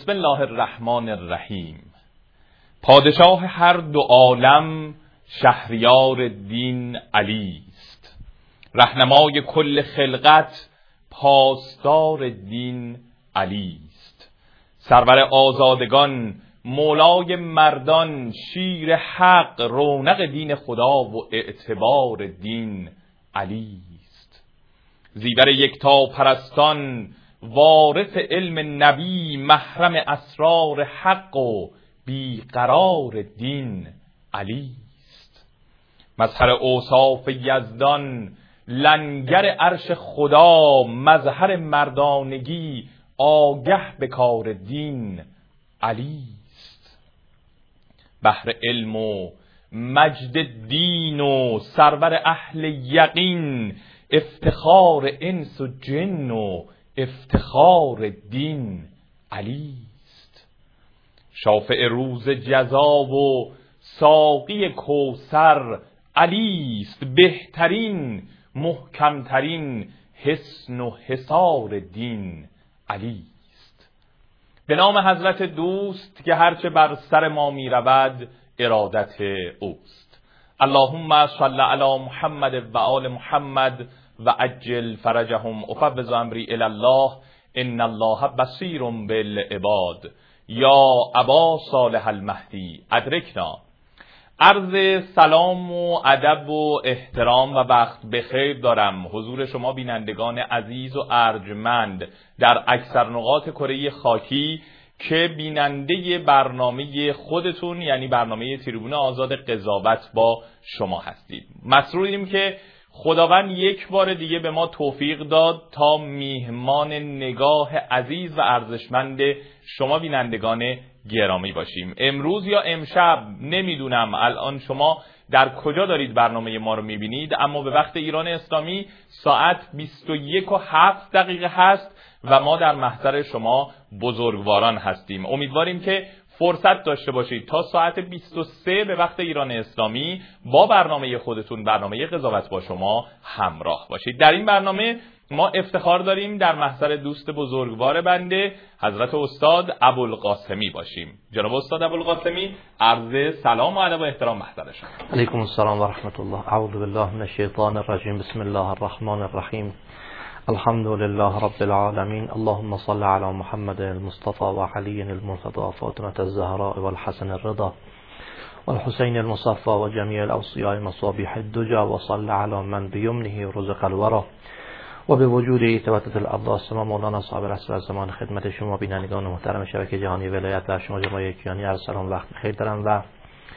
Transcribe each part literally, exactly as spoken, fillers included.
بسم الله الرحمن الرحیم. پادشاه هر دو عالم شهریار دین علی است. رهنمای کل خلقت پاسدار دین علی است. سرور آزادگان مولای مردان شیر حق رونق دین خدا و اعتبار دین علی است. زیور یکتا پرستان وارث علم نبی محرم اسرار حق و بیقرار دین علی است. مظهر اوصاف یزدان لنگر عرش خدا مظهر مردانگی آگه به کار دین علی است. بحر علم و مجد دین و سرور اهل یقین افتخار انس و جن و افتخار دین علی است. شافع روز جزا و ساقی کوثر علی است. بهترین محکمترین حصن و حصار دین علی است. به نام حضرت دوست که هرچه بر سر ما می رود ارادت اوست. اللهم صل علی محمد و آل محمد و عجل فرجهم. افوض امری الی الله ان الله بصیر بالعباد. یا ابا صالح المهدی ادرکنا. عرض سلام و ادب و احترام و وقت بخیر دارم حضور شما بینندگان عزیز و ارجمند در اکثر نقاط کره خاکی که بیننده برنامه خودتون یعنی برنامه تریبون آزاد قضاوت با شما هستید. مسروریم که خداوند یک بار دیگه به ما توفیق داد تا میهمان نگاه عزیز و ارزشمند شما بینندگان گرامی باشیم. امروز یا امشب نمیدونم الان شما در کجا دارید برنامه ما رو میبینید، اما به وقت ایران اسلامی ساعت بیست و یک و هفت دقیقه هست و ما در محضر شما بزرگواران هستیم. امیدواریم که فرصت داشته باشید تا ساعت بیست و سه به وقت ایران اسلامی با برنامه خودتون برنامه قضاوت با شما همراه باشید. در این برنامه ما افتخار داریم در محضر دوست بزرگوار بنده حضرت استاد ابوالقاسمی باشیم. جناب استاد ابوالقاسمی عرض سلام و ادب و احترام محضر شما. علیکم السلام و رحمت الله. اعوذ بالله من الشیطان الرجیم. بسم الله الرحمن الرحیم. الحمد لله رب العالمين. اللهم صل على محمد المصطفى وعلي المرتضى فاطمة الزهراء والحسن الرضا والحسين المصفى وجميع الأوصياء مصابيح الدجى وصل على من بيمنه رزق الورى و به وجود ثبات الأرض سما مولانا صاحب رسول زمان. خدمت شما بینندگان محترم شبکه جهانی ولایت و شما جماعت کیانی عرض سلام وقت بخیر دارم و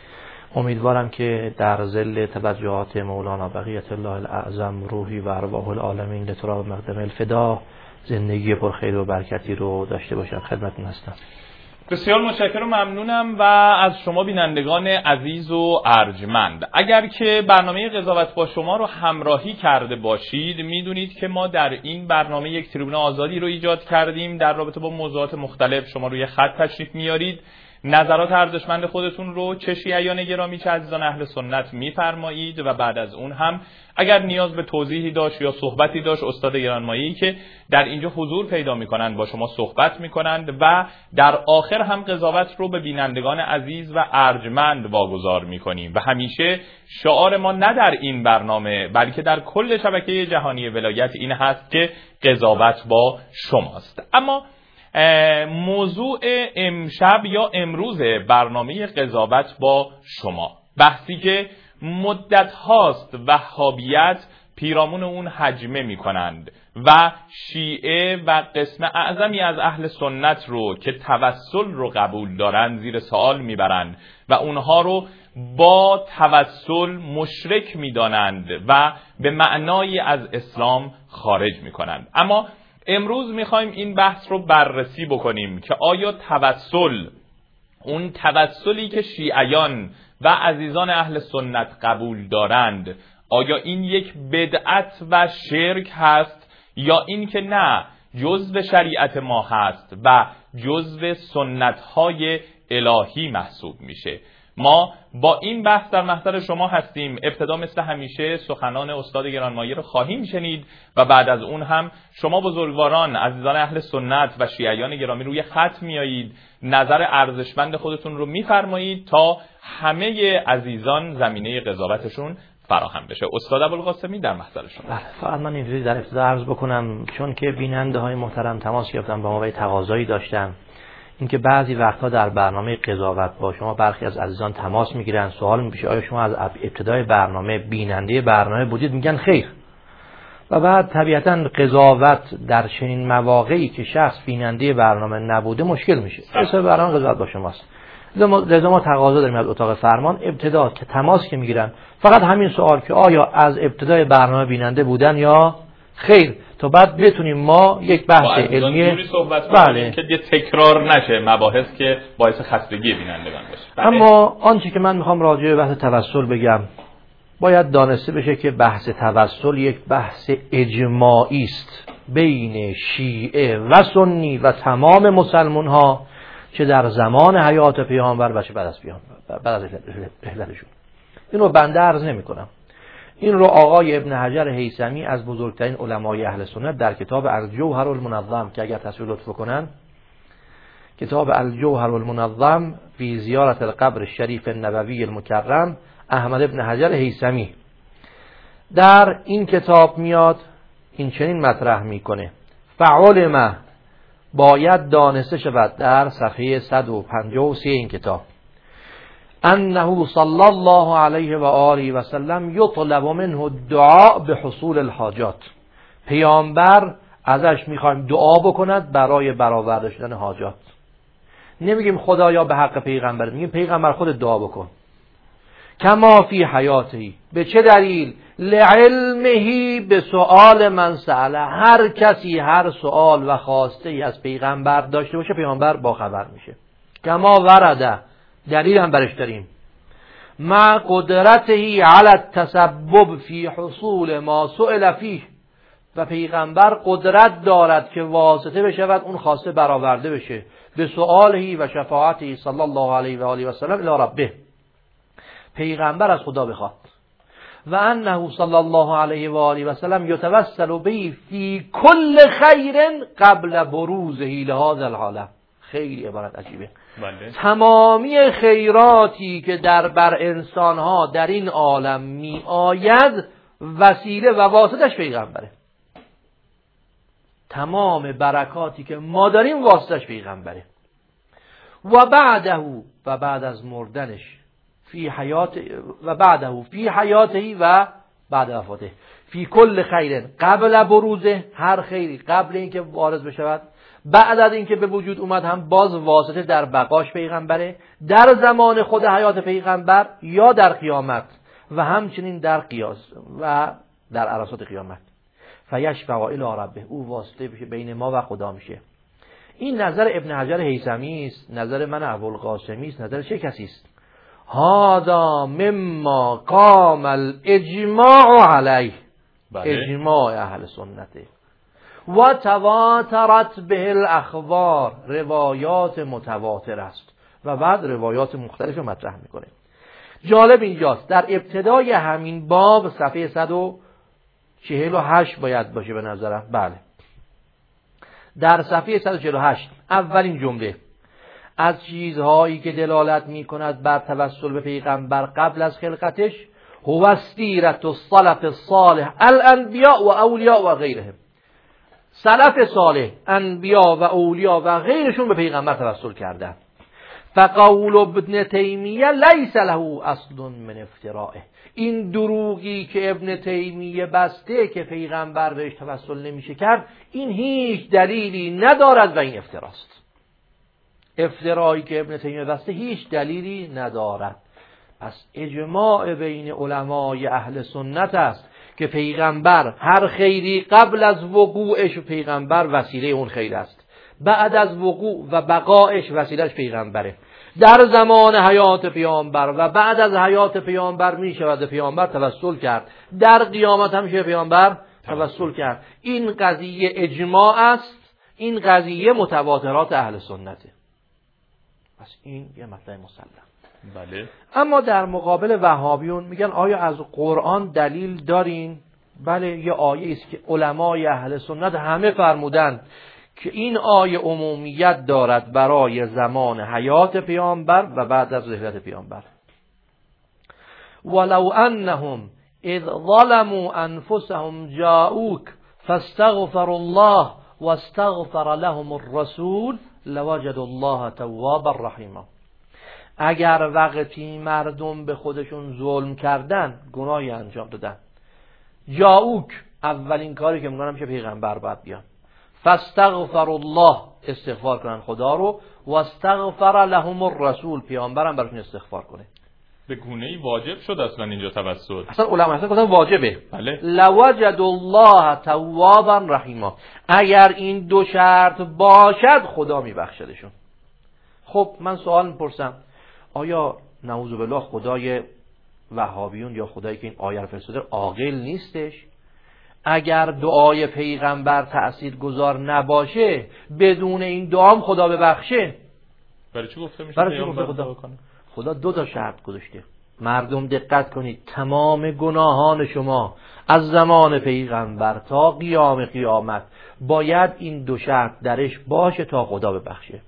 امیدوارم که در ظل توجهات مولانا بقیت الله الاعظم روحی و ارواح العالمین لتراب مقدم الفدا زندگی پرخیر و برکتی رو داشته باشم. خدمتتون هستم. بسیار متشکرم و ممنونم و از شما بینندگان عزیز و ارجمند. اگر که برنامه قضاوت با شما رو همراهی کرده باشید میدونید که ما در این برنامه یک تریبون آزادی رو ایجاد کردیم. در رابطه با موضوعات مختلف شما روی خط تشریف میارید، نظرات ارزشمند خودتون رو چه شیعیان گرامی چه عزیزان اهل سنت میفرمایید و بعد از اون هم اگر نیاز به توضیحی داشت یا صحبتی داشت استاد گرانمایه‌ای که در اینجا حضور پیدا میکنند با شما صحبت میکنند و در آخر هم قضاوت رو به بینندگان عزیز و ارجمند واگذار میکنیم و همیشه شعار ما نه در این برنامه بلکه در کل شبکه جهانی ولایت این هست که قضاوت با شماست. اما موضوع امشب یا امروز برنامه قضاوت با شما بحثی که مدت هاست وهابیت پیرامون اون هجمه می کنند و شیعه و قسم اعظمی از اهل سنت رو که توسل رو قبول دارن زیر سوال می برند و اونها رو با توسل مشرک می دانند و به معنای از اسلام خارج می کنند. اما امروز میخوایم این بحث رو بررسی بکنیم که آیا توسل، اون توسلی که شیعیان و عزیزان اهل سنت قبول دارند، آیا این یک بدعت و شرک هست یا این که نه جزء شریعت ما هست و جزء سنت‌های الهی محسوب میشه ما با این بحث در محضر شما هستیم. ابتدا مثل همیشه سخنان استاد گرانمایه رو خواهیم شنید و بعد از اون هم شما بزرگواران عزیزان اهل سنت و شیعیان گرامی روی خط میایید، نظر ارزشمند خودتون رو میفرمایید تا همه عزیزان زمینه قضاوتشون فراهم بشه. استاد ابوالقاسمی در محضر شما. بله، فقط من اینجوری در ابتدا عرض بکنم، چون که بیننده های محترم تماس گرفتن با ما و تقاضایی داشتن اینکه بعضی وقتها در برنامه قضاوت با شما برخی از عزیزان تماس میگیرن، سوال میشه آیا شما از ابتدای برنامه بیننده برنامه بودید؟ میگن خیر. و بعد طبیعتا قضاوت در چنین مواقعی که شخص بیننده برنامه نبوده مشکل میشه. اصلا برنامه قضاوت با شماست. لذا ما تقاضا داریم از اتاق فرمان ابتدا که تماس که میگیرن فقط همین سوال که آیا از ابتدای برنامه بیننده بودن یا خیر، تا بعد بتونیم ما یک بحث علمی صحبت بله که یه تکرار نشه مباحث که باعث خستگی بینندگان باشه. بله. اما آنچه که من میخوام راجع به بحث توسل بگم، باید دانسته بشه که بحث توسل یک بحث اجماعی است بین شیعه و سنی و تمام مسلمان ها، چه در زمان حیات پیامبر و چه بعد از پیامبر، بعد از رحلتشون. این رو بنده عرض نمی کنم. این رو آقای ابن حجر هیثمی از بزرگترین علمای اهل سنت در کتاب الجوهر المنظم که اگر تصویر لطف کنن، کتاب الجوهر المنظم فی زیارت القبر الشریف النبوی المکرم، احمد ابن حجر هیثمی در این کتاب میاد این چنین مطرح میکنه: فعلم، باید دانسته شود، در صفحه صد و پنجاه و سه این کتاب، انه صلی الله علیه و آله و سلم یطلب منه الدعاء به حصول الحاجات. پیامبر ازش میخوایم دعا بکند برای برآورده شدن حاجات. نمیگیم خدایا به حق پیغمبر، میگیم پیغمبر خود دعا بکن. کما فی حیاتی، به چه دلیل؟ لعلمه به سؤال من سأله، هر کسی هر سؤال و خواسته ای از پیغمبر داشته باشه پیغمبر با خبر میشه. کما ورده، دلیل هم برش داریم، مع قدرته علی التسبب فی حصول ما سئل فیه، و پیغمبر قدرت دارد که واسطه بشود اون خواسته برآورده بشه، به سؤالهی و شفاعتی صلی الله علیه و آله و سلم الی ربه، پیغمبر از خدا بخواد. و انه صلی الله علیه و آله و سلم یتوسل به فی کل خیر قبل بروزه لهذا العالم. خیلی عبارت عجیبه. بله. تمامی خیراتی که در بر انسانها در این عالم می آید وسیله و واسطش پیغمبره. تمام برکاتی که ما داریم واسطش پیغمبره. و بعده، و بعد از مردنش، فی حیات و بعده فی حیاته و بعد وفاته، فی کل خیر قبل بروزه، هر خیری قبل اینکه وارد بشود، بعد از اینکه به وجود اومد هم باز واسطه در بقاش پیغمبره، در زمان خود حیات پیغمبر یا در قیامت و همچنین در قیاس و در عرصات قیامت. فیشفع الی ربه، او واسطه بشه بین ما و خدا میشه. این نظر ابن حجر هیثمی است، نظر من ابوالقاسمی است، نظر چه کسی است؟ هذا مما قام الاجماع علیه، اجماع اهل سنته، و تواترت به الاخبار، روایات متواتر است. و بعد روایات مختلف مطرح میکنه. جالب اینجاست در ابتدای همین باب صفحه صد و چهل و هشت باید باشه به نظرم. بله، در صفحه صد و چهل و هشت اولین جمله: از چیزهایی که دلالت میکند بر توسل به پیغمبر قبل از خلقتش، هو سیرت السلف الصالح الانبیاء و اولیاء و غیرهم. سلف صالح، انبیا و اولیاء و غیرشون به پیغمبر توسل کردن. فقول ابن تیمیه لیس له اصل من افترائه، این دروغی که ابن تیمیه بسته که پیغمبر بهش توسل نمیشه کرد، این هیچ دلیلی ندارد و این افتراست. افترایی که ابن تیمیه بسته هیچ دلیلی ندارد. پس اجماع بین علمای اهل سنت است که پیغمبر هر خیری قبل از وقوعش پیغمبر وسیله اون خیر است، بعد از وقوع و بقایش وسیلهش پیغمبره. در زمان حیات پیامبر و بعد از حیات پیامبر می شود پیامبر توسل کرد، در قیامت هم میشه پیامبر توسل کرد. این قضیه اجماع است، این قضیه متواترات اهل سنته. پس این یه مطلب مسلم. بله. اما در مقابل وهابیون میگن آیا از قرآن دلیل دارین؟ بله، یه آیه است که علمای اهل سنت همه فرمودن که این آیه عمومیت دارد برای زمان حیات پیامبر و بعد از رحلت پیامبر. ولو انهم اذ ظلموا انفسهم جاءوک فاستغفروا الله واستغفر لهم الرسول لوجدوا الله توابا رحیما. اگر وقتی مردم به خودشون ظلم کردن، گناهی انجام دادن، جاءوک، اولین کاری که میگن میشه پیغمبر باید بیان، فاستغفر الله، استغفار کنن خدا رو، واستغفر لهم الرسول، پیامبرم براشون استغفار کنه. به گونه‌ای واجب شد اصلا اینجا توسل. اصلا علما اصلا گفتن واجبه. بله. لوجد الله توابا رحیما. اگر این دو شرط باشد خدا میبخشدشون. خب من سوال میپرسم، آیا نعوذ بالله خدای وهابیون یا خدایی که این آیه رو فرستاده عاقل نیستش؟ اگر دعای پیغمبر تأثیرگذار نباشه بدون این دعام خدا ببخشه؟ برای چی گفته میشه برای چی گفته خدا کنه؟ خدا دو تا شرط گذاشته. مردم دقت کنید، تمام گناهان شما از زمان پیغمبر تا قیام قیامت باید این دو شرط درش باشه تا خدا ببخشه.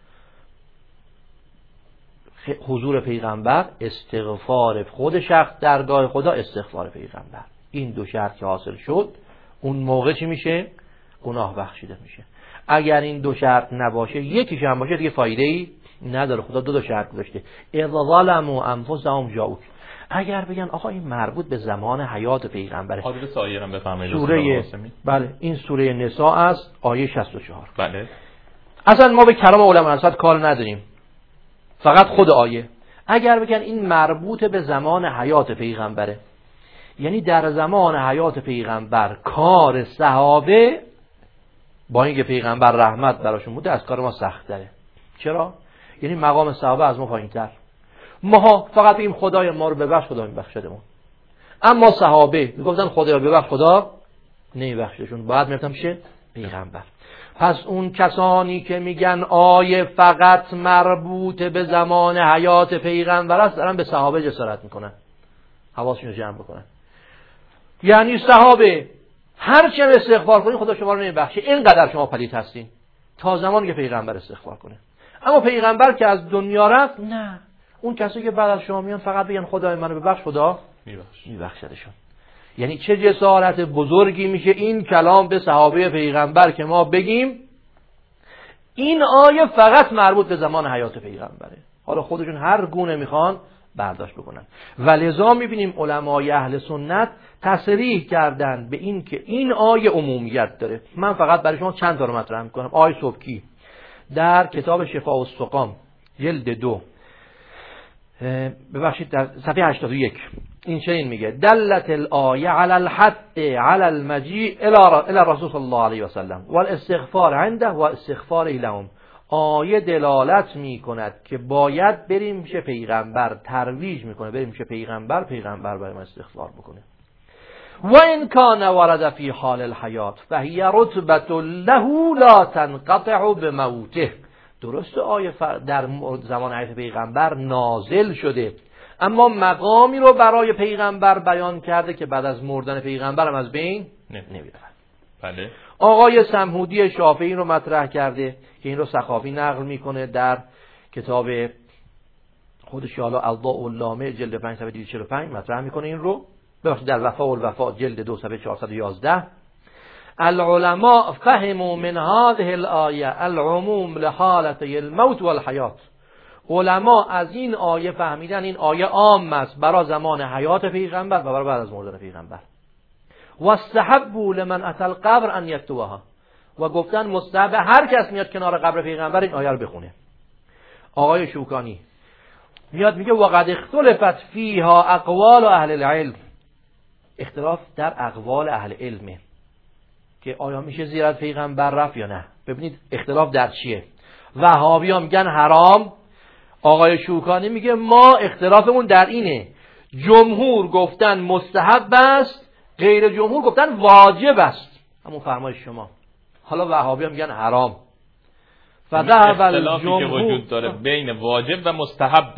حضور پیغمبر، استغفار خود شخص درگاه خدا، استغفار پیغمبر. این دو شرط که حاصل شد اون موقع چی میشه؟ گناه بخشیده میشه. اگر این دو شرط نباشه، یکیش هم باشه، دیگه فایده ای نداره. خدا دو تا شرط گذاشته. اذ ظلموا انفسهم جاءوک. اگر بگن آقا این مربوط به زمان حیات پیغمبره، حاضر سایرم بفرمایید. سوره بله این سوره نساء است، آیه شصت و چهار. بله. اصلا ما به کلام علما اصلا کار نداریم، فقط خود آیه. اگر بگن این مربوط به زمان حیات پیغمبره، یعنی در زمان حیات پیغمبر کار صحابه با اینکه پیغمبر رحمت براشون بوده از کار ما سخت تره. چرا؟ یعنی مقام صحابه از ما پایین‌تر. ما فقط بگیم خدای ما رو ببخش، خدا میبخشدمون. اما صحابه میگفتن خدایا ببخش، خدا نمیبخششون، باید میرفتن میشه پیغمبر. پس اون کسانی که میگن آیه فقط مربوط به زمان حیات پیغمبر است، دارن به صحابه جسارت میکنن. حواسشون رو جمع بکنن. یعنی صحابه هر چه استغفار کنین خدا شما رو نمیبخشه، اینقدر شما پلید هستین، تا زمانی که پیغمبر استغفار کنه. اما پیغمبر که از دنیا رفت، نه، اون کسی که بعد از شما میان فقط بگن خدای منو ببخش، خدا میبخش میبخشدشون. یعنی چه جسارت بزرگی میشه این کلام به صحابه پیغمبر که ما بگیم این آیه فقط مربوط به زمان حیات پیغمبره. حالا خودشون هر گونه میخوان برداشت بکنن. ولذا میبینیم علمای اهل سنت تصریح کردن به این که این آیه عمومیت داره. من فقط برای شما چند تا رو مطرح میکنم. آیه سبکی در کتاب شفاء السقام جلد دو، ببخشید در صفحه هشتاد و یک، این چنین میگه: دلت الآیه علی الحد علی المجیء الی رسول صلی الله علیه و سلم و الاستغفار عنده و استغفار لهم. آیه دلالت میکند که باید بریم میشه پیغمبر، ترویج میکنه بریم میشه پیغمبر، پیغمبر برای ما استغفار بکنه. و این کان ورد فی حال الحیات فهی رتبت له لا تنقطع بموته. درست آیه در زمان حیات پیغمبر نازل شده، اما مقامی رو برای پیغمبر بیان کرده که بعد از مردن پیغمبر هم از بین نمیره. بله. آقای سمهودی شافعی رو مطرح کرده که این رو سخاوی نقل میکنه در کتاب خودش، حالا اضواء اللامع جلد پنج صفحه دویست و چهل و پنج مطرح میکنه این رو. ببخشید در وفا الوفا جلد دو صفحه چهارصد و یازده: العلماء فهموا من هذه الآیه العموم لحالتی الموت والحیات. علما از این آیه فهمیدن این آیه عام است برای زمان حیات پیغمبر و برای بعد از مردن پیغمبر. واستحبوا لمن اتى القبر ان یتوها، و گفتن مستحب هر کس میاد کنار قبر پیغمبر این آیه رو بخونه. آقای شوکانی میاد میگه وقد اختلفت فیها اقوال اهل العلم. اختلاف در اقوال اهل علمه که آیا میشه زیارت پیغمبر رفت یا نه. ببینید اختلاف در چیه. وهابی‌ها میگن حرام، آقای شوکانی میگه ما اختلافمون در اینه جمهور گفتن مستحب است، غیر جمهور گفتن واجب است. همون فرمایش شما. حالا وهابی‌ها میگن حرام. فذهب الجمهور که وجود داره بین واجب و مستحبه.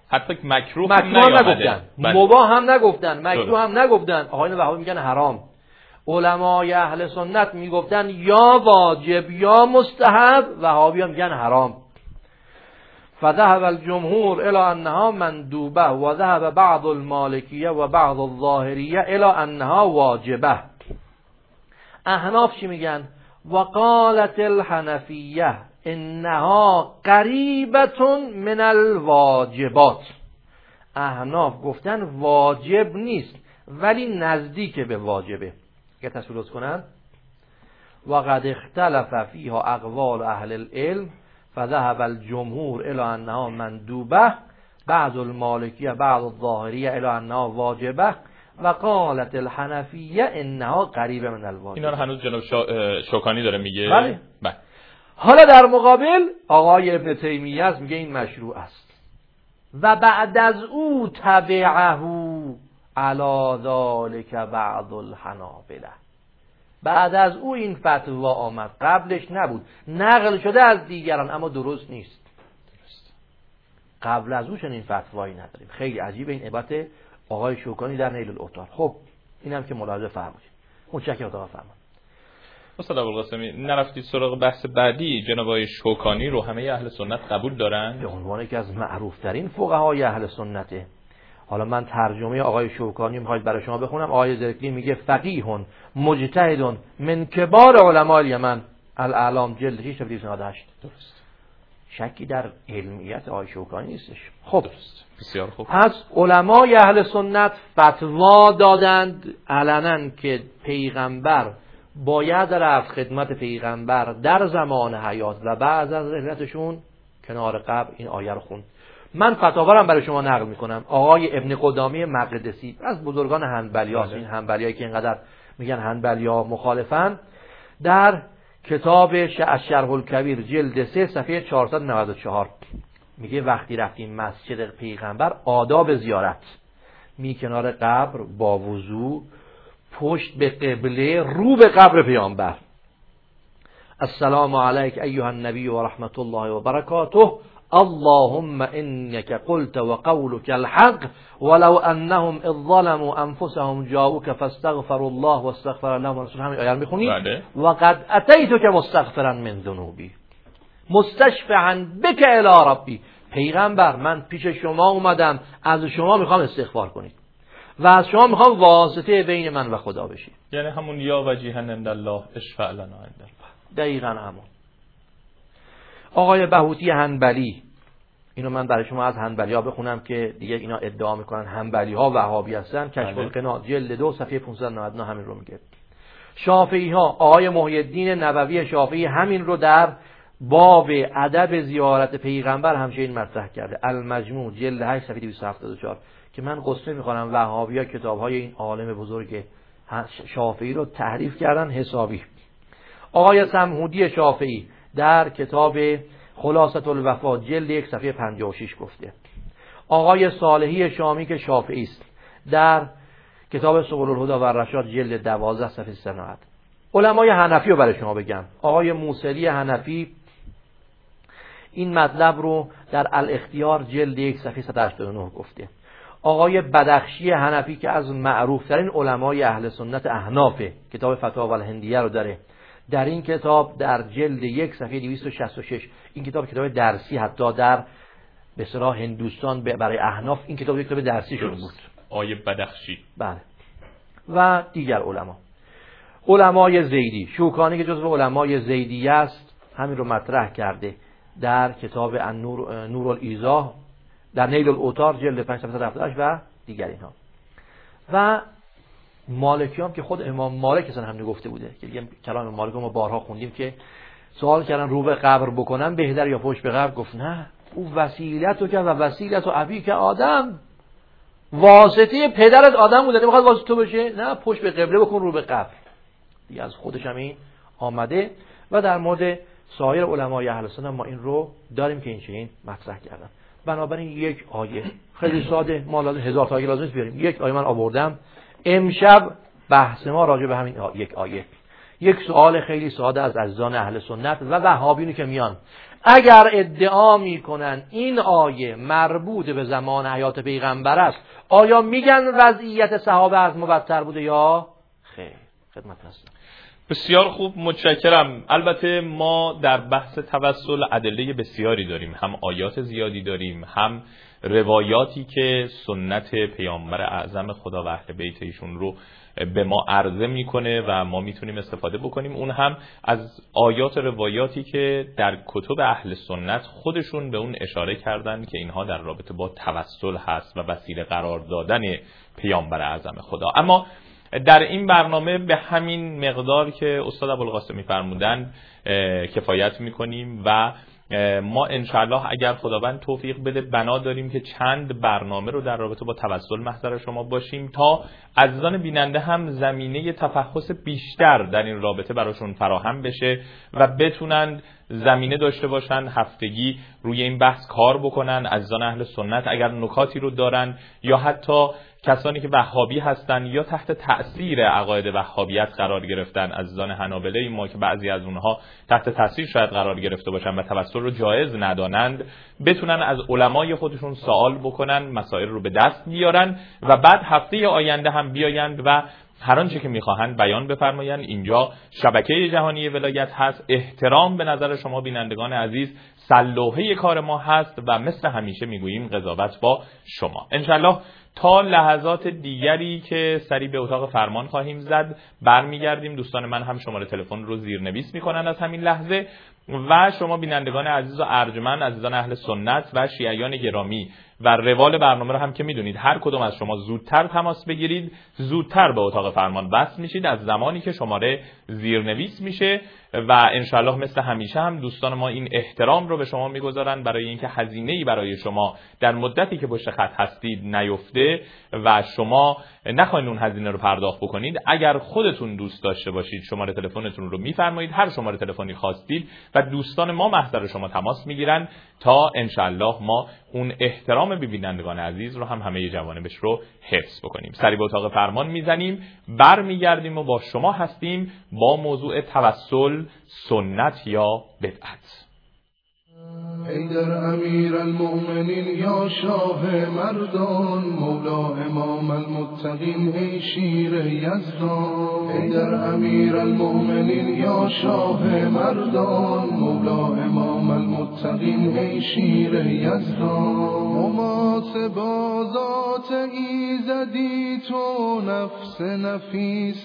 حتی مکروه هم نگفتن، بله. مباح هم نگفتن، مکروه هم نگفتن. آقایون وهابی میگن حرام. علمای اهل سنت میگفتن یا واجب یا مستحب، وهابی هم میگن حرام. فذهب الجمهور الى انها مندوبه و ذهب بعض المالکیه و بعض الظاهریه الى انها واجبه. احناف چی میگن؟ وقالت الحنفیه انها قریبه من الواجبات. احناف گفتن واجب نیست ولی نزدیک به واجبه. اگه تصویر کنن و قد اختلف فیها اقوال اهل العلم فذهب الجمهور الى انها مندوبه بعض المالکیه بعض الظاهریه الى انها واجبه و قالت الحنفیه انها قریبه من الواجب. اینا رو هنوز جناب شا... شوکانی داره میگه. بله. بله. حالا در مقابل آقای ابن تیمیه است، میگه این مشروع است و بعد از او تبعه علی ذلک بعض الحنابلة. بعد از او این فتوا آمد، قبلش نبود، نقل شده از دیگران اما درست نیست. قبل از او چنین فتوایی نداریم. خیلی عجیبه این عبارت آقای شوکانی در نیل الاوتار. خب اینم که ملاحظه فرمایید. متشکرم اتاق فرمان. استاد ابوالقاسمی نرفتید سراغ بحث بعدی؟ جناب آقای شوکانی رو همه اهل سنت قبول دارن؟ به عنوان یکی از معروف ترین فقهای اهل سنته. حالا من ترجمه آقای شوکانی میخواید برای شما بخونم. آقای زرکلی میگه فقیه مجتهد من کبار علماء الیمن الاعلام جلد شش صفحه دویست و نود و هشت. درست. شکی در علمیت آقای شوکانی نیستش. خب درست. بسیار خوب. پس علمای اهل سنت فتوا دادند علنا که پیغمبر باید رفت خدمت پیغمبر در زمان حیات و بعد از رحلتشون کنار قبر. این آیه رو خوند. من فتاوارم برای شما نقل میکنم. آقای ابن قدامی مقدسی از بزرگان حنبلی‌ها، این حنبلیایی که اینقدر میگن حنبلی‌ها مخالفن، در کتاب الشرح الکبیر جلد سه صفحه چهارصد و نود و چهار میگه وقتی رفتیم مسجد پیغمبر آداب زیارت، می کنار قبر با وضو، پشت به قبله، رو به قبر پیامبر. السلام علیک ایها النبی و رحمت الله و برکاته، اللهم انك قلت وقولك الحق ولو انهم اذ ظلموا انفسهم جاءوك فاستغفروا الله واستغفر لهم الرسول. همین آیه رو میخونید. وقد اتیتک مستغفرا من ذنوبی مستشفعا بک الی ربی. پیغمبر من پیش شما اومدم، از شما میخوام استغفار کنید و از شما میخوام واسطه بین من و خدا بشید. یعنی همون یا وجیها عند الله اشفع لنا عند الله. دقیقاً همون. آقای بهوتی حنبلی، اینو من برای شما از حنبلی ها بخونم که دیگه اینا ادعا میکنن حنبلی ها وهابی هستن. کشف القناع جلد دو صفحه پانصد و نود و نه همین رو میگه. شافعی ها، آقای محی الدین نووی شافعی همین رو در باب ادب زیارت پیغمبر همچنین مطرح کرده. المجموع جلد هشت صفحه دویست و هفتاد و چهار که من قصه میخوام وهابی ها کتاب های این عالم بزرگ شافعی رو تحریف کردن حسابی. آقای سمهودی شافعی در کتاب خلاصة الوفا جلد یک صفحه پنجاه و شش گفته. آقای صالحی شامی که شافعی است در کتاب سبل الهدی و الرشاد جلد دوازده صفحه سیصد و نود. علمای حنفی رو برای شما بگم. آقای موسلی حنفی این مطلب رو در الاختیار جلد یک صفحه صد و هشتاد و نه گفته. آقای بدخشی حنفی که از معروف ترین علمای اهل سنت احنافه، کتاب فتاوی الهندیه رو داره، در این کتاب در جلد یک صفحه دویست و شصت و شش، این کتاب کتاب درسی حتی در به اصطلاح هندوستان برای احناف این کتاب کتاب درسی شده بود. آقای بدخشی. بله. و دیگر علما. علمای زیدی، شوکانی که جزو علمای زیدیه است همین رو مطرح کرده در کتاب النور نور الایضاح، در نیل الاوتار جلد پنج صفحه هفتاد و هشت و دیگر اینها. و مالکی هم که خود امام مالک اصلا هم نگفته بوده که دیگه کلام مالک ما بارها خوندیم که سوال کردن رو به قبر بکنن بهتر یا پشت به قبر، گفت نه، او وسیلت و که و وسیلت و ابی که آدم، واسطه پدرت آدم بوده، نمیخواد واسطه تو بشه، نه پشت به قبله بکن رو به قبر. دیگه از خودش هم این آمده. و در مورد سایر علمای اهل سنت ما این رو داریم که این چنین مطرح کردن. بنابراین یک آیه خیلی ساده، ما لازم هزار تا آیه لازم بیاریم. یک آیه من آوردم امشب، بحث ما راجع به همین آیه. یک آیه یک سوال خیلی ساده از عزیزان اهل سنت و وهابیونی که میان، اگر ادعا میکنن این آیه مربوط به زمان حیات پیغمبر است، آیا میگن وضعیت صحابه از ما بدتر بوده یا خیر؟ خدمت هستم. بسیار خوب، متشکرم. البته ما در بحث توسل ادله بسیاری داریم، هم آیات زیادی داریم، هم روایاتی که سنت پیامبر اعظم خدا و اهل بیت ایشون رو به ما عرضه میکنه و ما میتونیم استفاده بکنیم. اون هم از آیات روایاتی که در کتب اهل سنت خودشون به اون اشاره کردن که اینها در رابطه با توسل هست و وسیله قرار دادن پیامبر اعظم خدا. اما در این برنامه به همین مقدار که استاد ابوالقاسمی فرمودن کفایت میکنیم و ما انشاءالله اگر خداوند توفیق بده بنا داریم که چند برنامه رو در رابطه با توسل محضر شما باشیم تا عزیزان بیننده هم زمینه تفحص بیشتر در این رابطه براشون فراهم بشه و بتونن زمینه داشته باشن هفتگی روی این بحث کار بکنن. عزیزان اهل سنت اگر نکاتی رو دارن یا حتی کسانی که وهابی هستن یا تحت تأثیر عقاید وهابیت قرار گرفتن، عزیزان حنابلة ما که بعضی از اونها تحت تأثیر شاید قرار گرفته باشن و توسل رو جایز ندانند، بتونن از علمای خودشون سوال بکنن، مسائل رو به دست بیارن و بعد هفته آینده هم بیایند و هر آنچه که میخواهند بیان بفرمایند. اینجا شبکه جهانی ولایت هست، احترام به نظر شما بینندگان عزیز سلوحه کار ما هست و مثل همیشه میگوییم قضاوت با شما. انشالله تا لحظات دیگری که سری به اتاق فرمان خواهیم زد برمیگردیم. دوستان من هم شماره تلفن رو زیرنویس میکنن از همین لحظه و شما بینندگان عزیز و ارجمند، عزیزان اهل سنت و شیعیان گرامی و روال برنامه رو هم که میدونید، هر کدوم از شما زودتر تماس بگیرید زودتر به اتاق فرمان وصل میشید از زمانی که شماره زیرنویس میشه و انشالله مثل همیشه هم دوستان ما این احترام رو به شما میگذارن برای اینکه هزینه‌ای برای شما در مدتی که پشت خط هستید نیفته و شما نخواهید اون هزینه رو پرداخت بکنید. اگر خودتون دوست داشته باشید شماره تلفنتون رو میفرمایید، هر شماره تلفنی خواستید و دوستان ما محضر شما تماس میگیرن تا انشالله ما اون احترام ببینندگان عزیز رو هم همه جوانبش رو حفظ بکنیم. سری به اتاق فرمان میزنیم، برمیگردیم و با شما هستیم با موضوع توسل، سنت یا بدعت. حیدر امیر المؤمنین یا شاه مردان، مولا امام المتقین ای شیر یزدان. حیدر امیر المؤمنین یا شاه مردان، مولا امام المتقین ای شیر یزدان. محاسبا ذات ایزدی تو، نفس نفیس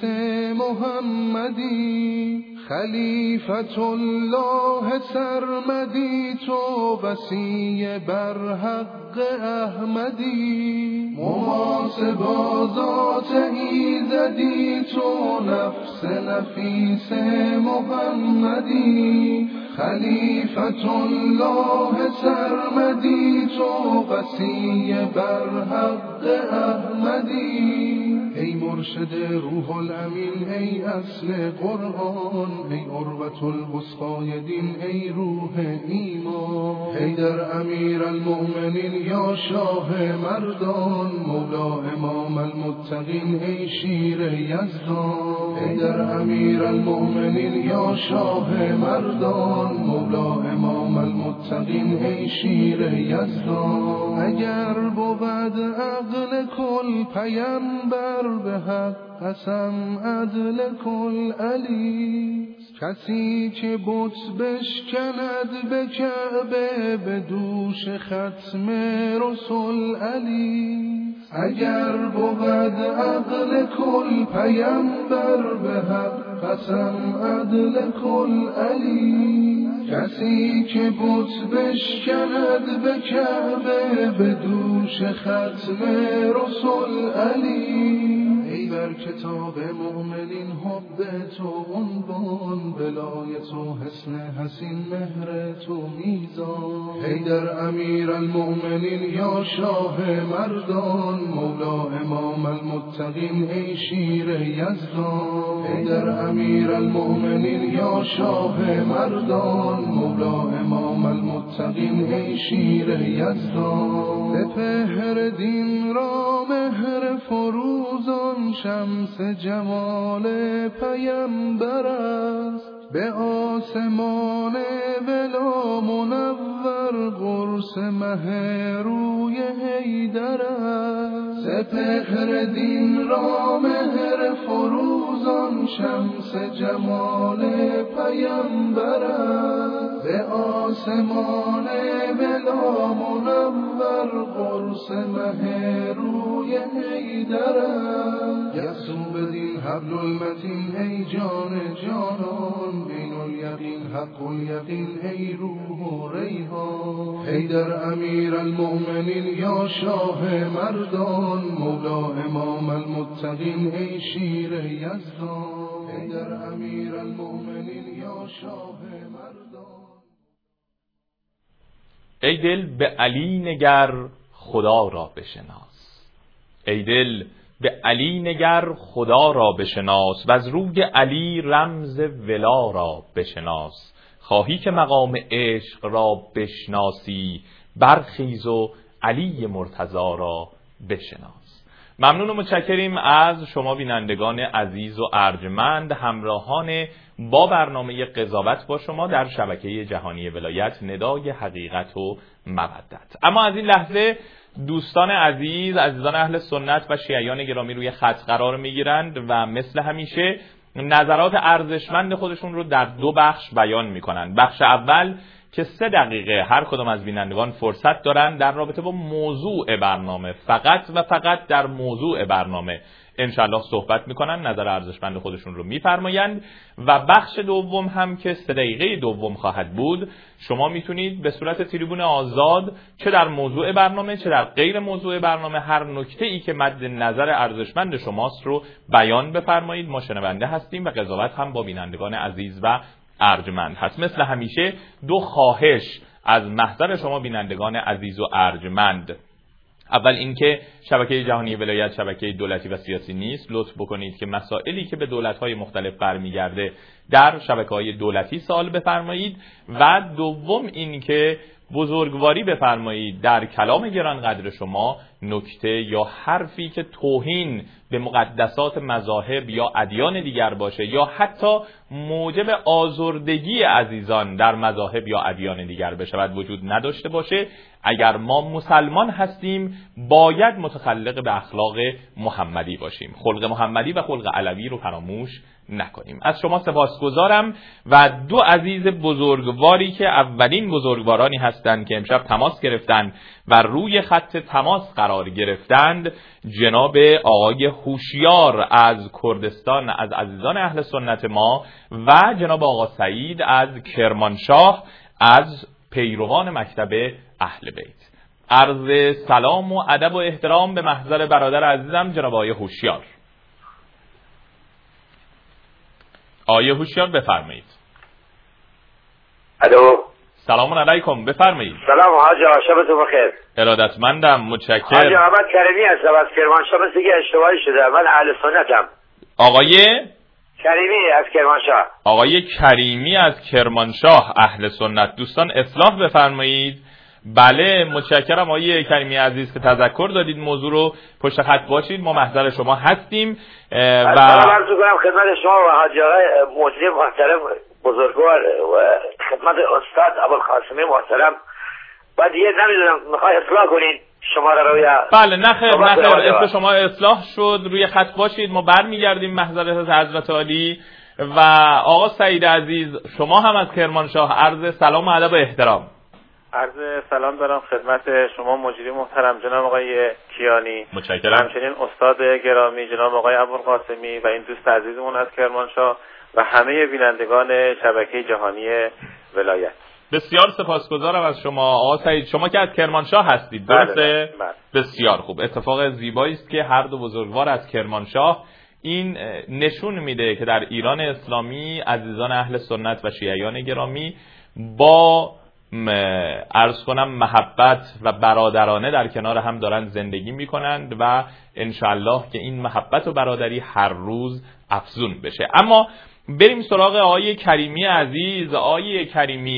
محمدی، خلیفت الله سرمدی تو، وصی بر حق احمدی. محاسبا ذات ایزدی تو، نفس نفیس محمدی، خلیفت الله سرمدی تو، وصی بر حق احمدی. ای مرشد روح الامین، ای اصل قرآن، ای عروة الوثقی دین، ای روح ایمان. حیدر امیر المؤمنین یا شاه مردان، مولا امام المتقین ای شیر یزدان. حیدر امیر المؤمنین یا شاه مردان، مولا امام المتقین ای شیر یزدان. اگر بود عقل کل پیمبر، به حق قسم عدل کل علی، کسی که بت بشکند به کعبه، به دوش ختم رسول علی. اگر بود عقل کل پیمبر، به حق قسم عدل کل علی، کسی که بت بشکند به کعبه، به دوش ختم رسول علی. ای بر کتاب مؤمنین حب تو عنوان، ولایت و حسن حسین مهر تو میزان. حیدر امیر المؤمنین یا شاه مردان، مولا امام المتقین ای شیر یزدان. حیدر امیر المؤمنین یا شاه مردان، مولا امام المتقین ای شیر یزدان. سپهر دین را مهر فروزان شمس جمال پیمبر است، به آسمان ولا منور قرص مه روی حیدر است. سپهر دین را مهر فروزان شمس جمال پیمبر است، به آسمان ولا منور قرص مه روی حیدر است. یسو بدین حبل المتین ای جان جانان، بین الیقین حق الیقین ای روح و ریحان. حیدر امیر المؤمنین یا شاه مردان، مولا امام المتقین ای شیر یزدان. حیدر امیر المؤمنین یا شاه مردان. ای دل به علی نگر خدا را بشناس، ای دل به علی نگر خدا را بشناس، و از روی علی رمز ولا را بشناس. خواهی که مقام عشق را بشناسی، برخیز و علی مرتضی را بشناس. ممنون و متشکریم از شما بینندگان عزیز و ارجمند، همراهان با برنامه قضاوت با شما در شبکه جهانی ولایت، ندای حقیقت و مودت. اما از این لحظه دوستان عزیز، عزیزان اهل سنت و شیعیان گرامی روی خط قرار میگیرند و مثل همیشه نظرات ارزشمند خودشون رو در دو بخش بیان میکنند. بخش اول که سه دقیقه هر کدام از بینندگان فرصت دارند در رابطه با موضوع برنامه، فقط و فقط در موضوع برنامه انشالله صحبت میکنن، نظر ارزشمند خودشون رو میفرمایند. و بخش دوم هم که سه دقیقه دوم خواهد بود، شما میتونید به صورت تریبون آزاد چه در موضوع برنامه چه در غیر موضوع برنامه هر نکته ای که مد نظر ارزشمند شماست رو بیان بفرمایید. ما شنونده هستیم و قضاوت هم با بینندگان عزیز و ارجمند هست. مثل همیشه دو خواهش از محضر شما بینندگان عزیز و ارجمند. اول اینکه شبکه جهانی ولایت شبکه دولتی و سیاسی نیست. لطف بکنید که مسائلی که به دولت‌های مختلف برمیگرده در شبکه‌های دولتی سوال بفرمایید. و دوم اینکه بزرگواری بفرمایید در کلام گرانقدر شما نکته یا حرفی که توهین به مقدسات مذاهب یا ادیان دیگر باشه یا حتی موجب آزردگی عزیزان در مذاهب یا ادیان دیگر بشود وجود نداشته باشه. اگر ما مسلمان هستیم باید متخلق به اخلاق محمدی باشیم، خلق محمدی و خلق علوی رو فراموش نکنیم. از شما سپاسگزارم. و دو عزیز بزرگواری که اولین بزرگوارانی هستند که امشب تماس گرفتند و روی خط تماس قرار گرفتند، جناب آقای هوشیار از کردستان از عزیزان اهل سنت ما و جناب آقا سعید از کرمانشاه از پیروان مکتب اهل بیت. عرض سلام و ادب و احترام به محضر برادر عزیزم جناب آقای هوشیار. آقای هوشیار بفرمایید. الو، سلام علیکم، بفرمایید. سلام حاج، شبتون بخیر. ارادتمندم، متشکرم. حاج احمد کریمی هستم از کرمانشاه، مثل که اشتباهی شده، من اهل سنتم. آقای کریمی از کرمانشاه. آقای کریمی از کرمانشاه اهل سنت. دوستان اصلاح بفرمایید. بله متشکرم آقای کریمی عزیز که تذکر دادید موضوع رو. پشت خط باشید، ما محضر شما هستیم. و سلام عرض کنم خدمت شما و حاج آقای مجری محترم بزرگوار و خدمت استاد ابوالقاسمی محترم. بعد دیگه نمیدونم میخوای اصلاح کنین شماره رو یا بله نه خیر نه خیر، اسم شما اصلاح شد، روی خط باشید، ما برمیگردیم محضر حضرت عالی. و آقا سعید عزیز شما هم از کرمانشاه عرض سلام و ادب و احترام. عرض سلام دارم خدمت شما مجری محترم جناب آقای کیانی، متشکرم. همچنین استاد گرامی جناب آقای ابوالقاسمی و این دوست عزیزمون از کرمانشاه و همه بینندگان شبکه جهانی ولایت. بسیار سپاسگزارم از شما آقا سعید. شما که از کرمانشاه هستید درسته؟ بله بله. بسیار خوب، اتفاق زیبایی است که هر دو بزرگوار از کرمانشاه. این نشون میده که در ایران اسلامی عزیزان اهل سنت و شیعیان گرامی با عرض کنم محبت و برادرانه در کنار هم دارن زندگی میکنند و انشالله که این محبت و برادری هر روز افزون بشه. اما بریم سراغ آقای کریمی عزیز. آقای کریمی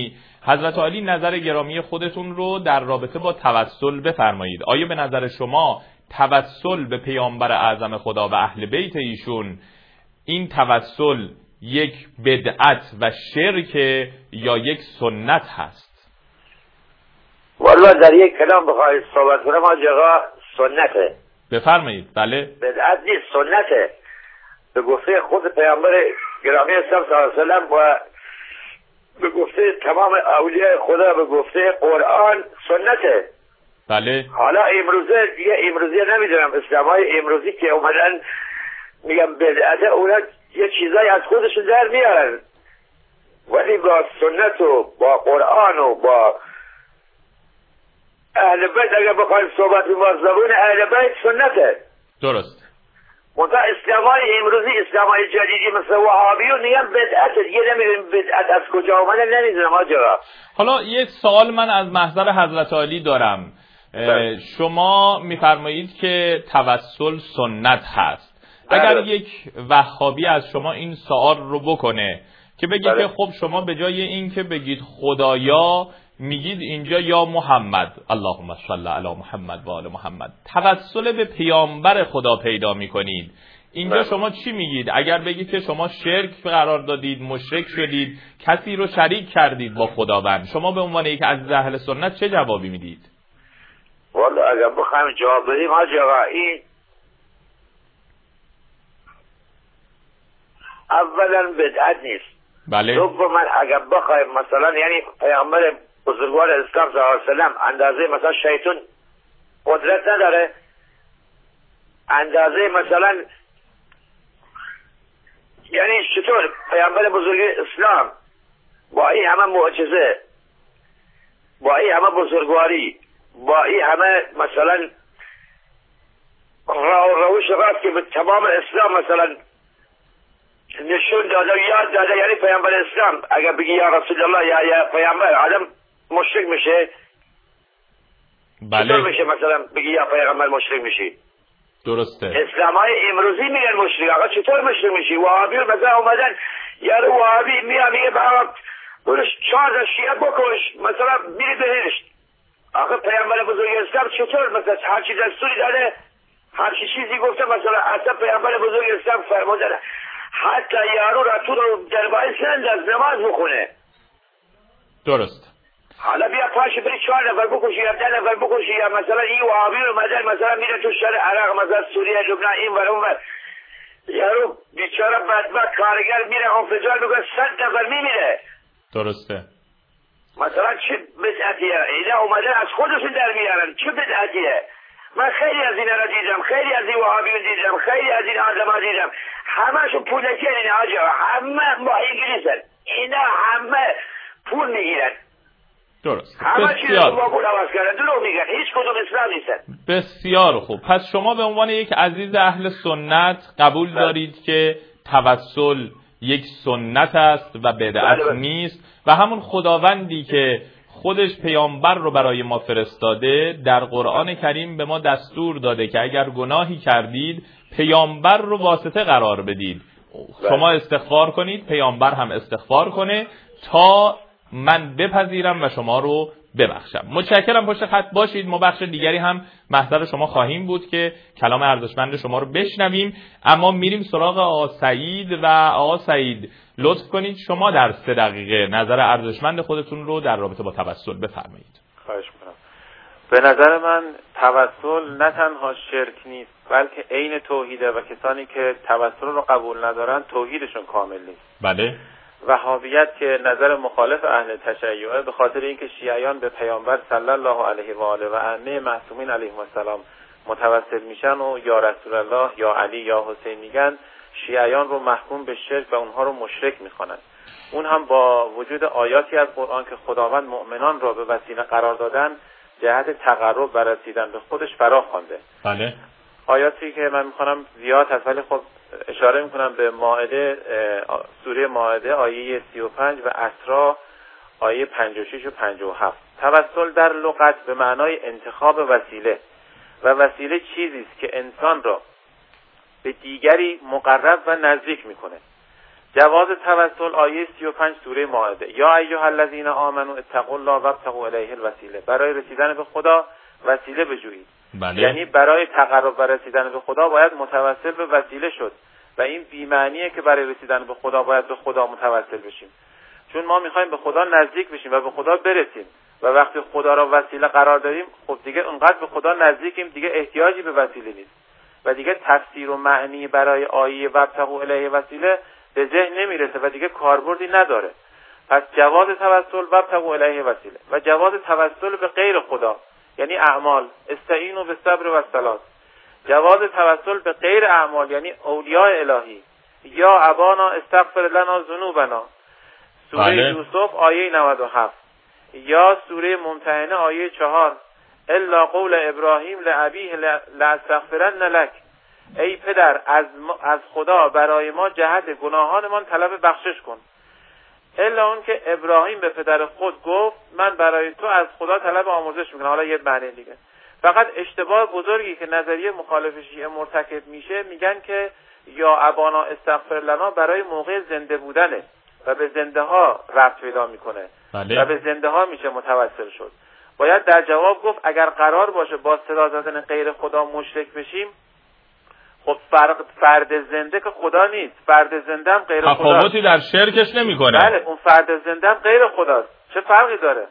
حضرت عالی نظر گرامی خودتون رو در رابطه با توسل بفرمایید. آیا به نظر شما توسل به پیامبر اعظم خدا و اهل بیت ایشون این توسل یک بدعت و شرک یا یک سنت هست؟ والله در یک کلام بخواهید صحبت کنم حاجی آقا سنته. بفرمایید. بله. بدعت نیست، سنته. به گفته خود پیامبر گرامی اسلام صلی الله علیه و سلم و به گفته تمام اولیاء خدا، به گفته قرآن سنته. بله. حالا امروزه دیگه امروزی نمیدونم، اسلامای امروزی که اومدن میگم بدعت، اونا یه چیزایی از خودشون در میارن، ولی با سنت و با قرآن و با اهل بیت اگر بخوایم صحبت با زبون اهل بیت سنته. درست. منتها اسلامای امروزی، اسلامای جدیدی مثل وهابیون میگن بدعت، دیگه نمیدونم بدعت از کجا اومده نمیدونم آجا. حالا یک سوال من از محضر حضرت عالی دارم. شما میفرمایید که توسل سنت هست. اگر یک وهابی از شما این سوال رو بکنه که بگید که خب شما به جای این که بگید خدایا میگید اینجا یا محمد، اللهم صل علی محمد و آل محمد، توسل به پیامبر خدا پیدا میکنید، اینجا شما چی میگید؟ اگر بگید که شما شرک قرار دادید، مشرک شدید، کسی رو شریک کردید با خداوند، شما به عنوان یک عزیز اهل سنت چه جوابی میدید؟ والا اگر بخوایم جواب بدیم حاجی آقا، این اولا بدعت نیست. بله. دوما اگر بخوایم مثلا یعنی پیامبر بزرگوار اسلام صلی الله علیه و سلم اندازه مثلا شیطان قدرت نداره، اندازه مثلا یعنی چطور پیامبر بزرگ اسلام با این همه معجزه، با این همه بزرگواری، با این همه مثلا روش راست که به تمام اسلام مثلا نشون داده و یاد داده، یعنی پیامبر اسلام اگر بگی یا رسول الله یا یا پیامبر، آدم مشرک میشه. بله. چطور میشه مثلا بگی یا پیامبر مشرک میشی؟ درسته. اسلامای امروزی میگن مشرک. آقا چطور مشرک میشی؟ وهابی مثلا اومدن یارو وهابی میاد میگه برام برش چهار شیعه بکش مثلا میری بهشت. آقا پیامبر بزرگ اسلام چطور مثلا هر چی دستوری داده، هر چی چیزی گفته، مثلا اصلا پیامبر بزرگ اسلام فرموده حتی یارو را تو رو در باعث ننداز نماز بخونه. درست. حالا بیا پاش بری چهار نفر بکشی یا ده نفر بکشی، یا مثلا این وهابی رو مدن مثلا میره تو شهر عراق مثلا سوریه لبنان این ور اون ور، یارو بیچاره بدبخت کارگر میره انفجار میکنه صد نفر میمیره. درسته. مثلا چه بدعتیه؟ اینا اومدن از خودشون در میارن، چه بدعتیه؟ من خیلی از اینا را دیدم، خیلی از این وهابیون دیدم، خیلی از این آدما دیدم، همه‌شون پولکن این آجا، همه با انگلیسن، اینا همه پول میگیرن. درست. همه چیز رو با پول عوض کردن، دروغ میگن، هیچ کدوم اسلام نیستن. بسیار خوب. پس شما به عنوان یک عزیز اهل سنت قبول دارید که توسل یک سنت است و بدعت نیست و همون خداوندی که خودش پیامبر رو برای ما فرستاده در قرآن کریم به ما دستور داده که اگر گناهی کردید پیامبر رو واسطه قرار بدید، شما استغفار کنید، پیامبر هم استغفار کنه تا من بپذیرم و شما رو ببخشم. متشکرم، پشت خط باشید. ما بخش دیگری هم محضر شما خواهیم بود که کلام ارزشمند شما رو بشنویم، اما میریم سراغ آقا سعید و آقا سعید لطف کنید شما در سه دقیقه نظر ارزشمند خودتون رو در رابطه با توسل بفرمایید. خواهش میکنم. به نظر من توسل نه تنها شرک نیست بلکه عین توحیده و کسانی که توسل رو قبول ندارن توحیدشون کامل نیست. بله. وهابیت که نظر مخالف اهل تشیعه به خاطر اینکه شیعیان به پیامبر صلی الله علیه و آله و ائمه معصومین علیهم السلام متوسل میشن و یا رسول الله یا علی یا حسین میگن، شیعیان رو محکوم به شرک و اونها رو مشرک میخوانند. اون هم با وجود آیاتی از قرآن که خداوند مؤمنان را به وسیله قرار دادن جهت تقرب و رسیدن به خودش فرا خوانده. بله. آیاتی که من میخوانم زیاد هست ولی خب اشاره میکنم به مائده، سوره مائده آیه سی و پنج و اسراء آیه پنجاه و شش و پنجاه و هفت. توسل در لغت به معنای انتخاب وسیله و وسیله چیزی است که انسان را به دیگری مقرب و نزدیک میکنه. جواز توسل آیه سی و پنج سوره مائده، یا ایها الذین آمنوا اتقوا الله وابتغوا الیه الوسیله، برای رسیدن به خدا وسیله بجویید. بله. یعنی برای تقرب و رسیدن به خدا باید متوسل به وسیله شد و این بی‌معنیه که برای رسیدن به خدا باید به خدا متوسل بشیم، چون ما میخوایم به خدا نزدیک بشیم و به خدا برسیم و وقتی خدا را وسیله قرار دادیم خب دیگه اونقدر به خدا نزدیکیم دیگه احتیاجی به وسیله نیست و دیگه تفسیر و معنی برای آیه وابتغوا الیه وسیله به ذهن نمیرسه و دیگه کاربردی نداره. پس جواز توسل وابتغوا الیه وسیله و جواز توسل به غیر خدا یعنی اعمال، استعینوا بالصبر والصلاة. جواز توسل به غیر اعمال یعنی اولیاء الهی، یا ابانا استغفر لنا ذنوبنا، سوره بله. یوسف آیه نود و هفت، یا سوره ممتحنه آیه چهار، الا قول ابراهیم لابیه لاستغفرن لک، ای پدر از, از خدا برای ما جهت گناهانمان طلب بخشش کن. الا اون که ابراهیم به پدر خود گفت من برای تو از خدا طلب آمرزش میکنم. حالا یه معنی دیگه، فقط اشتباه بزرگی که نظریه مخالف شیعه مرتکب میشه، میگن که یا ابانا استغفر لنا برای موقع زنده بودنه و به زنده ها ربط پیدا میکنه. بله. و به زنده ها میشه متوسل شد. باید در جواب گفت اگر قرار باشه با صدا زدن غیر خدا مشرک بشیم، خب فرق فرد زنده که خدا نیست، فرد زنده هم غیر خداست. تفاوتی در شرکش نمیکنه. بله، اون فرد زنده هم غیر خداست، چه فرقی داره؟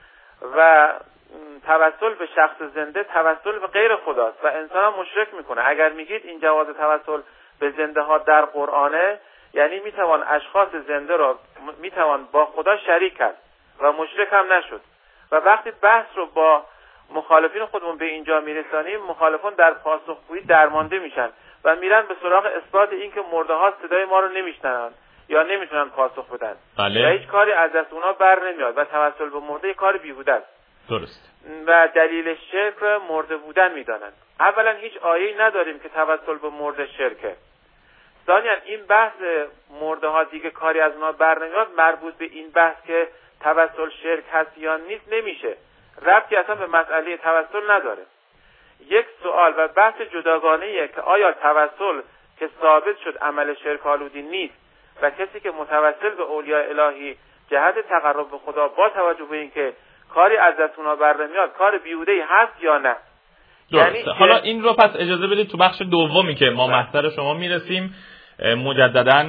و توسل به شخص زنده توسل به غیر خداست و انسان هم مشرک میکنه. اگر میگید این جواز توسل به زنده ها در قرآنه، یعنی میتوان اشخاص زنده را میتوان با خدا شریک کرد و مشرک هم نشد. و وقتی بحث رو با مخالفین خودمون به اینجا میرسانیم، مخالفان در پاسخگویی درمانده میشن و میرن به سراغ اثبات این که مرده ها صدای ما رو نمیشنن یا نمیتونن پاسخ بدن. بله. و هیچ کاری از دست اونا بر نمیاد و توسل به مرده یک کار بیهوده است. درست. و دلیل شرک مرده بودن میدانن. اولا هیچ آیه‌ای نداریم که توسل به مرده شرکه. ثانیا این بحث مرده ها دیگه کاری از اونا بر نمیاد مربوط به این بحث که توسل شرک هست یا نیست نمیشه. ربطی اصلا به مسئله توسل نداره. یک سوال و بحث جداگانه‌ایه که آیا توسل که ثابت شد عمل شرک آلودی نیست و کسی که متوسل به اولیاء الهی جهت تقرب به خدا با توجه به اینکه کاری از دست اونها بر نمیاد کار بیهوده‌ای هست یا نه؟ یعنی حالا این رو پس اجازه بدید تو بخش دومی که ما محضر شما میرسیم مجدداً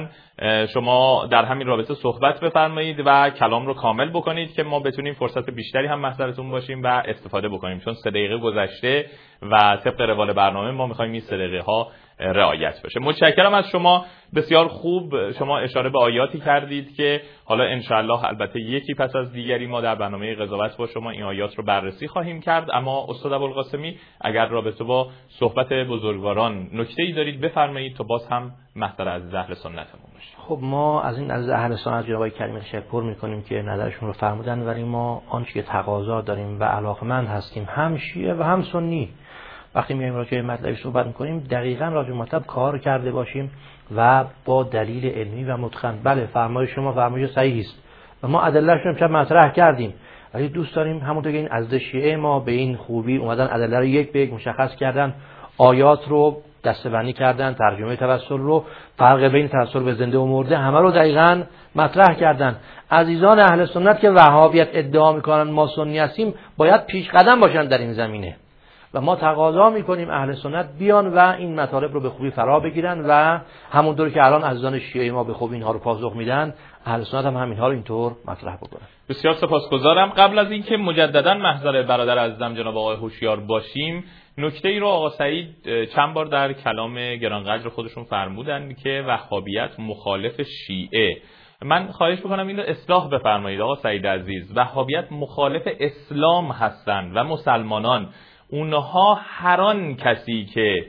شما در همین رابطه صحبت بفرمایید و کلام رو کامل بکنید که ما بتونیم فرصت بیشتری هم محضرتون باشیم و استفاده بکنیم، چون سه دقیقه گذشته و طبق روال برنامه ما میخوایم این سه دقیقه ها رعایت بشه. متشکرم از شما، بسیار خوب شما اشاره به آیاتی کردید که حالا انشاءالله البته یکی پس از دیگری ما در برنامه قضاوت با شما این آیات رو بررسی خواهیم کرد. اما استاد ابوالقاسمی اگر رابطه با صحبت بزرگواران نکته‌ای دارید بفرمایید تا باز هم محضر از اهل سنتمون باشیم. خب ما از این از اهل سنت جناب کریم تشکر می‌کنیم که نظرشون رو فرمودن، ولی ما آنچه که تقاضا داریم و علاقمند هستیم هم شیعه و هم سنی وقتی میایم راجع به مطلبی صحبت می‌کنیم دقیقاً راجع به مطلب کار کرده باشیم و با دلیل علمی و متقن. بله فرمایش شما فرمایش صحیحی است و ما ادله‌اش رو امشب مطرح کردیم، ولی دوست داریم همونطور که این از شیعه ما به این خوبی اومدن ادله رو یک به یک مشخص کردن، آیات رو دسته‌بندی کردن، ترجمه توسل رو، فرق بین توسل به زنده و مرده همه رو دقیقاً مطرح کردن. عزیزان اهل سنت که وهابیت ادعا میکنن ما سنی هستیم باید پیش قدم باشن در این زمینه و ما تقاضا میکنیم اهل سنت بیان و این مطالب رو به خوبی فرا بگیرن و همونطور که الان عزیزان شیعه ما به خوبی اینها رو پاسخ میدن، اهل سنت هم همینها رو اینطور مطرح بکنن. بسیار سپاسگزارم. قبل از اینکه مجددا محضر برادر عزیزم جناب آقای هوشیار باشیم، نکته ای رو آقا سعید چند بار در کلام گرانقدر خودشون فرمودن که وهابیت مخالف شیعه. من خواهش میکنم این رو اصلاح بفرمایید آقا سعید عزیز. وهابیت مخالف اسلام هستند و مسلمانان، اونها هر آن کسی که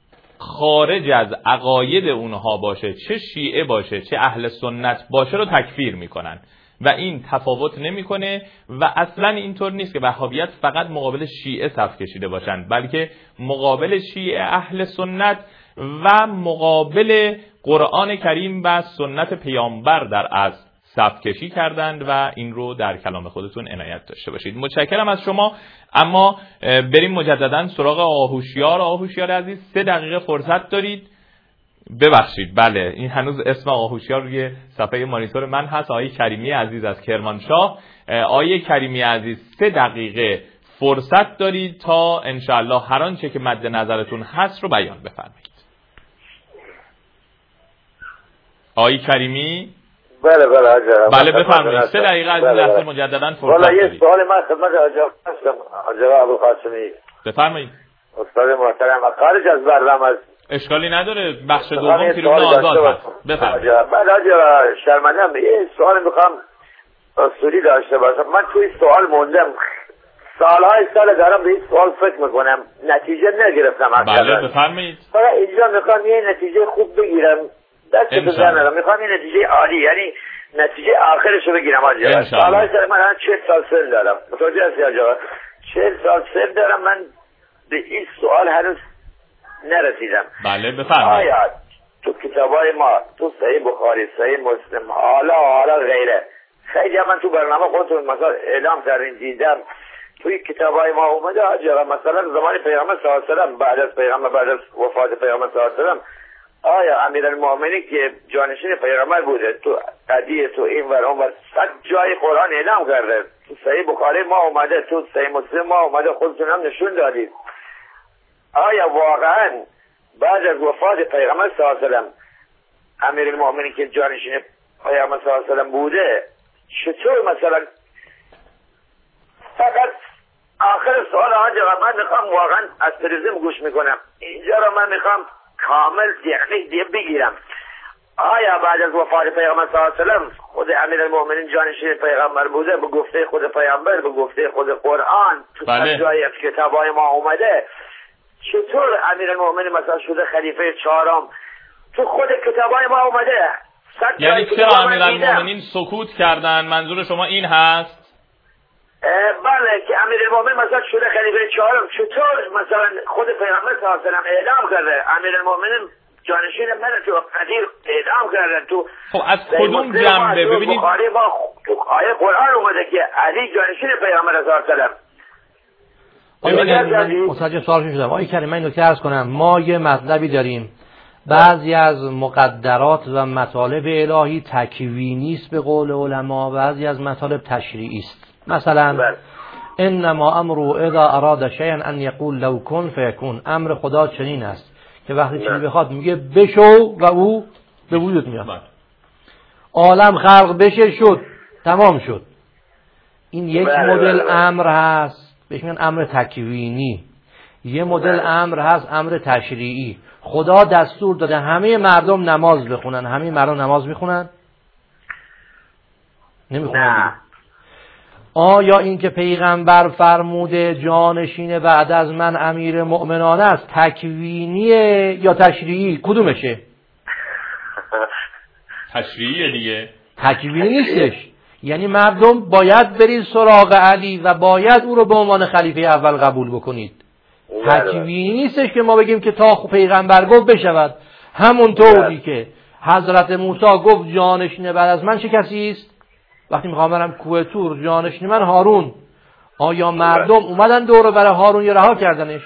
خارج از عقاید اونها باشه، چه شیعه باشه چه اهل سنت باشه، رو تکفیر میکنن و این تفاوت نمیکنه و اصلا اینطور نیست که وهابیت فقط مقابل شیعه صف کشیده باشن، بلکه مقابل شیعه اهل سنت و مقابل قرآن کریم و سنت پیامبر در اصل صف کشی کردند و این رو در کلام خودتون عنایت داشته باشید. متشکرم از شما. اما بریم مجددا سراغ آقا هوشیار. آقا هوشیار عزیز سه دقیقه فرصت دارید ببخشید بله این هنوز اسم آقا هوشیار روی صفحه مانیتور من هست. آقای کریمی عزیز از کرمانشاه. آقای کریمی عزیز سه دقیقه فرصت دارید تا انشاءالله هر آنچه که مد نظرتون هست رو بیان بفرمایید. آقای کریمی بله بله حاجا بله بفرمایید. سه دقیقه از این لحظه مجددا فرصت دارید. والا یه دارید. سوال من خدمت حاجا هستم حاجا ابوالقاسمی بفرمایید. استاد محترم خارج از برنامه است. اشکالی نداره بخش دوم تریبون آزاد هست. بفرمایید. من حاجا شرمندم یه سوال میخوام اصولی داشته باشم. من توی سوال موندم سالهای سال دارم به این سوال فکر میکنم نتیجه نگرفتم. بله بفرمایید. فقط اینجا میخوام یه نتیجه خوب بگیرم دست بزنم. میخوام یه نتیجه عالی یعنی نتیجه آخرش رو بگیرم آجا. سالهای سال من الان چهل سال سن دارم. متوجه هستی آجا؟ چهل سال سن دارم من به این سوال هنوز نرسیدم. بله بفرمایید. آیا تو کتابای ما تو صحیح بخاری صحیح مسلم حالا حالا غیره خیلی من تو برنامه خودتون مثلا اعلام کردین دیدم توی کتابای ما اومده آجا مثلا زمان پیغمبر صلی الله علیه و آله بعد از پیغمبر بعد از وفات پیغمبر صلی الله علیه و آله آیا امیرالمومنین که جانشین پیغمبر بوده تو عدیه تو این ور اون ور صد جای قرآن اعلام کرده تو صحیح بخاری ما اومده تو صحیح مسلم ما اومده خودتون هم نشون دادید. آیا واقعا بعد از وفات پیغمبر صلی الله علیه و آله امیرالمومنین که جانشین پیغمبر صلی الله علیه و آله بوده چطور مثلا فقط آخر سوال آجا من میخوام واقعا از تلویزیون گوش میکنم اینجا رو من میخوام کامل تکنیک دیگه بگیرم. آیا بعد از وفات پیغمبر صلی الله علیه و آله خود امیرالمومنین جانشین پیغمبر بوده به گفته خود پیغمبر به گفته خود قرآن تو بله. جای از کتابای ما اومده چطور امیرالمومنین مثلا شده خلیفه چهارم تو خود کتابای ما اومده یعنی چرا امیرالمومنین سکوت کردن منظور شما این هست؟ بله که امیرالمومنین مثلا شده خلیفه چهارم چطور مثلا خود پیغمبر صلی الله علیه و آله اعلام کرده امیرالمومنین جانشین من تو قدیر اعلام کردن تو خب از کدوم جنبه ببینید بخاری با تو آیه قرآن اومده که علی جانشین پیغمبر صلی الله علیه و آله ببینید من متوجه سوال شدم. آقای کریم من نکته عرض کنم ما یه مطلبی داریم بعضی از مقدرات و مطالب الهی تکوینی است به قول علما بعضی از مطالب تشریعی است. مثلا بل. انما امرو اذا اراد شیئا ان یقول لو کن فیکون. امر خدا چنین است که وقتی چیزی بخواد میگه بشو و او به وجود میاد. عالم خلق بشه شد تمام شد. این یک بل مدل بل بل. امر هست بهش میگن امر تکوینی. یه مدل بل. امر هست امر تشریعی. خدا دستور داده همه مردم نماز بخونن. همه مردم نماز میخونن؟ نمیخونن. آیا این که پیغمبر فرموده جانشین بعد از من امیر مؤمنان است تکوینیه یا تشریعی؟ کدومشه؟ تشریعیه دیگه. تکوینی نیستش. یعنی مردم باید برید سراغ علی و باید او رو به عنوان خلیفه اول قبول بکنید. تکوینی نیستش که ما بگیم که تا پیغمبر گفت بشود. همونطوری که حضرت موسی گفت جانشین بعد از من چه کسی است؟ وقتی میخوام برم کوه تور جانشین من هارون. آیا مردم اومدن دور برای هارون یا رها کردنش؟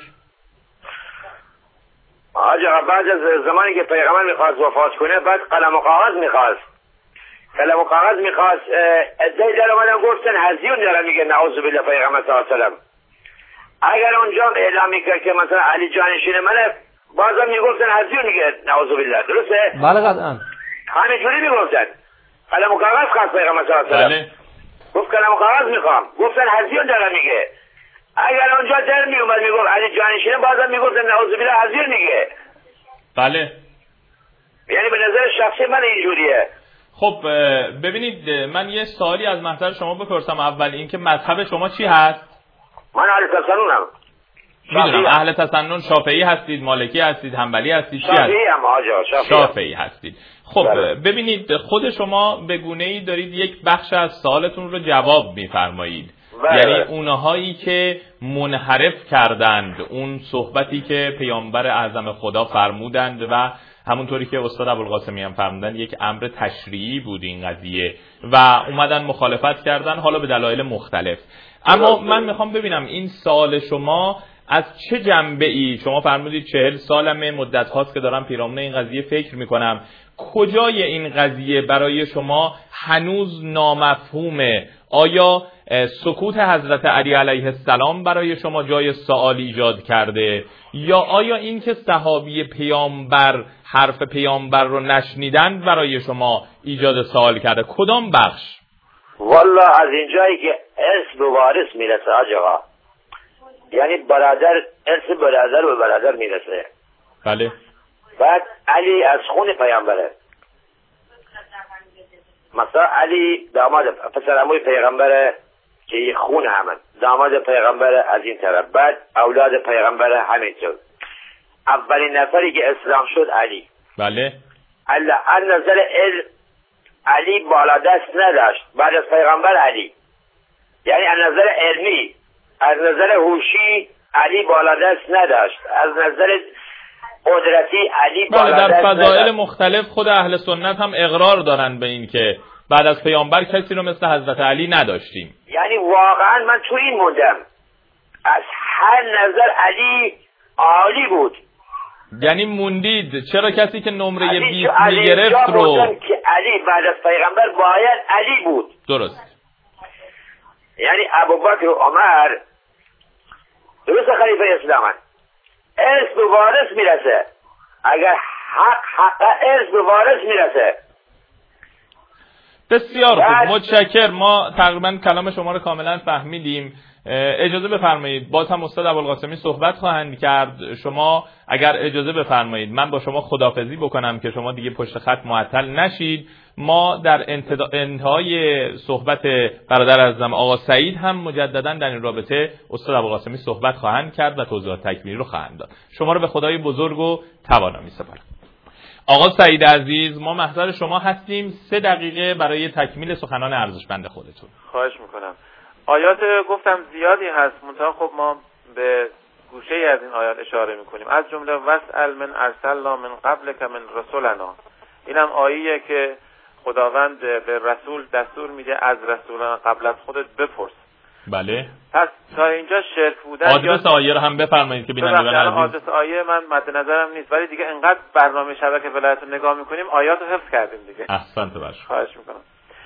آجا بعد از زمانی که پیغمبر میخواست وفات کنه بعد قلم و کاغذ میخواست قلم و کاغذ میخواست ادعای در اومدن گفتن هزیون دارن میگه نعوذ بالله پیغمبر صلی الله علیه و آله اگر اونجا اعلام میکرد که مثلا علی جانشین منه بازم میگفتن هزیون میگه نعوذ بالله. درسته؟ بله قطعا همینجوری میگفتن قلم و کاغذ خواست پیغمبر صلی الله علیه و آله گفت قلم و کاغذ میخوام گفتن هزیون دارن میگه اگر اونجا در میومد میگفت علی جانشین بازم میگفتن نعوذ بالله هزیون میگه. بله یعنی به نظر شخصی من اینجوریه. خب ببینید من یه سوالی از محضر شما بپرسم. اول اینکه مذهب شما چی هست؟ من اهل تسننم. میدونم اهل تسنن شافعی هستید، مالکی هستید، حنبلی هستید، چی هستید؟ شافعی هم آجا شافعی, شافعی هستید. خب بله. ببینید خود شما به گونه‌ای دارید یک بخش از سوالتون رو جواب میفرمایید. بله. یعنی اونهایی که منحرف کردند اون صحبتی که پیامبر اعظم خدا فرمودند و همونطوری که استاد ابوالقاسمی هم فرمودن یک امر تشریعی بود این قضیه و اومدن مخالفت کردن حالا به دلایل مختلف. اما من میخوام ببینم این سوال شما از چه جنبه ای؟ شما فرمودید چهل سالمه، مدت هاست که دارم پیرامون این قضیه فکر میکنم. کجای این قضیه برای شما هنوز نامفهومه؟ آیا سکوت حضرت علی علیه السلام برای شما جای سوال ایجاد کرده، یا آیا این که صحابی پیامبر حرف پیامبر رو نشنیدن برای شما ایجاد سوال کرده؟ کدام بخش؟ والله از اینجایی که ارث به وارث میرسه آقا، یعنی برادر ارث برادر به برادر میرسه. بله. بعد علی از خون پیامبره، مثلا علی داماد پسر عموی پیغمبره که یه خون همن، داماد پیغمبره از این طرف، بعد اولاد پیغمبره همینطور. اولین نفری که اسلام شد علی. بله. الله از نظر علم علی بالا دست نداشت بعد از پیغمبر علی، یعنی از نظر علمی، از نظر هوشی علی بالا دست نداشت، از نظر قدرتی علی بالا دست نداشت. در فضائل مختلف خود اهل سنت هم اقرار دارن به این که بعد از پیامبر کسی رو مثل حضرت علی نداشتیم. یعنی واقعا من تو این موندم، از هر نظر علی عالی بود. یعنی موندید چرا کسی که نمره بیست می گرفت رو که علی بعد از پیغمبر باید علی بود. درست. یعنی ابوبکر و عمر درست خلیفه اسلامن، ارث به وارث میرسه. اگر حق حق ارث به وارث میرسه. بسیار خوب، متشکر. ما تقریبا کلام شما رو کاملا فهمیدیم. اجازه بفرمایید باز هم استاد ابوالقاسمی صحبت خواهند کرد. شما اگر اجازه بفرمایید من با شما خداحافظی بکنم که شما دیگه پشت خط معطل نشید. ما در انتهای صحبت برادر اعظم آقا سعید هم مجددا در این رابطه استاد ابوالقاسمی صحبت خواهند کرد و توضیحات تکمیلی رو خواهند داد. شما رو به خدای بزرگ و توانا می‌سپارم. آقا سعید عزیز، ما محضر شما هستیم. سه دقیقه برای تکمیل سخنان ارزشمند خودتون. خواهش میکنم. آیات گفتم زیادی هست، منتها خب ما به گوشه از این آیات اشاره میکنیم. از جمله وسأل من ارسلنا من قبلک من رسولنا، اینم آیه که خداوند به رسول دستور میده از رسولان قبل از خودت بپرس. بله. پس تا اینجا شرک بودن. آدرس آیه رو هم بفرمایید که بینندگان عزیز. آدرس آیه من مد نظرم نیست، ولی دیگه انقدر برنامه شبکه ولایت رو نگاه میکنیم آیات رو حفظ کردیم دیگه. احسنت باش. خواهش میکنم.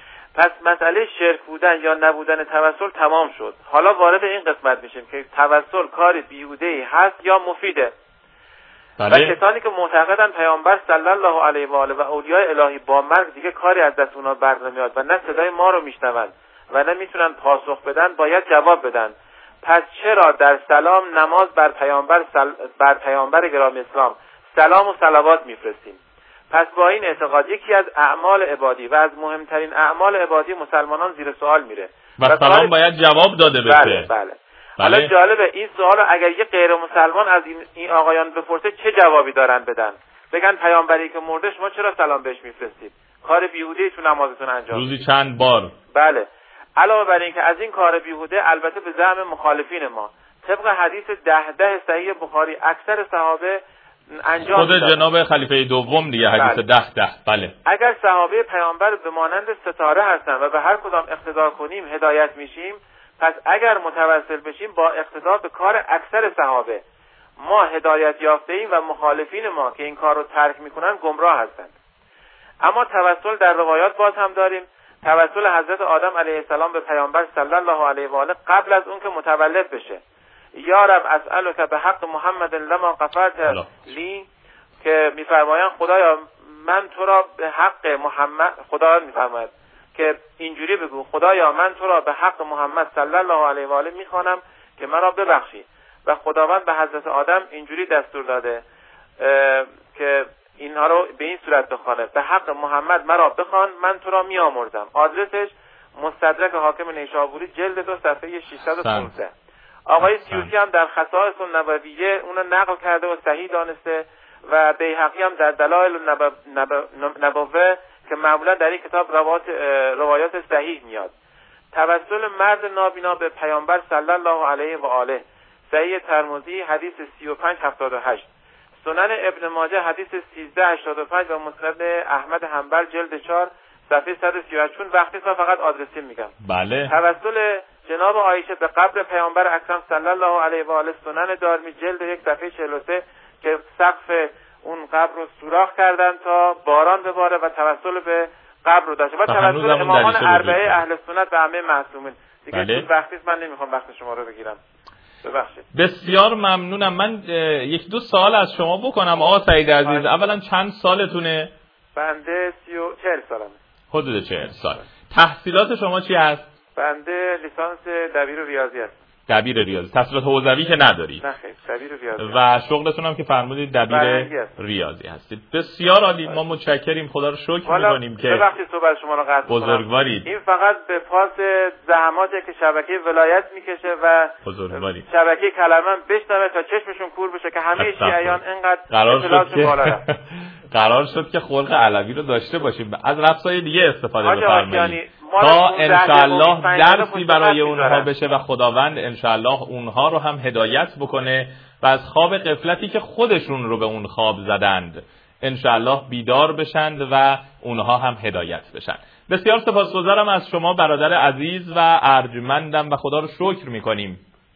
پس مسئله شرک بودن یا نبودن توسل تمام شد. حالا وارد این قسمت میشیم که توسل کاری بیهوده‌ای هست یا مفیده. بله. و کسانی که معتقدن پیامبر صلی الله علیه و آله و اولیاء الهی با مرگ دیگه کاری از دست اونها بر نمیاد و نه صدای ما رو میشنون و نه میتونن پاسخ بدن، باید جواب بدن. پس چرا در سلام نماز بر پیامبر سل... بر پیامبر گرامی اسلام سلام و صلوات میفرستیم؟ پس با این اعتقاد یکی از اعمال عبادی و از مهمترین اعمال عبادی مسلمانان زیر سوال میره و, و سلام کار... باید جواب داده بشه. بله بله. حالا بله. جالبه این سوال اگر یه غیر مسلمان از این, این آقایان بپرسه چه جوابی دارن بدن؟ بگن پیامبری که مرده شما چرا سلام بهش میفرستید؟ کار بیهوده‌ای تو نمازتون انجام روزی چند بار. بله. علاوه بر این که از این کار بیهوده البته به زعم مخالفین ما طبق حدیث ده ده صحیح بخاری اکثر صحابه انجام خود جناب خلیفه دوم دیگه حدیث بله. ده ده. بله. اگر صحابه پیامبر به مانند ستاره هستن و به هر کدام اقتدا کنیم هدایت میشیم، پس اگر متوسل بشیم با اقتدا به کار اکثر صحابه ما هدایت یافته ایم و مخالفین ما که این کار رو ترک میکنن گمراه هستند. اما توسل در روایات باز هم داریم. توسل حضرت آدم علیه السلام به پیامبر صلی الله علیه و آله قبل از اون که متولد بشه. یا رب اسألک به حق محمد لما غفرت لی، که میفرمایند خدایا من تو را به حق محمد، خدا میفرماید که اینجوری بگو خدایا من تو را به حق محمد صلی الله علیه و آله میخوانم که مرا ببخشی. و خداوند به حضرت آدم اینجوری دستور داده که اینها رو به این صورت بخوانه: به حق محمد مرا بخوان من تو را میآمرزم. آدرسش مستدرک حاکم نیشابوری جلد دو صفحه ششصد و پانزده. آقای سیوطی هم در خصائص النبویه اون نقل کرده و صحیح دانسته و بیهقی هم در دلائل النبوه که معمولا در این کتاب روایات روایات صحیح میاد. توسل مرد نابینا به پیامبر صلی الله علیه و آله، صحیح ترمذی حدیث سی و پنج هفتاد و هشت، سنن ابن ماجه حدیث سیزده هشتاد و پنج و مسند احمد حنبل جلد چهار صفحه صد و سی و هشت. چون وقتی ما فقط آدرسی میگم. بله. توسل جناب عایشه به قبر پیامبر اکرم صلی الله علیه و آله سنن دارمی جلد یک صفحه چهل و سه که سقف اون قبر رو سوراخ کردن تا باران بباره و توسل به قبر رو داشته و توسل امامان اربعه اهل سنت و همه معصومین. دیگه بله. وقتی من نمیخوام وقت شما رو بگیرم. ببخشید. بسیار ممنونم. من یک دو سوال از شما بکنم آقا سعید عزیز. اولا چند سالتونه؟ بنده سی و چهل سالمه. حدود چهل سال. تحصیلات شما چی هست؟ بنده لیسانس دبیر ریاضی هست. دبیر ریاضی. تحصیلات حوزوی که ندارید؟ نه خیر، دبیر ریاضی. و شغلتون هم که فرمودید دبیر ریاضی هستید. بسیار عالی. ما متشکریم. خدا رو شکر می‌کنیم که ببخشید صحبت شما رو قطع کنم. بزرگوارید. این فقط به پاس زحماتی که شبکه ولایت میکشه و بزرگوارید. شبکه کلمه بشنوه تا چشمشون کور بشه که همه شیعیان اینقدر قرار شد که قرار شد که خلق علوی رو داشته باشیم. از رفسای دیگه استفاده بفرمایید تا انشاءالله درسی برای اونها بشه و خداوند انشاءالله اونها رو هم هدایت بکنه و از خواب غفلتی که خودشون رو به اون خواب زدند انشاءالله بیدار بشند و اونها هم هدایت بشن. بسیار سپاسگزارم از شما برادر عزیز و ارجمندم و خدا رو شکر میکنیم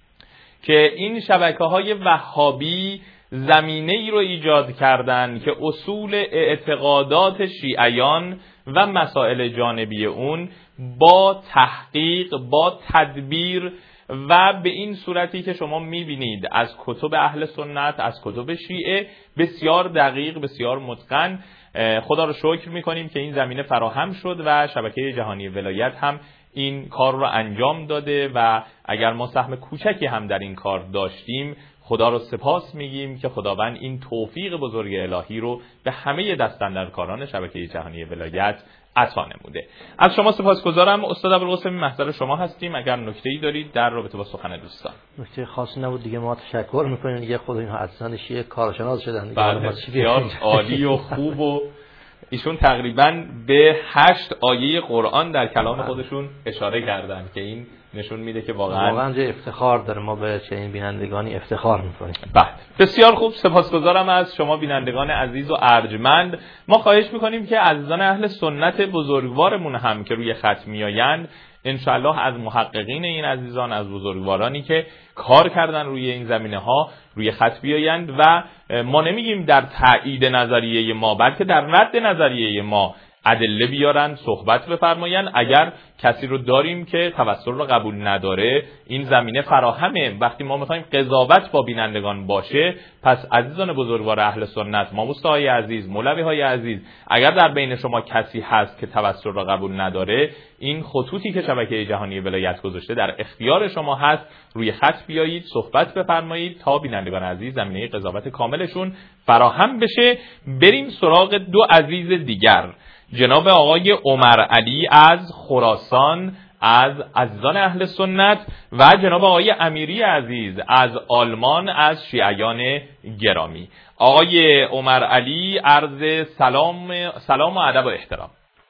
که این شبکه‌های وهابی زمینه ای رو ایجاد کردن که اصول اعتقادات شیعیان و مسائل جانبی اون با تحقیق، با تدبیر و به این صورتی که شما میبینید از کتب اهل سنت، از کتب شیعه بسیار دقیق، بسیار متقن. خدا رو شکر میکنیم که این زمینه فراهم شد و شبکه جهانی ولایت هم این کار رو انجام داده و اگر ما سهم کوچکی هم در این کار داشتیم خدا رو سپاس میگیم که خداوند این توفیق بزرگ الهی رو به همه دستاندرکاران شبکه جهانی ولایت عطا نموده. از شما سپاسگزارم. استاد ابوالقاسمی محضر شما هستیم اگر نکته‌ای دارید در رابطه با سخن دوستان. نکته خاصی نبود دیگه. ما تشکر میکنیم دیگه. خود اینها عزیزان شیعه کارشناس شدن دیگه. بله بسیار عالی و خوب و ایشون تقریباً به هشت آیه قرآن در کلام خودشون اشاره کردن که این نشون میده که واقعا واقعا جای افتخار داره. ما به چنین بینندگانی افتخار میکنیم. بله بسیار خوب. سپاسگزارم از شما بینندگان عزیز و ارجمند. ما خواهش میکنیم که عزیزان اهل سنت بزرگوارمون هم که روی خط میآیند انشالله از محققین این عزیزان، از بزرگوارانی که کار کردن روی این زمینه ها روی خط بیایند و ما نمیگیم در تایید نظریه ما بلکه در رد نظریه ما ادله بیارن، صحبت بفرمایند. اگر کسی رو داریم که توسل رو قبول نداره این زمینه فراهمه. وقتی ما میخوایم قضاوت با بینندگان باشه پس عزیزان بزرگوار اهل سنت، ماموستاهای عزیز، مولوی های عزیز، اگر در بین شما کسی هست که توسل رو قبول نداره این خطوطی که شبکه جهانی ولایت گذاشته در اختیار شما هست. روی خط بیایید، صحبت بفرمایید تا بینندگان عزیز زمینه قضاوت کاملشون فراهم بشه. بریم سراغ دو عزیز دیگر، جناب آقای عمر علی از خراسان از عزیزان اهل سنت و جناب آقای امیری عزیز از آلمان از شیعیان گرامی. آقای عمر علی عرض سلام سلام و ادب و احترام.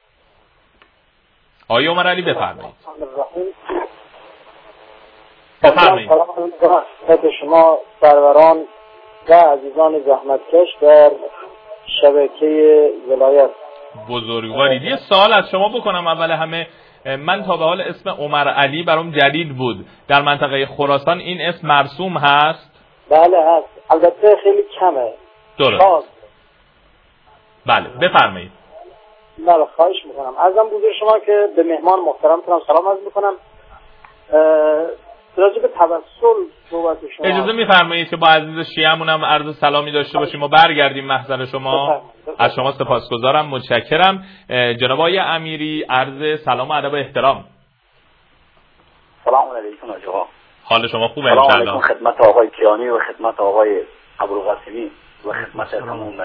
آقای عمر علی بفرمایید. بفرمایید. خدمت شما سروران و عزیزان زحمتکش در شبکه ولایت. بزرگوارید. یه سوال از شما بکنم اول همه. من تا به حال اسم عمر علی برام جدید بود. در منطقه خراسان این اسم مرسوم هست؟ بله هست. البته خیلی کمه. درست. بله بفرمایید. بله خواهش میکنم. عرضم بزرگ شما که به مهمان محترمتون سلام عرض میکنم. راجع به توسل صحبت شما اجازه میفرمایید که با عزیز شیعه‌مون هم عرض سلامی داشته باشیم و برگردیم محضر شما. از شما سپاسگزارم، متشکرم. جناب آقای امیری عرض سلام و ادب و احترام. سلام علیکم آقا. حال شما خوبه ان شاء الله؟ خدمت آقای کیانی و خدمت آقای ابوالقاسمی و خدمت تمام.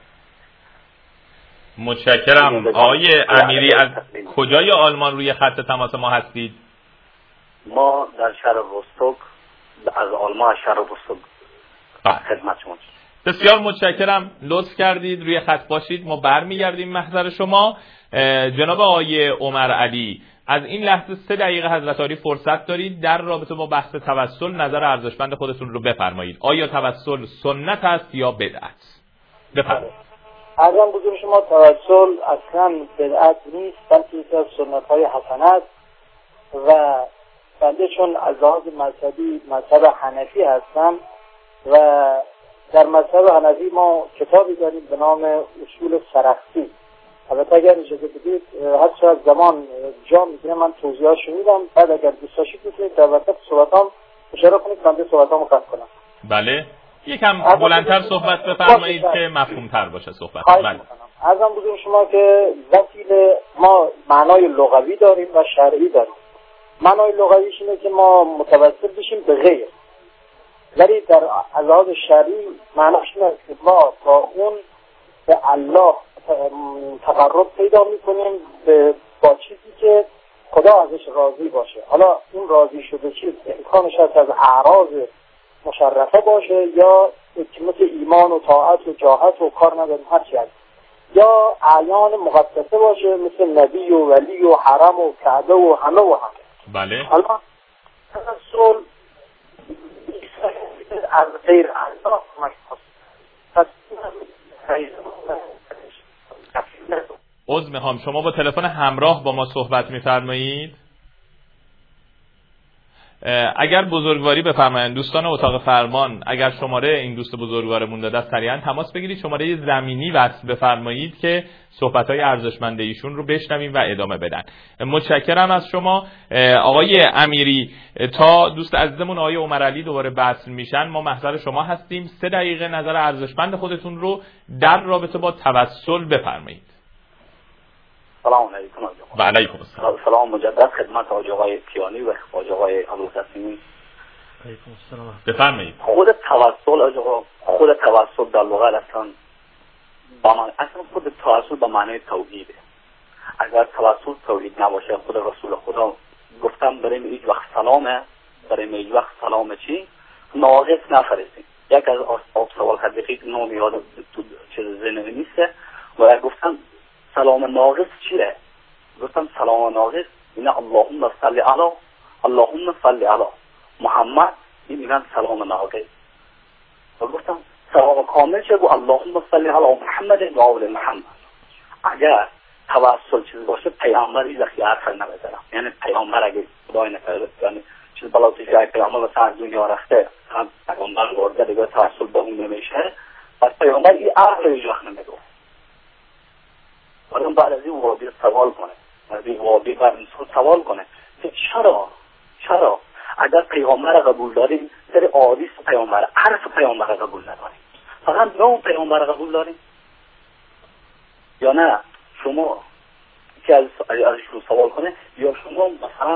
متشکرم. آقای امیری از کجای آلمان روی خط تماس ما هستید؟ ما در شهر روستوک، از آلمان شهر روستوک خدمت شما. بسیار متشکرم، لطف کردید روی خط باشید. ما برمیگردیم محضر شما. جناب آقای عمر علی از این لحظه سه دقیقه حضرت عالی فرصت دارید در رابطه با بحث توسل نظر ارزشمند خودتون رو بفرمایید. آیا توسل سنت است یا بدعت؟ بفرمایید. عرضم بزرگ شما توسل اصلا بدعت نیست بلکه یکی از سنت های حسنه است و بنده چون از لحاظ مذهبی مذهب حنفی هستم و در مذهب حنفی ما کتابی داریم به نام اصول سرخسی. البته اگر اجازه بدید هر چقدر زمان جا میگیره من توضیحاتشو میدم، بعد اگر دوست داشتید میتونید در وسط صحبتام اشاره کنید بنده صحبتامو قطع کنم. بله یکم بلندتر صحبت بفرمایید که مفهوم‌تر باشه صحبت. بله. عرضم بزرگ شما که وسیله ما معنای لغوی داریم و شرعی داریم. معنای لغویش اینه که ما متوسل بشیم به غیر، ولی در لحاظ شرعی معناش اینه که ما با اون به الله تقرب پیدا میکنیم با چیزی که خدا ازش راضی باشه. حالا اون راضی شده چیز امکانش هست از اعراض مشرفه باشه یا مثل ایمان و طاعت و جاهت و کار نداریم هرچی هست، یا اعیان مقدسه باشه مثل نبی و ولی و حرم و کعبه و همه و همه. بله. حالا توسل از غیر الله پس عذر میخوام شما با تلفن همراه با ما صحبت میفرمایید؟ اگر بزرگواری بفرمایید دوستان اتاق فرمان، اگر شماره این دوست بزرگوارمون داده سریعا تماس بگیرید، شماره زمینی وصل بفرمایید که صحبت‌های ارزشمند ایشون رو بشنویم و ادامه بدن. متشکرم از شما آقای امیری. تا دوست عزیزمون آقای عمرعلی دوباره وصل میشن ما محضر شما هستیم. سه دقیقه نظر ارزشمند خودتون رو در رابطه با توسل بفرمایید. سلام علیکم. و علیکم السلام. سلام مجدد خدمت آقای کیانی و آقای ابوالقاسمی. علیکم السلام. بفرمایید. خود توسل آقا خود توسل در لغت اصلا با معنی اصلا خود توسل به معنی توحیده. اگر توسل توحید نباشه خود رسول خدا گفتم برای هیچ وقت سلامه برای هیچ وقت سلام چی ناقص نفرستید. یک از آب سوال کرد دقیق نام یاد تو چیز ذهن نیسته و گفتم سلام ناقص چیه؟ گفتم سلام ناقص اینه اللهم صل علی اللهم صل علی محمد، این میگن سلام ناقص. و گفتم سلام کامل چه؟ گو اللهم صل علی محمد و آل محمد. اگر توسل چیز باشه پیامبر این اختیار کار نمیذاره، یعنی پیامبر اگه خدای نکرده یعنی چیز بلاتی که پیامبر واسه از دنیا رفته هم پیامبر ورده دیگه توسل به اون نمیشه، پس پیامبر این عقل هیچ وقت نمیگه. بعدم بعد از این وابی سوال کنه، از این وابی بر انسان سوال کنه که چرا چرا اگر پیامبر قبول داریم سر عادیس پیامبر عرف پیامبر قبول نداریم، فقط نام پیامبر قبول داریم یا نه؟ شما که از ازشون سوال کنه یا شما مثلا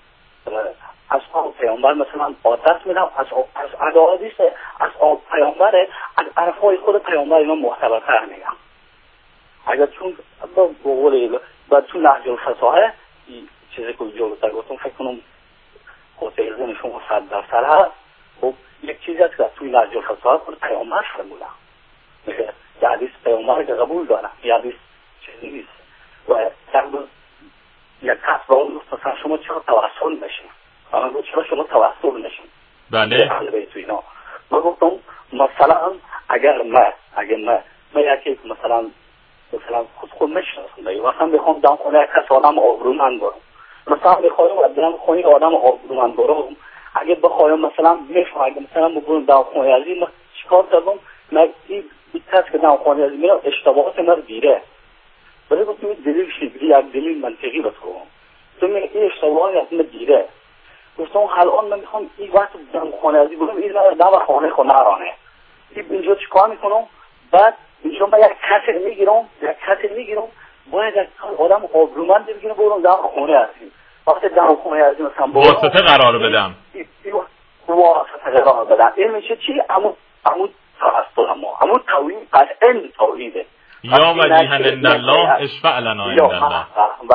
از آب پیامبر مثلا عادت میدم از از عادیس از آب پیامبره از عرفای خود پیامبر اینا محتواتر میگم. اگر چون با قول بعد چون نهج الفصاحه چیزی که جلوتر گفتم فکر کنم خودتون شما صد درصد هست. خب یک چیزی هست که توی نهج الفصاحه خود پیامبر فرموده میگه یه حدیث پیامبر که قبول دارم یه حدیث چیزی نیست و در یک کس با اون مثلا شما چرا توسل نشین اما گفت چرا شما توسل نشین بله من گفتم مثلا اگر من اگر من من یکی مثلا مثلا خود خود میشناسم دیگه مثلا بخوام دم خونه یک کس آدم آبرومند برم مثلا بخوایم دم خونه آدم آبرومند برم اگه بخوایم مثلا میفهم اگه مثلا بگم دم خونه از این چیکار کردم من این کس که دم خونه از میرم اشتباهات من دیره ولی گفتم دلیل شیبری یک دلیل منطقی بسکنم تو می این اشتباهات از من دیره گفتم الان من میخوام این وقت دم خونه از برم این دم خونه خونه رانه این اینجا چیکار میکنم بعد اینجا من یک کسی میگیرم یک کسی میگیرم باید یک آدم آبرومند بگیرم برم دم خونه هستیم وقتی دم خونه هستیم مثلا واسطه قرار بدم واسطه قرار بدم این میشه چی؟ امون امون توسل ما امون توحید پس این توحیده یا وجیها عند الله اشفع لنا عند الله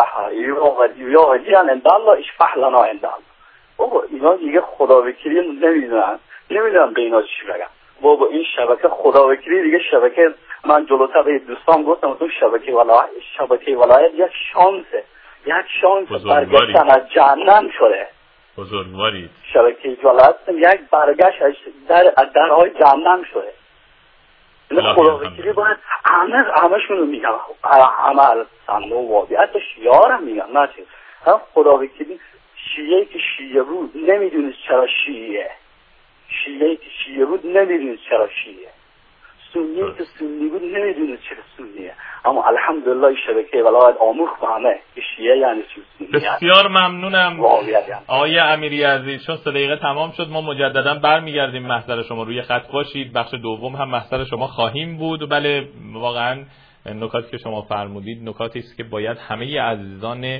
یا وجیها عند الله اشفع لنا عند الله. بابا اینا دیگه خدا وکیلی نمیدونن نمیدونم به اینا چی بگم. بابا این شبکه خدا وکیلی دیگه شبکه من جلوتر به دوستان گفتم تو شبکه ولایت شبکه ولایت یک شانسه یک شانس برگشتن از جهنم شده بزرگواری شبکه ولایت یک برگشت در درهای جهنم شده. این خدا وکیلی باید همه همشون رو میگم عمل سنو وابی حتی شیارم میگم نه چیز هم خدا وکیلی شیعه که شیعه بود نمیدونست چرا شیعه، شیعه که شیعه بود نمیدونست چرا شیعه، سنی که سنی بود نمیدونست چرا سنیه. اما الحمدلله شبکه ولایت آموخت به همه که شیعه یعنی سنی. بسیار ممنونم یعنی. آقای امیری عزیز. چون سه دقیقه تمام شد، ما مجددا برمیگردیم. محضر شما روی خط باشید، بخش دوم هم محضر شما خواهیم بود. بله واقعا نکاتی که شما فرمودید نکاتی است که باید همه عزیزان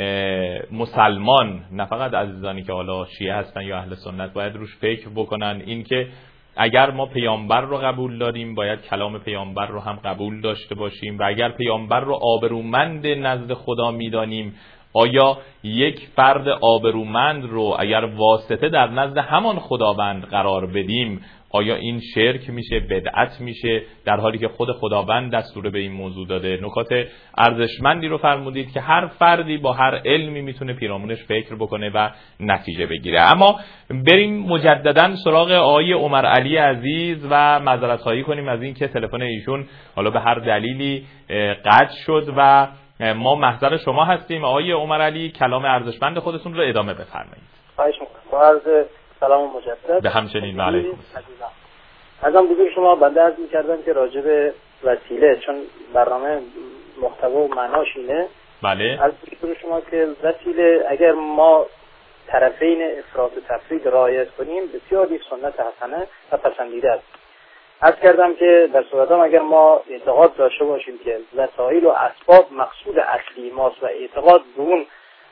مسلمان، نه فقط عزیزانی که حالا شیعه هستن یا اهل سنت، باید روش فکر بکنن. این که اگر ما پیامبر رو قبول داریم باید کلام پیامبر رو هم قبول داشته باشیم، و اگر پیامبر رو آبرومند نزد خدا میدانیم، آیا یک فرد آبرومند رو اگر واسطه در نزد همان خداوند قرار بدیم، آیا این شرک میشه، بدعت میشه، در حالی که خود خداوند دستور به این موضوع داده؟ نکات ارزشمندی رو فرمودید که هر فردی با هر علمی میتونه پیرامونش فکر بکنه و نتیجه بگیره. اما بریم مجددا سراغ آقای عمر علی عزیز و معذرت خواهی کنیم از این که تلفن ایشون حالا به هر دلیلی قطع شد و ما محضر شما هستیم. آقای عمر علی کلام ارزشمند خودتون رو ادامه بفرمایید. خواهش می‌کنم. سلام مجدد. به همچنین. و علیکم ازم بزرگ شما بنده عرض می‌کردم که راجع به وسیله، چون برنامه محتوا و معناش اینه، بله، از بزرگ شما که وسیله اگر ما طرفین افراط و تفرید رعایت کنیم بسیار یک سنت حسنه و پسندیده است. عرض کردم که در صورتام اگر ما اعتقاد داشته باشیم که وسایل و اسباب مقصود اصلی ماست و اعتقاد به اون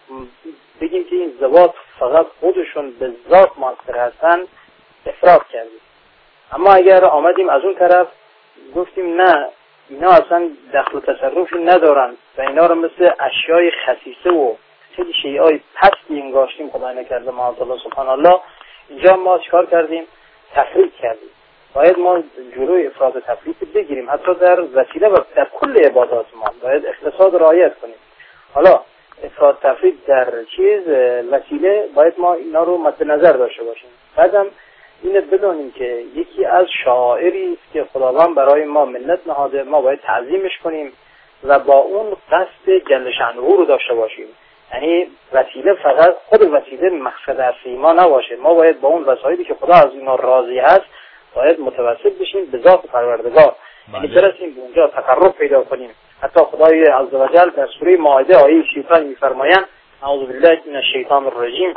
بگیم که این ذوات فقط خودشون به ذات مؤثر هستن، افراط کردیم. اما اگر آمدیم از اون طرف گفتیم نه اینا اصلا دخل و تصرفی ندارن و اینا رو مثل اشیای خسیسه و خیلی شیءای پستی انگاشتیم، خدا نکرده معاذ الله سبحان الله، اینجا ما چیکار کردیم؟ تفریط کردیم. باید ما جلوی افراط و تفریط بگیریم، حتی در وسیله و در کل عبادات ما باید اقتصاد رعایت کنیم. حالا افراط تفریط در چیز وسیله باید ما اینا رو مد نظر داشته باشیم. بعدم اینو بدونیم که یکی از شعائری است که خداوند برای ما منت نهاده، ما باید تعظیمش کنیم و با اون قصد جل شأنه رو داشته باشیم. یعنی وسیله فقط خود وسیله مقصد اصلی ما نباشه، ما باید با اون وسایلی که خدا از اینا راضی هست باید متوسل بشیم به ذات پروردگار، یعنی برسیم به اونجا تقرب پیدا کنیم. حتی خدای عزوجل در سوره مائده آیه شیطان میفرمایند اعوذ بالله من الشیطان الرجیم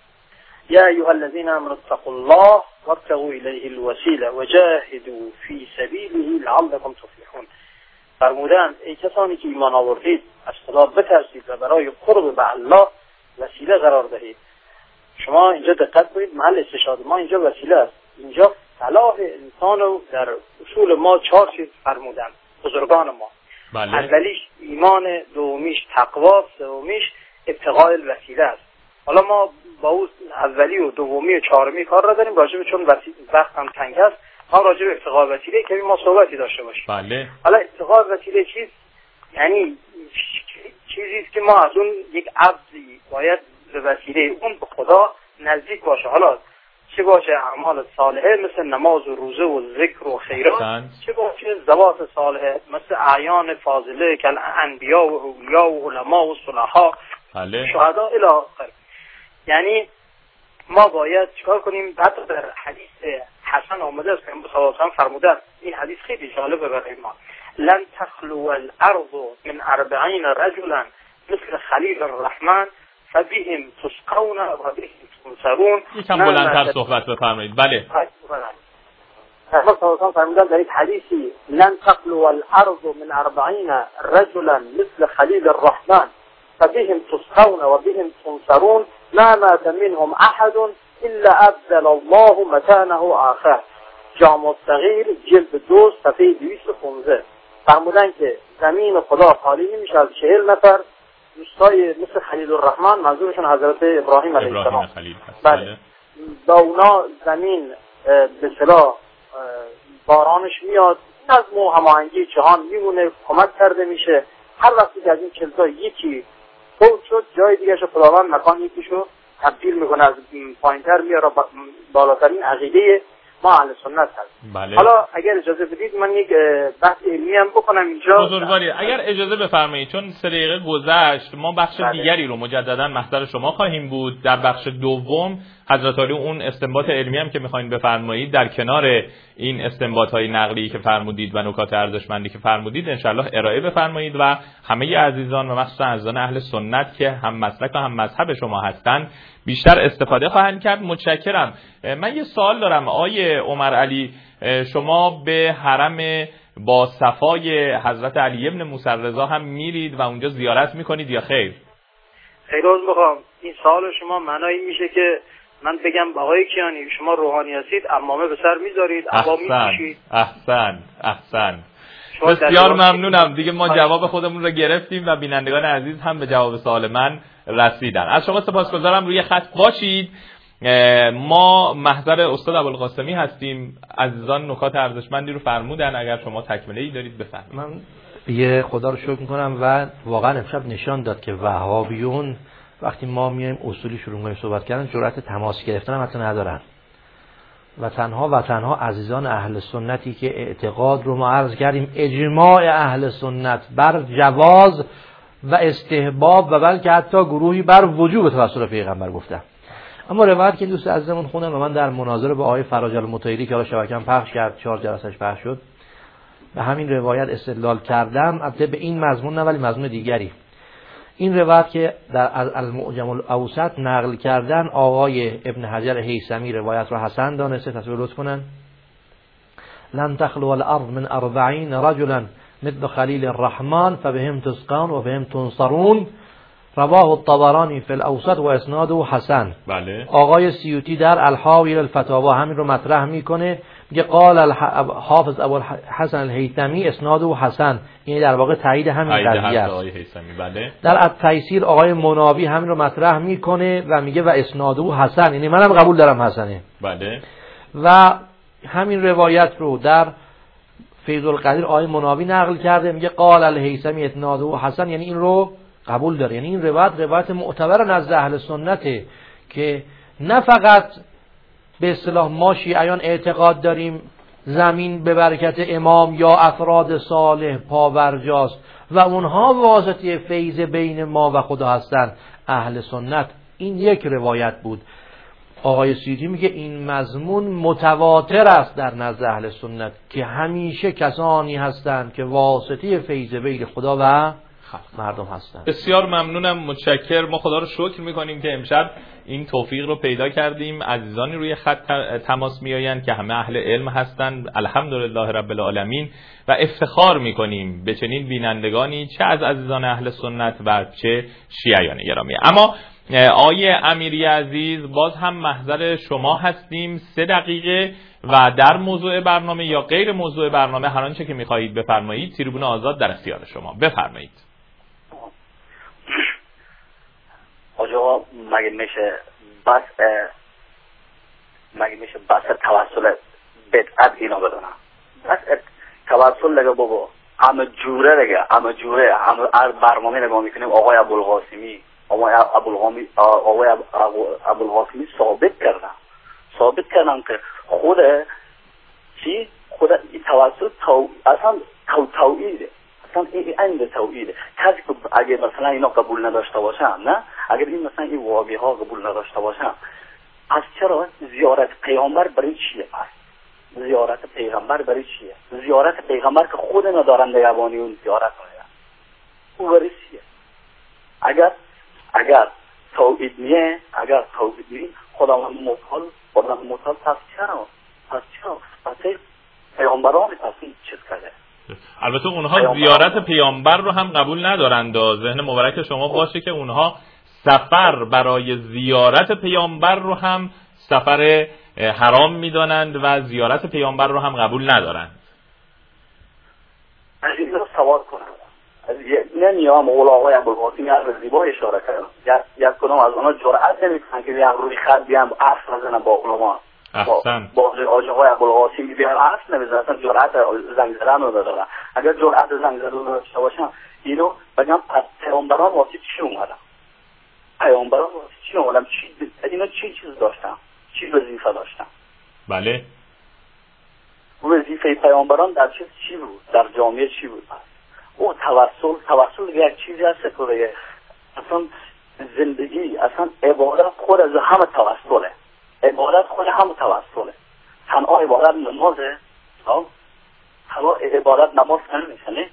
یا ایها الذین آمنوا اتقوا الله وابتغوا الیه الوسیله وجاهدوا فی سبیله لعلکم تفلحون. فرمودند ای کسانی که ایمان آوردید از خدا بترسید و برای قرب به الله وسیله قرار دهید. شما اینجا دقت کنید، محل استشهاد ما اینجا وسیله است. اینجا صلاح انسان رو در اصول ما چهار چیز فرمودند بزرگان ما. بله. اولیش ایمان، دومیش تقوا، سومیش ابتغاء الوسیله است. حالا ما با اون اولی و دومی و چهارمی کار را داریم، راجع به چون وقت هم تنگ است ما راجع به ابتغاء الوسیله که ما صحبتی داشته باشیم. بله. حالا ابتغاء الوسیله چیز یعنی چیزی است که ما از اون یک عبدی باید به وسیله اون به خدا نزدیک باشه. حالا چه باشه اعمال صالحه مثل نماز و روزه و ذکر و خیرات، چه باشه ذوات صالحه مثل اعیان فاضله که انبیا و اولیا و علما و صلحا، بله، شهدا الی آخر. یعنی ما باید چیکار کنیم؟ حتی در حدیث حسن آمده است که صلی الله علیه و فرموده است، این حدیث خیلی جالبه برای ما، لن تخلو الارض من اربعین رجلا مثل خلیل الرحمن فبهم تسقون و بهم تنصرون. یکم بلندتر صحبت بفرمایید. بله. رسول الله فرمودند در این حدیثی لن تخلو الارض من اربعین رجلا مثل خلیل الرحمن فبهم تسقون و بهم تنصرون ما مات منهم احد الا ابدل الله مكانه آخر. جامع الصغیر جلد دو صفحه دویست و پانزده. فرمودند که زمین خدا خالی نمیشه از چهل نفر دوستای مثل خلیل الرحمن، منظورشون حضرت ابراهیم علیه السلام. بله. با اونا زمین به اصطلاح بارانش میاد، نظم و هماهنگی جهان میمونه، کمک کرده میشه. هر وقتی که از این چلتا یکی فوت شد جای دیگه شو خداوند مکان یکیشو تبدیل میکنه، از پایینتر میاره بالاترین عقیده ما اهل سنت هستیم. بله. حالا اگر اجازه بدید من یک بحث علمی هم بکنم اینجا. بزرگواری اگر اجازه بفرمایید، چون سه دقیقه گذشت، ما بخش بله. دیگری رو مجددا محضر شما خواهیم بود. در بخش دوم حضرت عالی اون استنباط علمی هم که میخواین بفرمایید در کنار این استنباط‌های نقلی که فرمودید و نکات ارزشمندی که فرمودید انشالله ارائه بفرمایید و همه عزیزان و مخصوصا عزیزان اهل سنت که هم مسلک و هم مذهب شما هستند بیشتر استفاده خواهند کرد. متشکرم. من یه سوال دارم آقای عمر علی، شما به حرم با صفای حضرت علی ابن موسی رضا هم میرید و اونجا زیارت میکنید یا خیر؟ خیر از بخوام این سوال شما معنایی میشه که من بگم آقای کیانی شما روحانی هستید، عمامه به سر میذارید، عبا میپوشید. احسن احسن بسیار ممنونم. دیگه ما جواب خودمون رو گرفتیم و بینندگان عزیز هم به جواب سوال من رسیدن. از شما سپاسگزارم، روی خط باشید. ما محضر استاد ابوالقاسمی هستیم. عزیزان نکات ارزشمندی رو فرمودن، اگر شما تکمله‌ای دارید بفرمایید. من یه خدا رو شکر میکنم و واقعا امشب نشان داد که وهابیون وقتی ما میایم اصولی شروع می‌کنیم صحبت کردن جرأت تماس گرفتن هم حتی ندارن و تنها و تنها عزیزان اهل سنتی که اعتقاد رو ما عرض کردیم اجماع اهل سنت بر جواز و استحباب و بلکه حتی گروهی بر وجوب توسل پیغمبر گفتن. اما روایت که دوست عزیزمون خوندن و من در مناظره با آقای فراج المطیری که حالا شبکه‌ام پخش کرد، چهار جلسه‌اش پخش شد، به همین روایت استدلال کردم. البته به این مضمون نه ولی مضمون دیگری. این روایت که در المعجم الاوسط نقل کردن آقای ابن حجر هیثمی روایت رو حسن دانسته، تصویر لطف کنن. لن تخلو الارض من اربعین رجلا مثل خلیل الرحمن فبهم تسقون و بهم تنصرون، رواه الطبرانی فی الاوسط و اسناده حسن. بله. آقای سیوطی در الحاوی الفتاوا همین رو مطرح میکنه، میگه قال حافظ ابو الحسن الهیثمی اسناده حسن، یعنی در واقع تایید همین قضیه است. بله. در التیسیر آقای مناوی همین رو مطرح میکنه و میگه و اسناده حسن، یعنی منم قبول دارم حسنه. بله. و همین روایت رو در فیض القدیر آقای مناوی نقل کرده، میگه قال الهیثمی اسناده حسن، یعنی این رو قبول داره. یعنی این روایت روایت معتبر نزد اهل سنته که نه فقط به اصطلاح ما شیعیان اعتقاد داریم زمین به برکت امام یا افراد صالح پابرجاست و اونها واسطه فیض بین ما و خدا هستند، اهل سنت. این یک روایت بود. آقای سیوطی میگه این مضمون متواتر است در نزد اهل سنت که همیشه کسانی هستند که واسطه فیض بین خدا و مردم هستند. بسیار ممنونم، متشکر. ما خدا رو شکر میکنیم که امشب این توفیق رو پیدا کردیم. عزیزانی روی خط تماس میآیند که همه اهل علم هستند، الحمدلله رب العالمین، و افتخار میکنیم به چنین بینندگانی، چه از عزیزان اهل سنت و چه شیعیان گرامی. اما آیه امیری عزیز باز هم محضر شما هستیم، سه دقیقه و در موضوع برنامه یا غیر موضوع برنامه هر آنچه که میخواهید بفرمایید، تریبون آزاد در اختیار شما. بفرمایید. آجا مگه میشه بس مگه میشه بس توسل بدعت اینا بدونم؟ بس توسل لگه بابا همه جوره لگه همه جوره همه برنامه نگاه میکنیم. آقای ابوالقاسمی آقای ابوالقاسمی آقای ابوالقاسمی ثابت کردن ثابت کردن که خود چی خود این توسل تو اصلا تو توحیده، اصلا این عین توحیده. کسی که اگه مثلا اینا قبول نداشته باشن، نه اگر این مثلا این وابی ها قبول نداشته باشن، پس چرا زیارت پیامبر برای چیه؟ پس زیارت پیغمبر برای چیه؟ زیارت پیغمبر که خود ندارن نگهبانی اون زیارت کنه، او برای چیه؟ اگر اگر توحید نیه اگر توحید نیه خداوند متعال خداوند متعال پس چرا؟ پس چرا؟ پس پیامبران پس این چیز کرده. البته اونها زیارت پیامبر رو هم قبول ندارند. ذهن مبارک شما باشه که اونها سفر برای زیارت پیامبر رو هم سفر حرام میدانند و زیارت پیامبر رو هم قبول ندارند. از این رو سوال کنم، از نمیام اولاغای ابوالقاسمی از زیبا اشاره کردم، یک کدام از آنها جرأت نمیکنن که یک روی خط بیان عرض نزنن با علما. احسن. با آقای ابوالقاسمی بیان عرض نمیزنن، اصلا جرأت زنگ زدن رو ندارن. اگر جرأت زنگ زدن رو داشته باشن اینو بگم پس پیامبران واسه چی اومدن؟ پیامبران واسه چی اومدن؟ چی اینا چی چیز داشتن؟ چی وظیفه داشتن؟ بله. وظیفه پیامبران در چه چی بود، در جامعه چی بود؟ او توسل توسل یک چیزی هست که اصلا زندگی، اصلا عبادت خود از همه توسله، عبادت خود همه توسله. تنها عبادت نمازه، تنها عبادت نماز نمیشه، نه؟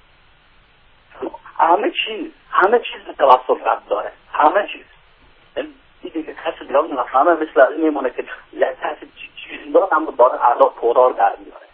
همه چیز همه چیز به توسل ربط داره، همه چیز. این دیگه کسی دیگه نفهمه، مثل از این میمونه که یک کسی چیزی داره اما داره ادا قرار در میاره،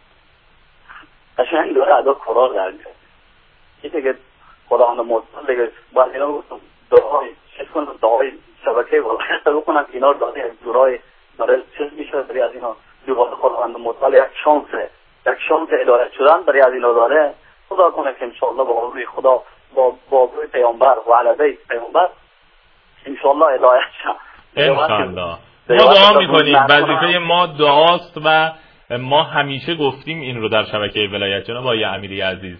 قشنگ داره ادا قرار در میاره. این دیگه خداوند متعال دیگه باید اینا گفتم دعای چیز کنم، دعای شبکه ولایت بکنم که اینا داره یک دورای داره چیز میشه برای از اینا دوباره خداوند متعال یک شانسه یک شانس اداره شدن برای از اینا داره. خدا کنه که انشاءالله با روی خدا با با روی پیامبر و علیه پیامبر انشاءالله هدایت شد. انشاءالله ما دعا میکنیم، وظیفه ما دعاست و ما همیشه گفتیم این رو در شبکه ولایت. جناب آقای امیری عزیز،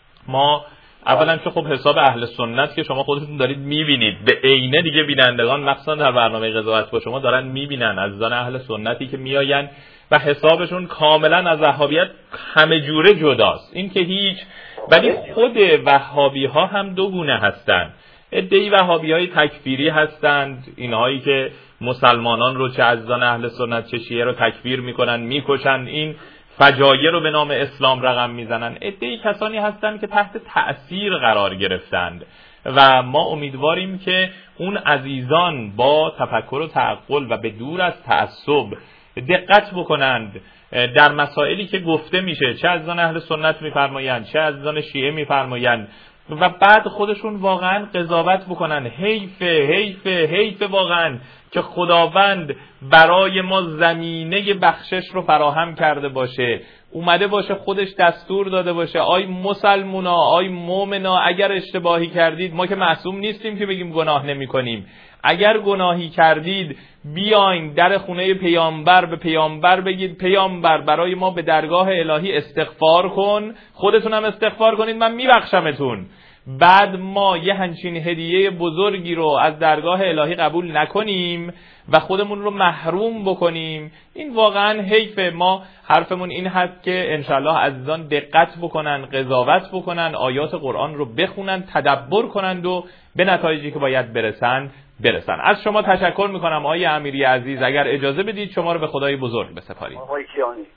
ما اولا چه خب حساب اهل سنت که شما خودتون دارید میبینید، به عینه دیگه بینندگان مخصوصا در برنامه قضاوت با شما دارن میبینن عزیزان اهل سنتی که میآین و حسابشون کاملا از وهابیت همه جوره جداست. این که هیچ، ولی خود وهابی ها هم دو گونه هستند. عده‌ای وهابی های تکفیری هستند، اینهایی که مسلمانان رو چه عزیزان اهل سنت چه شیعه رو تکفیر میکنن، میکشن، این فجایع رو به نام اسلام رقم میزنن. عده‌ای کسانی هستند که تحت تأثیر قرار گرفتند و ما امیدواریم که اون عزیزان با تفکر و تعقل و به دور از تعصب دقت بکنند در مسائلی که گفته میشه، چه عزیزان اهل سنت میفرمایند چه عزیزان شیعه میفرمایند، و بعد خودشون واقعا قضاوت بکنن. حیفه حیفه حیفه واقعا که خداوند برای ما زمینه بخشش رو فراهم کرده باشه، اومده باشه خودش دستور داده باشه آی مسلمونا، آی مومنا، اگر اشتباهی کردید، ما که معصوم نیستیم که بگیم گناه نمی کنیم، اگر گناهی کردید بیاین در خونه پیامبر به پیامبر بگید پیامبر برای ما به درگاه الهی استغفار کن، خودتون هم استغفار کنید من میبخشمتون. بعد ما یه همچین هدیه بزرگی رو از درگاه الهی قبول نکنیم و خودمون رو محروم بکنیم، این واقعا حیفه. ما حرفمون این هست که انشالله عزیزان دقت بکنن، قضاوت بکنن، آیات قرآن رو بخونن، تدبر کنند و به نتایجی که باید برسن برسن. از شما تشکر میکنم آقای امیری عزیز. اگر اجازه بدید شما رو به خدای بزرگ بسپاریم. آقای کیانی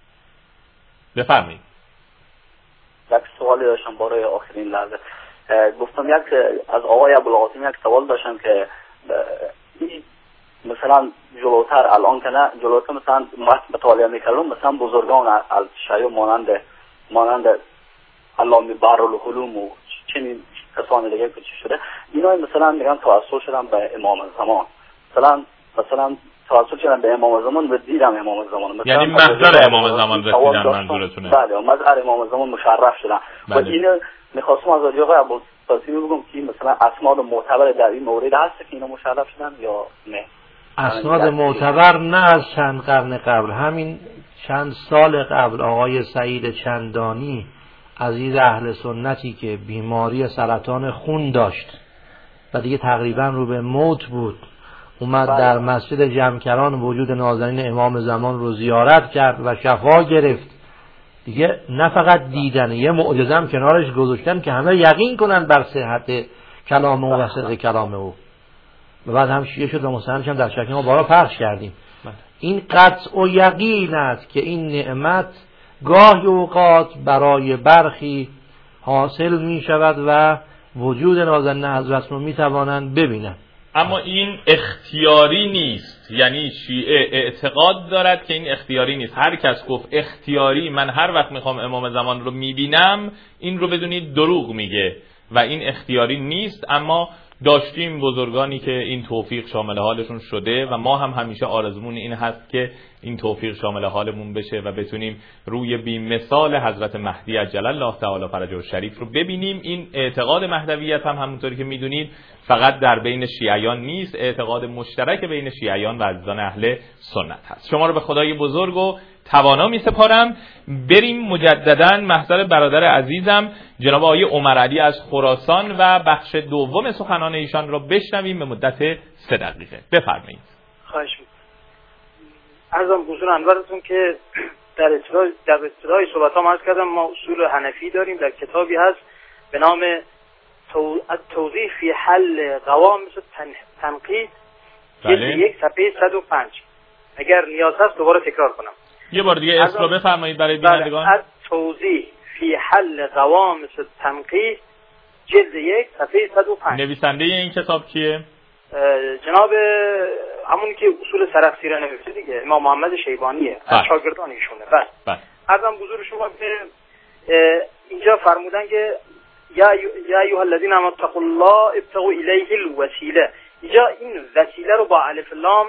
بفرمایید. یک سوالی داشتم برای آخرین لحظه. گفتم یک از آقای ابوالقاسم یک سوال داشتم که این مثلا جلوتر الان که نه جلوتر مثلا وقت مطالعه میکردم مثلا بزرگان الشیعه مانند مانند علامه بحرالعلوم و چنین کسان دیگه که چی شده اینا مثلا میگن توسل شدن به امام زمان، مثلا مثلا توسل شدن به امام زمان و دیدم امام زمان، یعنی محضر امام زمان رسیدن منظورتونه؟ بله محضر امام زمان مشرف شدن. و اینو میخواستم از آقای ابوالقاسم بگم که مثلا اسناد معتبر در این مورد هست که اینا مشرف شدن یا نه؟ اسناد معتبر نه از چند قرن قبل، همین چند سال قبل آقای سعید چندانی عزیز اهل سنتی که بیماری سرطان خون داشت و دیگه تقریبا رو به موت بود، اومد بله. در مسجد جمکران وجود نازنین امام زمان رو زیارت کرد و شفا گرفت. دیگه نه فقط دیدن، یه معجزه هم کنارش گذاشتن که همه یقین کنن بر صحت کلام او و صدق کلام او. و بعد هم شیعه شد و مستندش هم در شبکه ما بارا پخش کردیم. بله. این قطع و یقین است که این نعمت گاهی اوقات برای برخی حاصل می شود و وجود نازنین حضرت رو می توانند ببینند، اما این اختیاری نیست. یعنی شیعه اعتقاد دارد که این اختیاری نیست. هر کس گفت اختیاری من هر وقت میخوام امام زمان رو میبینم، این رو بدونید دروغ میگه و این اختیاری نیست. اما داشتیم بزرگانی که این توفیق شامل حالشون شده و ما هم همیشه آرزومون این هست که این توفیق شامل حالمون بشه و بتونیم روی بی مثال حضرت مهدی عجل الله تعالی فرجه الشریف رو ببینیم. این اعتقاد مهدویت هم همونطوری که میدونید فقط در بین شیعیان نیست، اعتقاد مشترک بین شیعیان و عزیزان اهل سنت هست. شما رو به خدای بزرگ و توانا می سپارم. بریم مجددا محضر برادر عزیزم جناب آقای عمر علی از خراسان و بخش دوم سخنان ایشان را بشنویم به مدت سه دقیقه. بفرمایید. خواهش می‌کنم. عرضم حضور انورتون که در ابتدای در ابتدای صحبتام عرض کردم ما اصول حنفی داریم، در کتابی هست به نام توضیح فی حل قوامس تنقید جلد یک صفحه صد و پنج. اگر نیاز هست دوباره تکرار کنم. یه بار دیگه اسم رو بفرمایید برای بینندگان. از توضیح فی حل قوامس تنقید جلد یک صفحه صد و پنج. نویسنده این کتاب کیه؟ جناب همون که اصول سرخسیره نوشته دیگه، امام محمد شیبانیه، از شاگردان ایشونه. بله. عرضم حضور شما که اینجا فرمودن که یا یا ایها الذین آمنوا اتقوا الله ابتغوا الیه الوسیله. اینجا این وسیله رو با الف لام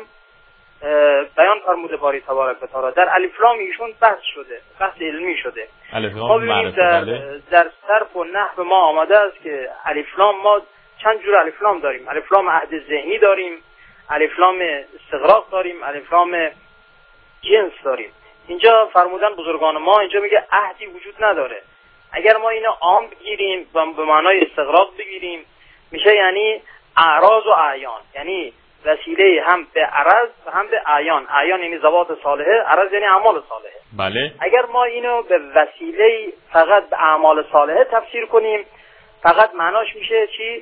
بیان فرموده باری تبارک و تعالی. در الف لام ایشون بحث شده، بحث علمی شده. الف لام معرفه در در صرف و نحو ما آمده است که الف لام ما چند جور الف لام داریم. الف لام عهد ذهنی داریم، الف لام استغراق داریم، الف لام جنس داریم. اینجا فرمودن بزرگان ما اینجا میگه عهدی وجود نداره. اگر ما اینو عام بگیریم و به معنای استغراق بگیریم میشه یعنی اعراض و اعیان، یعنی وسیله هم به عرض و هم به اعیان. اعیان یعنی ذوات صالحه، عرض یعنی اعمال صالحه. بله. اگر ما اینو به وسیله فقط به اعمال صالحه تفسیر کنیم فقط معناش میشه چی؟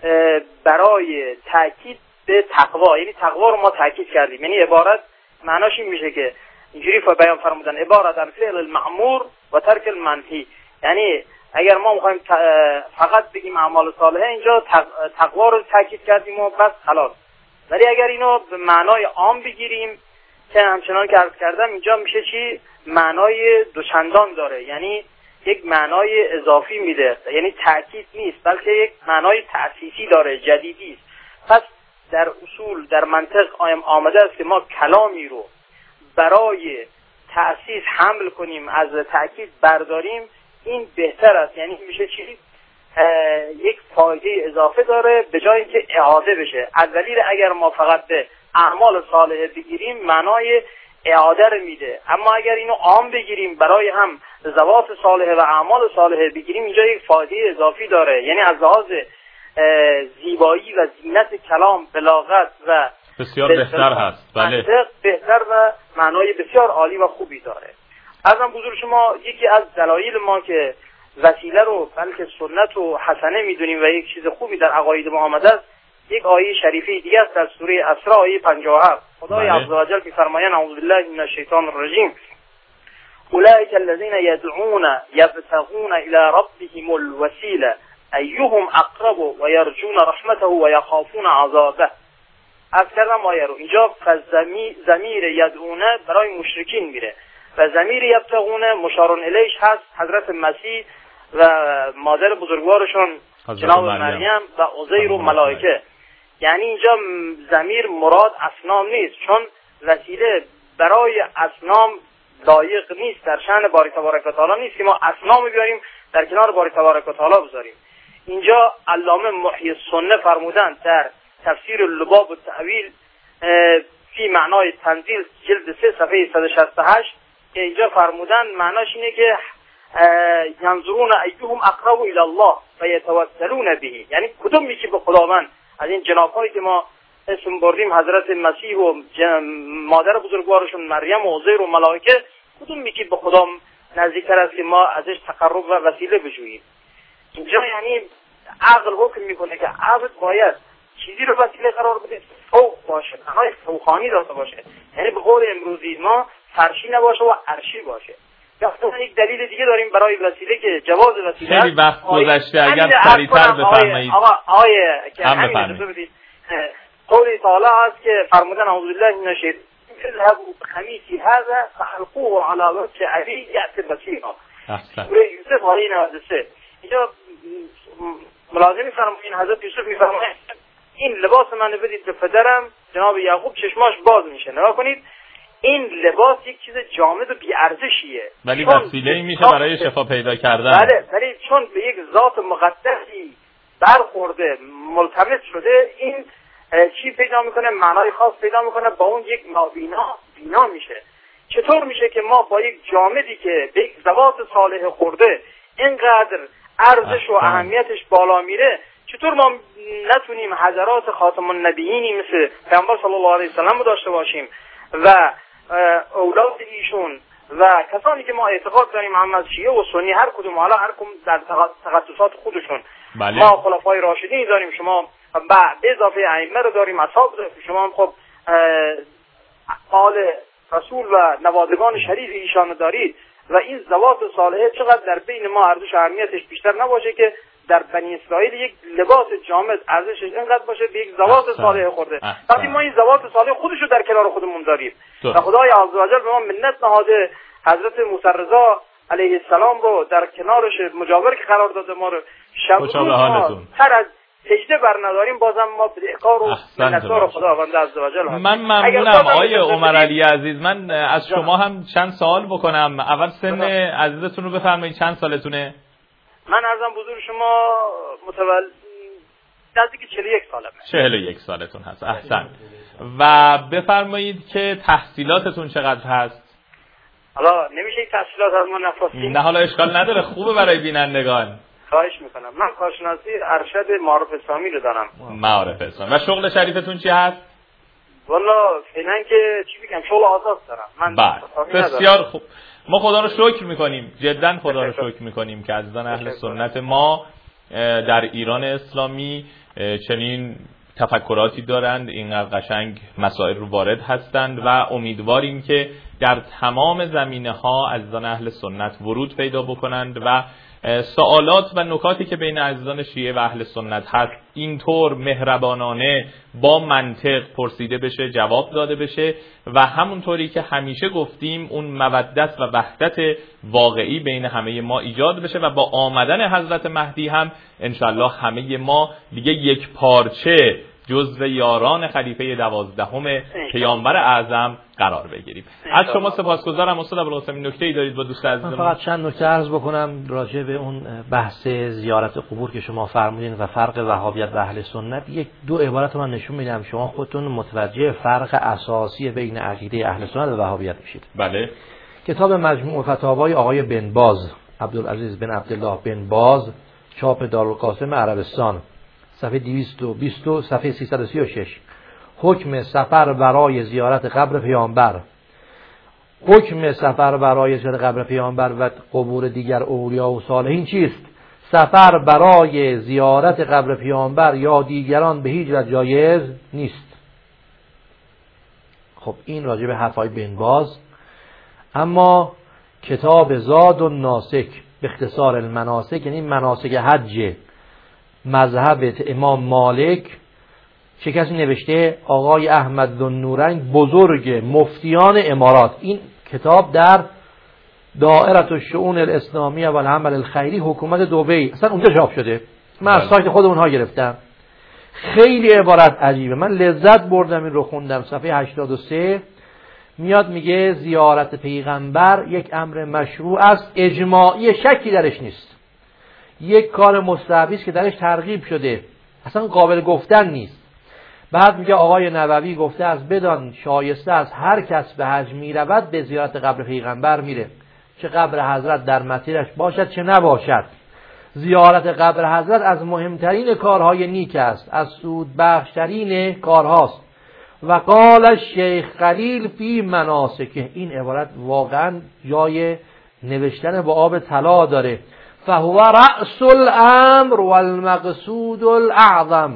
برای تاکید به تقوا، یعنی تقوا رو ما تاکید کردیم. یعنی عبارت معناش این میشه که اینجوری بیان فرمودن عبارت عن فعل المأمور و ترک المنهی. یعنی اگر ما میخوایم فقط بگیم اعمال صالحه اینجا تقوا رو تاکید کردیم و بس خلاص. ولی اگر اینو به معنای عام بگیریم که همچنان که عرض کردم اینجا میشه چی؟ معنای دوچندان داره، یعنی یک معنای اضافی میده، یعنی تاکید نیست بلکه یک معنای تأسیسی داره، جدیدی است. پس در اصول در منطق آمده است که ما کلامی رو برای تأسیس حمل کنیم از تأکید برداریم، این بهتر است. یعنی میشه چی؟ یک فایده اضافه داره به جای اینکه اعاده بشه. از دلیل اگر ما فقط به اعمال صالحه بگیریم معنای اعاده رو میده، اما اگر اینو عام بگیریم برای هم ذوات صالحه و اعمال صالحه بگیریم اینجا یک فایده اضافی داره. یعنی از لحاظ زیبایی و زینت کلام، بلاغت و بسیار بهتر هست. بله. بهتر و معنای بسیار عالی و خوبی داره. ازم بزرگ شما یکی از دلایل ما که وسیله رو بلکه سنت و حسنه میدونیم و یک چیز خوبی در عقاید ما آمده است، یک آیه شریفه دیگه است در سوره اسراء آیه پنجاه و هفت. خدای عز و جل می‌فرمایند اعوذ بالله من الشیطان الرجیم اولئک الذین یدعون یبتغون الی ربهم الوسیله ایهم اقرب و یرجون رحمته و یخافون عذابه. از کردم آیه رو اینجا ضمیر یدعونه برای مشرکین میره و ضمیر یبتغونه مشار الیش هست حضرت مسیح و مادر بزرگوارشون جناب مریم و عزیر و ملائکه. یعنی اینجا ضمیر مراد اصنام نیست، چون وسیله برای اصنام لایق نیست، در شأن باری تبارک و تعالی نیست که ما اصنام بیاریم در کنار باری تبارک و تعالی بذاریم. اینجا علامه محیی السنه فرمودند در تفسیر اللباب و التأویل فی معنای تنزیل جلد سه صفحه صد و شصت و هشت که اینجا فرمودن معناش اینه که ینظرون ایهم اقرب الی الله و یتوسلون به، یعنی کدوم میشه به خداوند از این جناب‌هایی که ما اسم بردیم حضرت مسیح و مادر بزرگوارشون مریم و عزیر و ملائکه، کدوم میشه به خدا نزدیکتر است که ما ازش تقرب و وسیله بجوییم. اینجا یعنی عقل حکم میکنه که عبد باید چیزی رو وسیله قرار بده فوق باشه، معنای فوقانی داشته باشه، یعنی به قول امروزی ما فرشی نباشه و عرشی باشه. یا یک دلیل دیگه داریم برای وسیله که جواز وسیله خیلی وقت گذشته، اگر سریعتر بفرمایید. آقا آیه که همین ببینید قول تعالی است که فرمودن اعوذ بالله من الشیطان اذهبوا بخمیسی هذا فحلقوه على وجه ابی یأتی بصیرا. سوره یوسف آیه نود و سه. اینجا ملاحظه می‌فرمایید حضرت یوسف می‌فرمایند این لباس من بدید به پدرم، جناب یعقوب چشماش باز میشه. نگاه کنید این لباس یک چیز جامد و بی‌ارزشیه ولی وسیله‌ای میشه برای شفا پیدا کردن. بله، ولی چون به یک ذات مقدسی برخورده، ملتمس شده، این چی پیدا میکنه؟ معنای خاص پیدا میکنه، با اون یک نابینا بینا میشه. چطور میشه که ما با یک جامدی که به یک ذات صالح خورده اینقدر ارزش و اهمیتش بالا میره، چطور ما نتونیم حضرات خاتم النبیینی مثل پیامبر صلی الله علیه و سلم رو داشته باشیم و اولاد ایشون و کسانی که ما اعتقاد داریم هم از شیعه و سنی هر کدوم حالا هر کدوم در تخصصات خودشون، بله. ما خلفای راشدین داریم، شما به اضافه ائمه رو داریم، اصحاب داریم، شما هم خب آل رسول و نوادگان شریف ایشان دارید و این زوات صالحه چقدر در بین ما ارزش اهمیتش بیشتر نباشه که در بنی اسرائیل یک لباس جامد ارزشش اینقدر باشه به یک زوات صالحه خورده. وقتی ما این زوات صالحه خودشو در کنار خودمون داریم و خدای عزوجل به ما منت نهاده، حضرت موسی رضا علیه السلام رو در کنارش مجاور که قرار داده، ما رو شب ما تر از سجده بر نداریم، بازم ما بدهکار و منتدار خداوند عزوجل هستیم. من ممنونم آقای عمر علی عزیز. من از شما هم چند سوال بکنم. اول سن عزیزتون رو بفرمایید، چند سالتونه؟ من عرضم حضور شما متول نزدیک چهل و یک سالمه. چهل و یک سالتون هست. احسن. و بفرمایید که تحصیلاتتون چقدر هست؟ حالا نمیشه تحصیلات از ما نفرستیم؟ نه حالا اشکال نداره، خوبه برای بینندگان. خواهش میکنم. من کارشناسی ارشد معارف اسلامی رو دارم. معارف اسلامی. و شغل شریفتون چی هست؟ والا فعلا که چی بگم، شغل آزاد دارم. من بله. بسیار خوب. ما خدا رو شکر میکنیم، جدا خدا رو شکر میکنیم که عزیزان اهل سنت ما در ایران اسلامی چنین تفکراتی دارند، این قشنگ مسائل رو وارد هستند و امیدواریم که در تمام زمینه ها عزیزان اهل سنت ورود پیدا بکنند و سوالات و نکاتی که بین عزیزان شیعه و اهل سنت هست اینطور مهربانانه با منطق پرسیده بشه، جواب داده بشه و همونطوری که همیشه گفتیم اون مودت و وحدت واقعی بین همه ما ایجاد بشه و با آمدن حضرت مهدی هم انشالله همه ما دیگه یک پارچه جزو یاران خلیفه دوازدهم پیامبر اعظم قرار بگیریم. از شما سپاسگزارم استاد ابوالقاسم. نکته‌ای دارید با دوست عزیزم؟ من فقط چند نکته عرض بکنم راجع به اون بحث زیارت قبور که شما فرمودین و فرق وهابیت و اهل سنت. یک دو عبارت من نشون میدم شما خودتون متوجه فرق اساسی بین عقیده اهل سنت و وهابیت میشید. بله. کتاب مجموع فتاوای آقای بن باز، عبدالعزیز بن عبدالله بن باز، چاپ دارالقاسم عربستان، صفحه دویست و بیست، صفحه سیصد و سی و شش. حکم سفر برای زیارت قبر پیامبر. حکم سفر برای زیارت قبر پیامبر و قبور دیگر اولیا و صالحین چیست؟ سفر برای زیارت قبر پیامبر یا دیگران به هیچ وجه جایز نیست. خب این راجع به حرفای بن باز. اما کتاب زاد الناسک به اختصار المناسک، یعنی مناسک حج مذهب امام مالک، چه کسی نوشته؟ آقای احمد ذوالنورین، بزرگ مفتیان امارات. این کتاب در دائره الشؤون الاسلامیه و العمل الخیری حکومت دبی اصلا اونجا چاپ شده. من از سایت خود اونها گرفتم. خیلی عبارت عجیبه، من لذت بردم این رو خوندم. صفحه هشتاد و سه میاد میگه زیارت پیغمبر یک امر مشروع است، اجماعی، شکی درش نیست. یک کار مستحبی است که درش ترغیب شده، اصلا قابل گفتن نیست. بعد میگه آقای نووی گفته از بدان شایسته از هر کس به حج میرود به زیارت قبر پیغمبر میره، چه قبر حضرت در مسیرش باشد چه نباشد. زیارت قبر حضرت از مهمترین کارهای نیک است، از سود بخشترین کارهاست. و قال شیخ خلیل فی مناسکه. این عبارت واقعا جای نوشتن با آب طلا داره. فهو رأس الامر والمقصود الاعظم.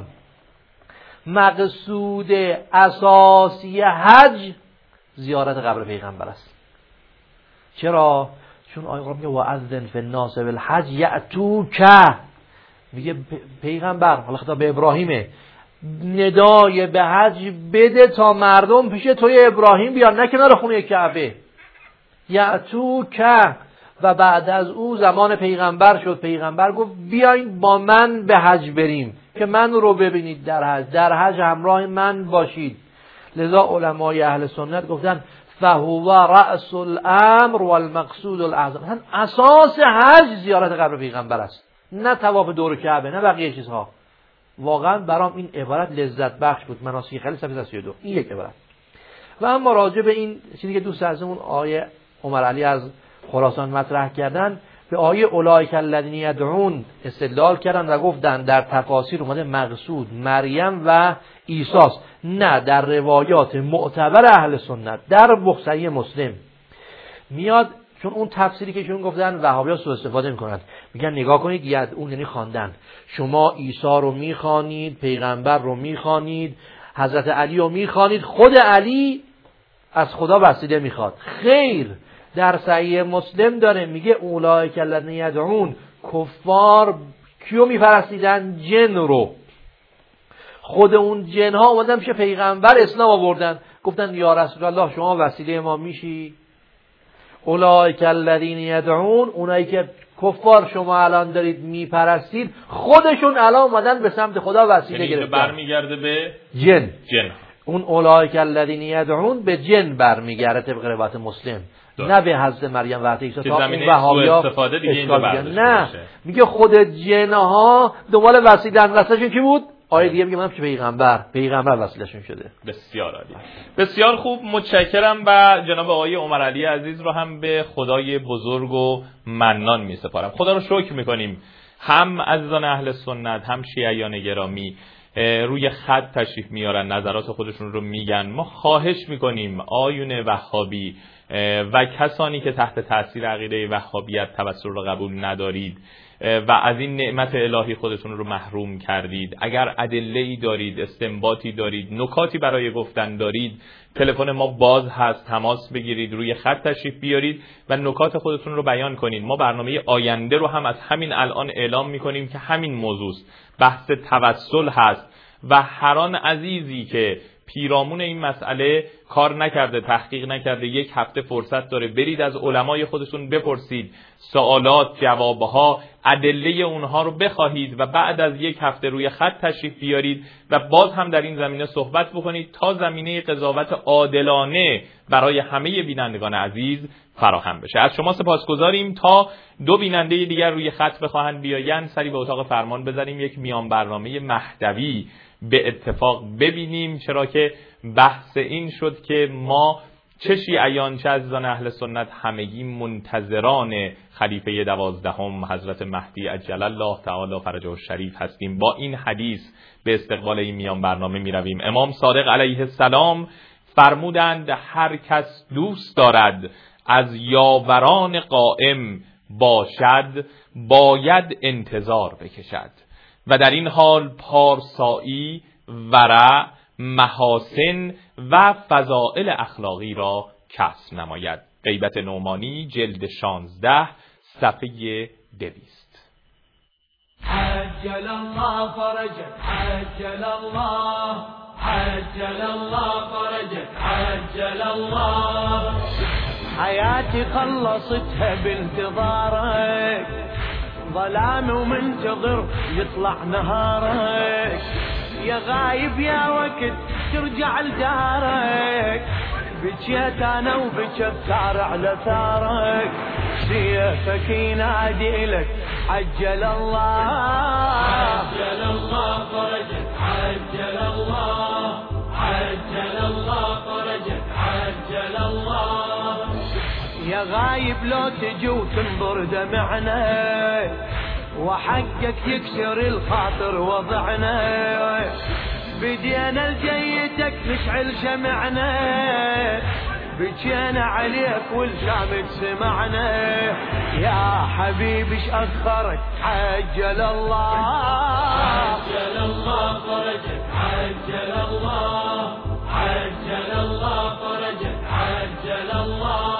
مقصود اساسی حج زیارت قبر پیغمبر است. چرا؟ چون آیه قرآن میگه واذن فی الناس بالحج یأتوک، میگه پیغمبر، حالا خطاب به ابراهیمه، ندای به حج بده تا مردم پیش توی ابراهیم بیان، نه کنار خونه کعبه. یأتوک. و بعد از او زمان پیغمبر شد، پیغمبر گفت بیاین با من به حج بریم که من رو ببینید در حج، در حج همراه من باشید. لذا علمای اهل سنت گفتن فهو رأس الامر والمقصود الاعظم. اساس حج زیارت قبر پیغمبر است، نه طواف دور کعبه، نه بقیه چیزها. واقعا برام این عبارت لذت بخش بود. مناسک خیلی صفحه سی و دو. این یک عبارت. و اما راجع به این چیزی که دوست عزیزمون آیه عمر علی از خراسان مطرح کردن، به آیه اولئک الذین یدعون استدلال کردن و گفتن در تفاسیر اومده مقصود مریم و عیسی است. نه، در روایات معتبر اهل سنت در بخاری مسلم میاد، چون اون تفسیری که شون گفتن وهابی‌ها سوء استفاده میکنن، میگن نگاه کنید ید اون یعنی خواندن، شما عیسی رو میخوانید، پیغمبر رو میخوانید، حضرت علی رو میخوانید، خود علی از خدا وسیله میخواد. خیر، در صحیح مسلم داره میگه اولئک الذین یدعون، کفار کیو میپرستیدن؟ جن رو. خود اون جن ها اومدن پیش پیغمبر اسلام آوردن، گفتن یا رسول الله شما وسیله ما میشی؟ اولئک الذین یدعون، اونایی که کفار شما الان دارید میپرستید، خودشون الان اومدن به سمت خدا وسیله گرفتن. برمیگرده به جن. جن. اون اولئک الذین یدعون به جن برمیگرده طبق روایت مسلم، نه به حضرت مریم و عیسی. تا اون وهابیا استفاده دیگه اینجا نه بشه. میگه خود جنها دنبال وسیله وسیلهشون کی بود؟ آیه دیگه میگه من پیغمبر، پیغمبر وسیلهشون شده. بسیار عالی، بسیار خوب، متشکرم. و جناب آقای عمر علی عزیز رو هم به خدای بزرگ و منان میسپارم. خدا رو شکر میکنیم هم عزیزان اهل سنت هم شیعیان گرامی روی خط تشریف میارن، نظرات خودشون رو میگن. ما خواهش میکنیم آیون وهابی و کسانی که تحت تاثیر عقیده وهابیت توسل رو قبول ندارید و از این نعمت الهی خودتون رو محروم کردید، اگر ادله‌ای دارید، استنباطی دارید، نکاتی برای گفتن دارید، تلفن ما باز هست، تماس بگیرید، روی خط تشریف بیارید و نکات خودتون رو بیان کنید. ما برنامه آینده رو هم از همین الان اعلام میکنیم که همین موضوع است، بحث توسل هست و هر آن عزیزی که پیرامون این مسئله کار نکرده، تحقیق نکرده، یک هفته فرصت داره، برید از علمای خودتون بپرسید، سوالات، جوابها، ادله اونها رو بخواهید و بعد از یک هفته روی خط تشریف بیارید و باز هم در این زمینه صحبت بکنید تا زمینه قضاوت عادلانه برای همه بینندگان عزیز فراهم بشه. از شما سپاسگزاریم. تا دو بیننده دیگر روی خط بخواهند بیایند سری به اتاق فرمان بزنیم، یک میان برنامه مهدوی به اتفاق ببینیم، چرا که بحث این شد که ما چه شیعیان چه عزیزان اهل سنت همگی منتظران خلیفه دوازدهم حضرت مهدی عجل الله تعالی فرجه الشریف هستیم. با این حدیث به استقبال این میان برنامه می رویم. امام صادق علیه السلام فرمودند هر کس دوست دارد از یاوران قائم باشد باید انتظار بکشد و در این حال پارسایی، ورع، محاسن و فضائل اخلاقی را کسب نماید. غیبت نعمانی جلد شانزده صفحه دویست. عجل الله فرجك عجل الله عجل الله فرجك عجل الله حياتي خلصتها بانتظارك ظلام ومنتظر يطلع نهارك يا غايب يا وقت ترجع لدارك بجيت انا وبجت ثار على ثارك سيفك ينادي لك عجل الله عجل الله فرجك عجل الله عجل الله فرجك عجل الله يا غايب لو تجي وتنظر دمعنا وحقك يكسر الخاطر وضعنا بدينا لجيتك نشعل شمعنا بجينا عليك والجامد سمعنا يا حبيبي ايش اخرك عجل الله عجل الله فرجك عجل الله عجل الله فرجك عجل الله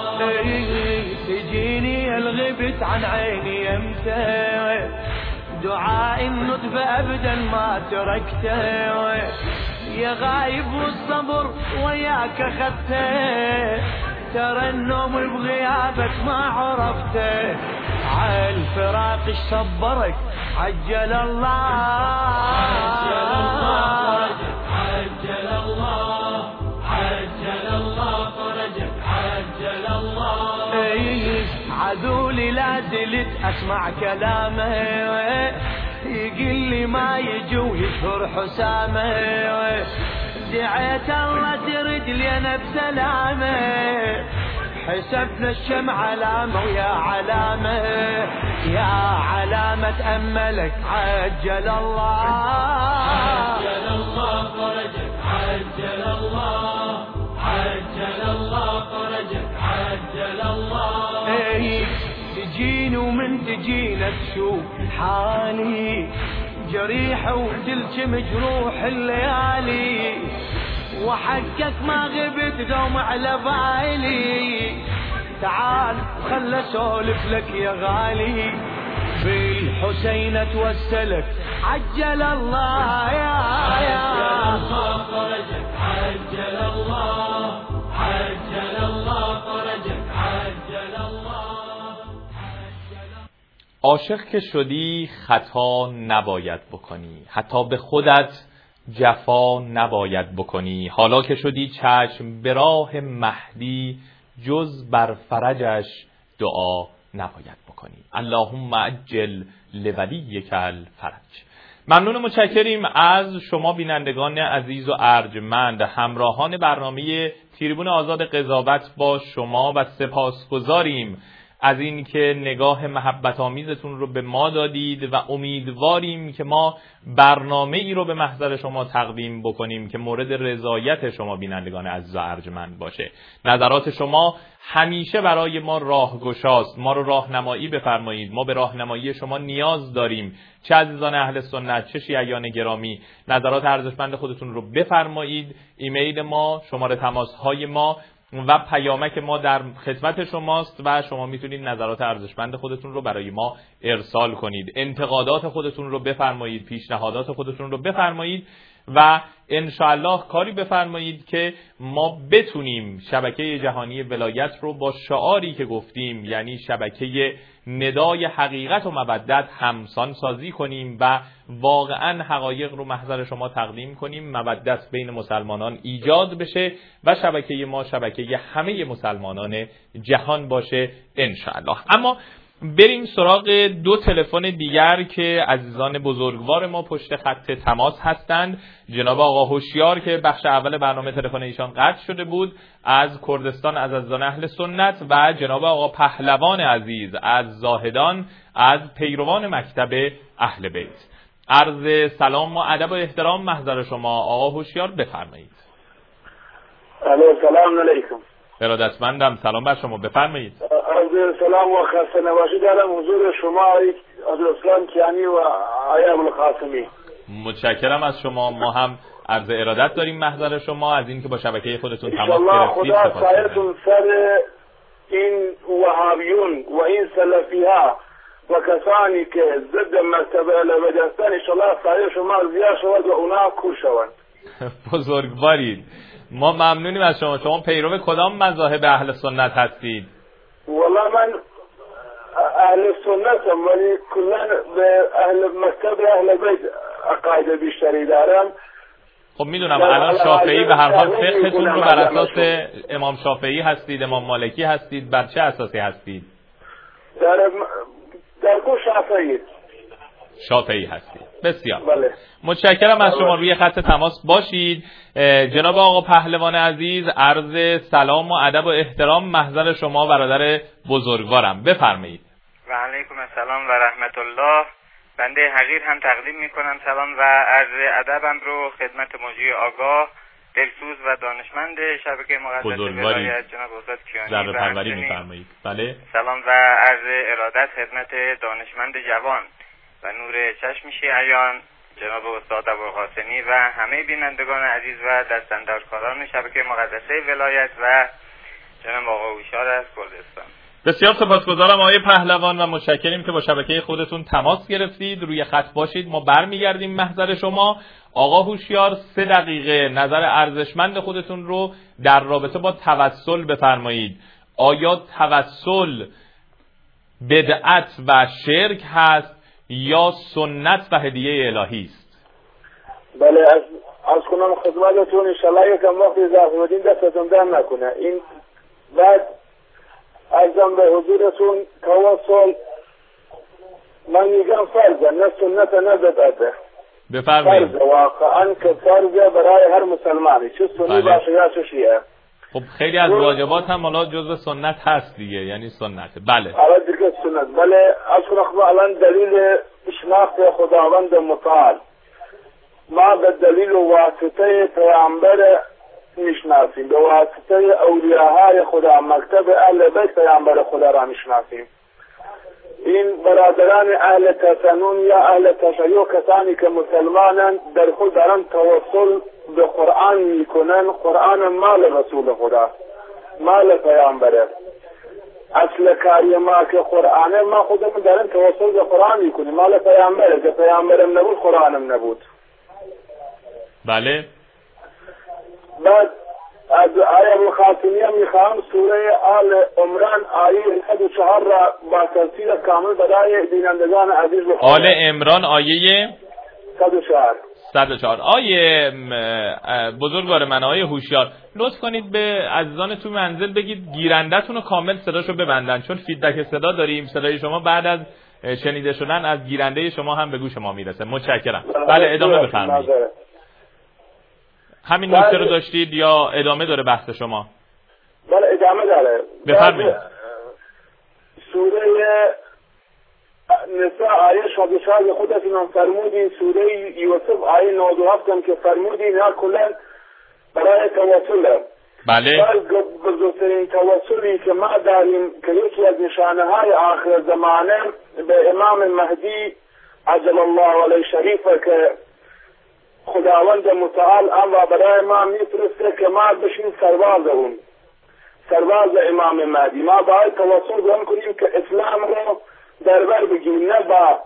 تجيني الغبت عن عيني يمتى دعاء النطف ابدا ما تركته يا غايب والصبر وياك اخذته ترى النوم بغيابك ما عرفته عالفراق ايش صبرك عجل الله عجل الله فرجك عجل الله عجل الله فرجك عجل الله عذولي لا زلت اسمع كلامه يقول لي ما يجي ويشهر حسامه دعيت الله ترد لي انا بسلامه حسبنا الشمع علامه ويا علامه يا علامه املك عجل الله عجل الله فرجك عجل الله عجل الله فرجك عجل عجل الله. اي تجيني ومن تجينا تشوف حالي جريح ودلك مجروح الليالي وحقك ما غبت دوم على بالي تعال خل اسولف لك يا غالي بالحسين اتوسلك عجل الله يا يا عجل الله فرجك عجل الله عجل الله فرجك عجل الله. عاشق که شدی خطا نباید بکنی، حتی به خودت جفا نباید بکنی. حالا که شدی چشم به راه مهدی، جز بر فرجش دعا نباید بکنی. اللهم عجل لولیک الفرج. ممنون و متشکریم از شما بینندگان عزیز و ارجمند، همراهان برنامه تریبون آزاد قضاوت با شما و سپاسگزاریم از این که نگاه محبت آمیزتون رو به ما دادید و امیدواریم که ما برنامه ای رو به محضر شما تقدیم بکنیم که مورد رضایت شما بینندگان عزیز و ارجمند باشه. نظرات شما همیشه برای ما راهگشاست. ما رو راهنمایی بفرمایید. ما به راهنمایی شما نیاز داریم. چه عزیزان اهل سنت، چه شیعیان گرامی، نظرات ارزشمند خودتون رو بفرمایید. ایمیل ما، شماره تماس های ما و پیامک ما در خدمت شماست و شما میتونید نظرات ارزشمند خودتون رو برای ما ارسال کنید. انتقادات خودتون رو بفرمایید، پیشنهادات خودتون رو بفرمایید و انشاءالله کاری بفرمایید که ما بتونیم شبکه جهانی ولایت رو با شعاری که گفتیم، یعنی شبکه ندای حقیقت و مودت، همسان سازی کنیم و واقعا حقایق رو محضر شما تقدیم کنیم، مودت بین مسلمانان ایجاد بشه و شبکه ما شبکه همه مسلمانان جهان باشه انشاءالله. اما بریم سراغ دو تلفن دیگر که عزیزان بزرگوار ما پشت خط تماس هستند. جناب آقا هوشیار که بخش اول برنامه تلفن ایشان قطع شده بود از کردستان از عزیزان اهل سنت و جناب آقا پهلوان عزیز از زاهدان از پیروان مکتب اهل بیت. عرض سلام و ادب و احترام محضر شما. آقا هوشیار بفرمایید. سلام علیکم. ارادتمندم. سلام بر شما، بفرمایید. عرض سلام و خسته نباشید دارم حضور شما از اسلام کیانی و آقای ابوالقاسمی. متشکرم از شما. ما هم عرض ارادت داریم محضر شما از اینکه با شبکه خودتون تماس گرفتید. خدا سایتون سر این وهابیون و این سلفیها و کسانی که ضد مرتبه اهل هستند، ان شاء الله سایه شما زیاد شود و اونا کور شوند. بزرگوارید. ما ممنونیم از شما. شما پیرو کدام مذاهب اهل سنت هستید؟ والله من اهل سنتم ولی کلا به اهل مکتب اهل بیت عقاید بیشتری دارم. خب میدونم الان شافعی به هر حال فقهتون رو بر اساس امام شافعی هستید، امام مالکی هستید، بر چه اساسی هستید؟ در در کو شافعی شافعی هستید. بسیار بله. متشکرم از شما. روی خط تماس باشید. جناب آقا پهلوان عزیز، عرض سلام و ادب و احترام محضر شما برادر بزرگوارم، بفرمایید. و علیکم السلام و رحمت الله. بنده حقیر هم تقدیم میکنم سلام و عرض ادبم رو خدمت مجری آگاه، دلسوز و دانشمند شبکه مقدس ولایت جناب استاد کیانی ذره پروری میفرمایید. بله. سلام و عرض ارادت خدمت دانشمند جوان و نور چشم شیعیان جناب استاد ابوالقاسمی و همه بینندگان عزیز و دستاندرکاران شبکه مقدسه ولایت و جناب آقا هوشیار از کردستان. بسیار سپاسگزارم آقای پهلوان و متشکریم که با شبکه خودتون تماس گرفتید. روی خط باشید، ما برمیگردیم محضر شما. آقا هوشیار سه دقیقه نظر ارزشمند خودتون رو در رابطه با توسل بفرمایید. آیا توسل بدعت و شرک هست یا سنت و هدیه الهی است؟ بله، از از کنم خدمتتون ان شاء الله یکم وقت اضافه بدین دستتون در نکنه. این بعد ارزم به حضورتون توسل من میگم فرضه، نه سنت نه بدعته. بفرمایید. فرضه، واقعا که فرضه برای هر مسلمانی، چه سنی باشه یا چه شیعه. خب خیلی از واجبات هم حالا جزء سنت هست دیگه، یعنی سنته. بله. حالا دیگه سنت. بله، از کنم الان دلیل شناخت خداوند متعال ما به دلیل واسطه پیامبر میشناسیم، به واسطه اولیاهای خدا، مکتب اهل بیت پیامبر خدا را میشناسیم. این برادران اهل تسنن یا اهل تشیع کسانی که مسلمانند در خود دارن توسل به قرآن میکنن. قرآن مال رسول خدا، مال پیامبره. اصل کاری ما که قرآنه، ما خودمون دارن توسل به قرآن میکنیم، مال پیامبره. که پیامبرم نبود قرآنم نبود. بله. بعد از آیه مخاطبیه میخوام سوره آل عمران آیه صد و چهار را با تفسیر کامل برای بینندگان عزیز بخونم. آل عمران آیه صد و چهار صد و چهار. آیه بزرگوار من، آیه هوشیار، لطف کنید به عزیزان تو منزل بگید گیرنده‌تون رو کامل صداشو ببندن، چون فیدبک صدا داریم. صدای شما بعد از شنیده شدن از گیرنده شما هم به گوش ما میرسه. متشکرم. بله ادامه بفرمایید. همین نکته رو داشتید یا ادامه داره بحث شما؟ بله ادامه داره. بفرمایید. سوره نساء آیه شصت و چهار خودتون فرمودین، سوره یوسف آیه نود و هفت هم که فرمودین، ها کلا برای توسل. بله. بزرگترین توسلی که ما داریم که یکی از نشانه های آخر زمانه به امام مهدی عجل الله علیه شریفه که خداوند متعال اما برای ما میفرسته که ما بشیم سرباز اون، سرباز امام مهدی. ما باید توسل بلند کنیم که اسلام رو در بر بگیریم، نه با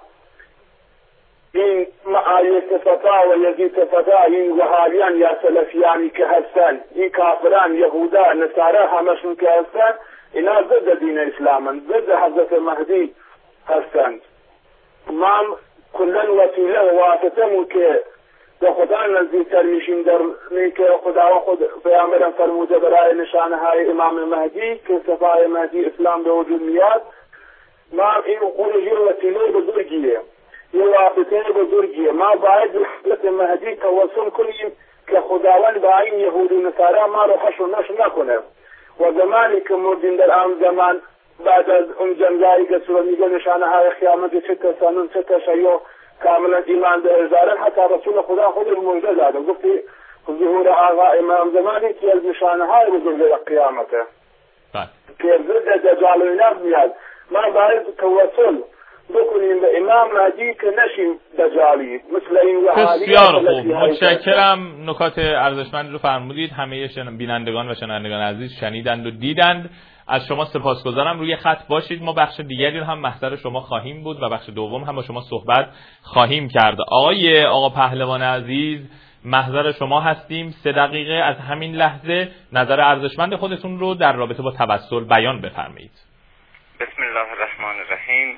این معایه صفتا و یزید صفتا، این وهابیان یا سلفیانی که هستن، این کافران یهودا نصارا همشون که هستن، اینا ضد دین اسلامن، ضد حضرت مهدی هستند. ما کلن وسیله و واسطمون که به خدا نزدیکتر میشیم در نیک خدا و خود پیامبرم فرموده برای نشانه های امام مهدی که صفای مهدی اسلام به وجود میاد. ما این خودش یه وسیله بزرگیه، یه واسطه بزرگیه. ما باید به حضرت مهدی توسل کنیم که خداوند با این یهود و نصارا ما رو خش و نش نکنه. و زمانی که مردیم در آن زمان بعد از اون جنگایی که سورا میگه نشانه های قیامت چه تسنن چه تشیع کاملا ایمان دارن، حتی رسول خدا خود موعظه داده، گفتی ظهور آقا امام زمانی که از نشانه های بزرگ قیامته که ضد دجال و اینا میاد. ما باید توسل بکنیم به امام مهدی که نشیم دجالی مثل این وحالی. بسیار خوب، متشکرم. نکات ارزشمند رو فرمودید. همه شن... بینندگان و شنوندگان عزیز شنیدند و دیدند. از شما سپاسگزارم. روی خط باشید، ما بخش دیگری هم محضر شما خواهیم بود و بخش دوم هم با شما صحبت خواهیم کرد. آقای آقا پهلوان عزیز، محضر شما هستیم. سه دقیقه از همین لحظه نظر ارزشمند خودتون رو در رابطه با توسل بیان بفرمایید. بسم الله الرحمن الرحیم.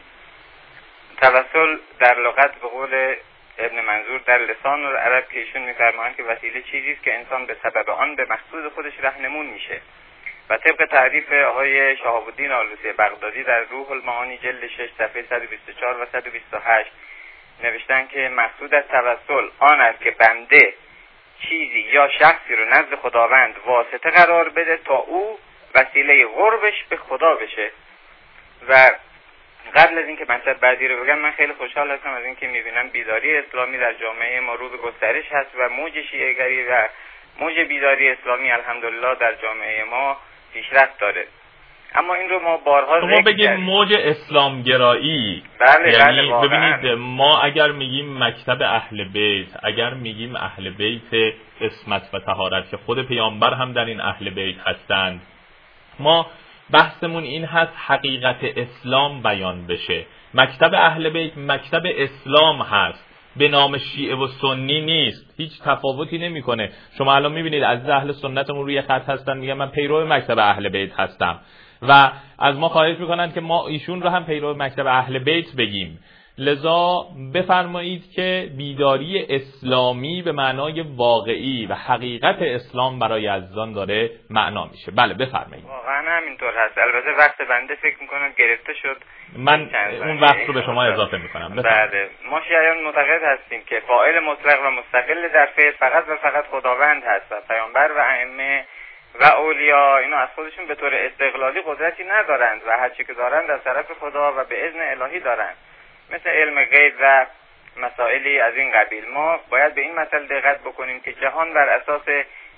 توسل در لغت به قول ابن منظور در لسان العرب که ایشون می‌فرمایند که وسیله چیزی است که انسان به سبب آن به مقصود خودش راهنمون میشه. و طبق تعریف آقای شهاب الدین آلوسی بغدادی در روح المعانی جلد شش صفحه صد و بیست و چهار و صد و بیست و هشت نوشتن که مقصود از توسل آن است که بنده چیزی یا شخصی رو نزد خداوند واسطه قرار بده تا او وسیله قربش به خدا بشه. و قبل از اینکه مطلب بعدی رو بگم، من خیلی خوشحال هستم از اینکه میبینم بیداری اسلامی در جامعه ما رو به گسترش هست و موج شیعه‌گری و موج بیداری اسلامی الحمدلله در جامعه ما پیشرفت داره. اما این رو ما بارها شما بگیم موج اسلامگرایی. بله یعنی بله ببینید، ما اگر میگیم مکتب اهل بیت، اگر میگیم اهل بیت عصمت و طهارت که خود پیامبر هم در این اهل بیت هستند، ما بحثمون این هست حقیقت اسلام بیان بشه. مکتب اهل بیت مکتب اسلام هست، به نام شیعه و سنی نیست، هیچ تفاوتی نمیکنه. شما الان میبینید از اهل سنتمون روی خط هستن میگن من پیرو مکتب اهل بیت هستم و از ما خواهش میکنن که ما ایشون رو هم پیرو مکتب اهل بیت بگیم. لذا بفرمایید که بیداری اسلامی به معنای واقعی و حقیقت اسلام برای عزیزان داره معنا میشه. بله بفرمایید. واقعا همینطور هست. البته وقت بنده فکر میکنم گرفته شد، من اون وقت رو به شما اضافه میکنم. بله، ما شیعیان معتقد هستیم که فاعل مطلق و مستقل در فعل فقط و فقط خداوند هست و پیامبر و ائمه و اولیا اینا از خودشون به طور استقلالی قدرتی ندارند و هر چی که دارند از طرف خدا و به اذن الهی دارند، مثل علم غیب و مسائلی از این قبیل. ما باید به این مسئله دقت بکنیم که جهان بر اساس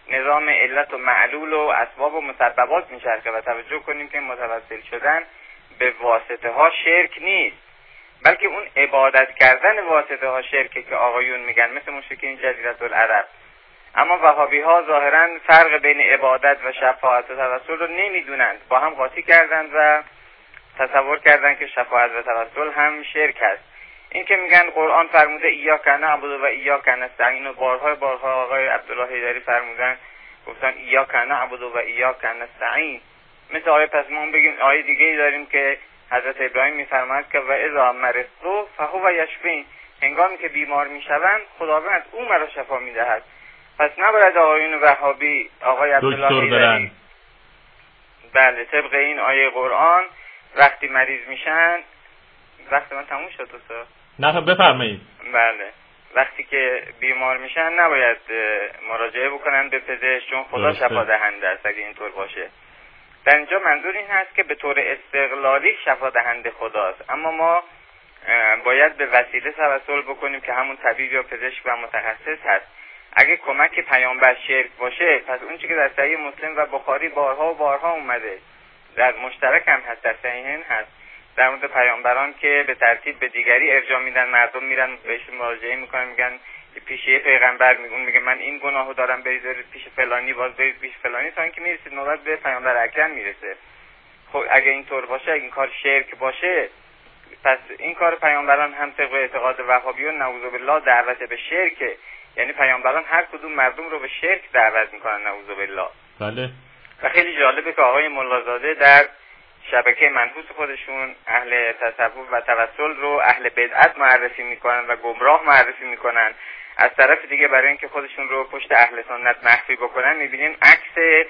نظام علت و معلول و اسباب و مسببات میچرخه و توجه کنیم که متوسل شدن به واسطه ها شرک نیست، بلکه اون عبادت کردن واسطه ها شرکه که آقایون میگن، مثل مشرکین جزیره العرب. اما وهابی ها ظاهرا فرق بین عبادت و شفاعت و توسل رو نمیدونند، با هم قاطی کردند و تصور کردند که شفاعت و توسل هم شرک است. این که میگن قرآن فرموده ایاک نعبد و ایاک نستعین و بارها بارها آقای عبدالله حیدری فرمودن گفتن ایاک نعبد و ایاک نستعین. مثل آیه پس ما بگیم آیه دیگه ای داریم که حضرت ابراهیم میفرماید که و اذا مرضت فهو یشفین، هنگامی که بیمار میشوند خداوند او مرا شفا میدهد. پس نباید آقایون وهابی آقای عبدالله حیدری بله طبق این آیه قرآن وقتی مریض میشن، وقتی من تموم شد دوستا نه بفرمایید. بله وقتی که بیمار میشن نباید مراجعه بکنن به پزشک، چون خدا شفا دهنده است. اگه اینطور باشه در اینجا منظور این هست که به طور استقلالی شفا دهنده خداست، اما ما باید به وسیله توسل بکنیم که همون طبیب یا پزشک و متخصص هست. اگه کمک پیامبر شرک باشه، پس اون چیزی که در صحیح مسلم و بخاری بارها و بارها اومده، در مشترک هم هست، در صحیحین هست، در مورد پیامبران که به ترتیب به دیگری ارجاع میدن، مردم میرن بهش مراجعه میکنن، میگن پیش یه پیغمبر، میگون میگه من این گناهو دارم، برید پیش فلانی، باز برید پیش فلانی، تا اینکه میرسید نوبت به پیامبر اکرم میرسه. خب اگه اینطور باشه، اگه این کار شرک باشه، پس این کار پیامبران هم طبق اعتقاد وهابیون نعوذ بالله دعوت به شرکه، یعنی پیامبران هر کدوم مردم رو به شرک دعوت میکنن نعوذ بالله. بله. و خیلی جالبه که آقای ملازاده در شبکه منحوس خودشون اهل تصوف و توسل رو اهل بدعت معرفی میکنن و گمراه معرفی میکنن. از طرف دیگه برای اینکه خودشون رو پشت اهل سنت مخفی بکنن، میبینیم عکس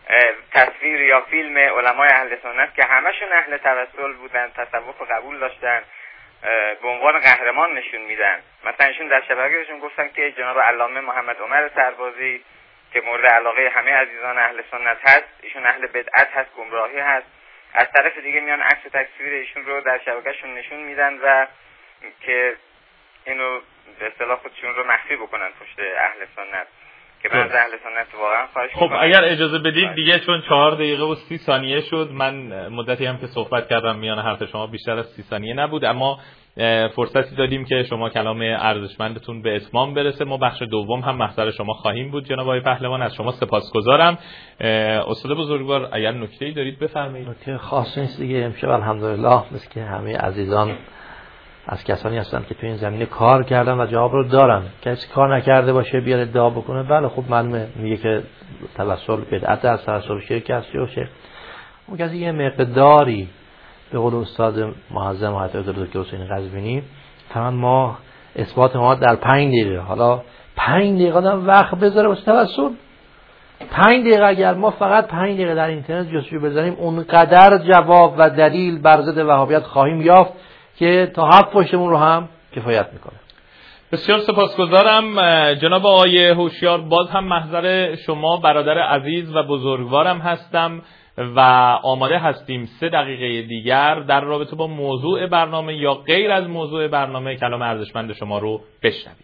تصویر یا فیلم علمای اهل سنت که همشون اهل توسل بودن، تصوف قبول داشتن، به عنوان قهرمان نشون میدن. مثلا ایشون در شبکهشون گفتن که جناب علامه محمد عمر سربازی که مورد علاقه همه عزیزان اهل سنت هست، ایشون اهل بدعت هست، گمراهی هست. از طرف دیگه میان عکس و تصویر ایشون رو در شبکهشون نشون میدن و که اینو به اصطلاح خودشون رو مخفی بکنن پشت اهل سنت، که من از اهل سنت واقعا خواهش خب میکنم. اگر اجازه بدید دیگه، چون چهار دقیقه و سی ثانیه شد، من مدتی هم که صحبت کردم میان حرف شما بیشتر از سی ثانیه نبود، اما فرصتی دادیم که شما کلام ارزشمندتون به اتمام برسه. ما بخش دوم هم محضر شما خواهیم بود. جناب آقای پهلوان از شما سپاسگزارم. استاد بزرگوار اگر نکته‌ای دارید بفرمایید. نکته خاصی نیست دیگه. امشب الحمدلله مثل که همه عزیزان از کسانی هستن که تو این زمینه کار کردن و جواب رو دارن. کسی کار نکرده باشه بیاد ادعا بکنه، بله خب معلومه میگه که توسل بدعت است، توسل شرک است و شرک. اون کسی یه مقداری به قول استاد معظم حضرت دکتر حسین قزوینی فقط ما اثبات ما در پنج دقیقه، حالا پنج دقیقه آدم وقت بذاره واسه توسل، پنج دقیقه اگر ما فقط پنج دقیقه در اینترنت جستجو بزنیم اونقدر جواب و دلیل بر ضد وهابیت خواهیم یافت که تا هفت پشتمون رو هم کفایت میکنه. بسیار سپاسگزارم. جناب آقای هوشیار، باز هم محضر شما برادر عزیز و بزرگوارم هستم و آماده هستیم سه دقیقه دیگر در رابطه با موضوع برنامه یا غیر از موضوع برنامه کلام ارزشمند شما رو بشنویم.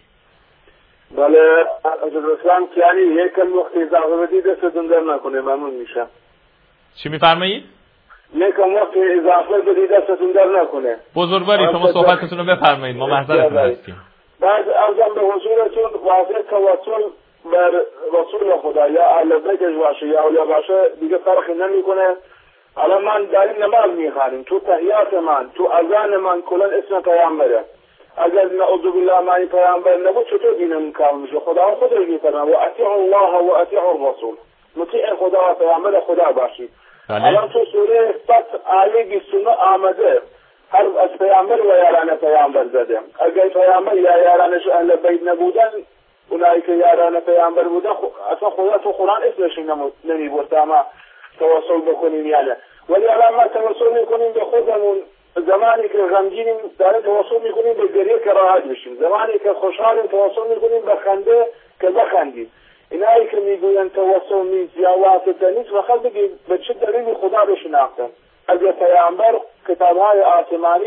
بله اجازه‌ام که یعنی یک کلمه وقتی اضافه بدید دستتون در نکنه ممنون میشم. چی میفرمایید؟ یک کلمه وقتی اضافه بدید دستتون در نکنه. بزرگواری شما صحبتتون رو بفرمایید، ما محضرتون هستیم. بعد ارزم به حضورتون واضح توسل بر رسول خدا یا اهل بیتش باشه یا اولیاء باشه دیگه فرقی نمیکنه. الان من در این نماز میخوانم، تو تحیات من، تو اذان من کلا اسم پیامبره. اگر نعوذ بالله معنی پیامبر نبود چطور دینم کامل میشه؟ خدا خودش میفرماید و اطیعوا الله و اطیعوا الرسول، مطیع خدا و پیامبر خدا باشید. الان تو سوره فتح آیه بیست و نه آمده هر از پیامبر و یاران پیامبر زده. اگر پیامبر یا یارانش اهل بیت نبودن، اونایی که یاران پیامبر بودن، اصلا خدا تو قرآن اسمش نمیبرد اما توسل بکنیم یعنی. ولی الان ما توسل میکنیم به خودمون، زمانی که غمگینیم داریم توسل میکنیم به گریه که راحت بشیم، زمانی که خوشحالیم توسل میکنیم به خنده که بخندیم. اینایی که میگوین توسل نیست یا واسطه نیست، فقط بگید به چه دلیلی خدا رو شناختن. اگر پیامبر کتابهای آسمانی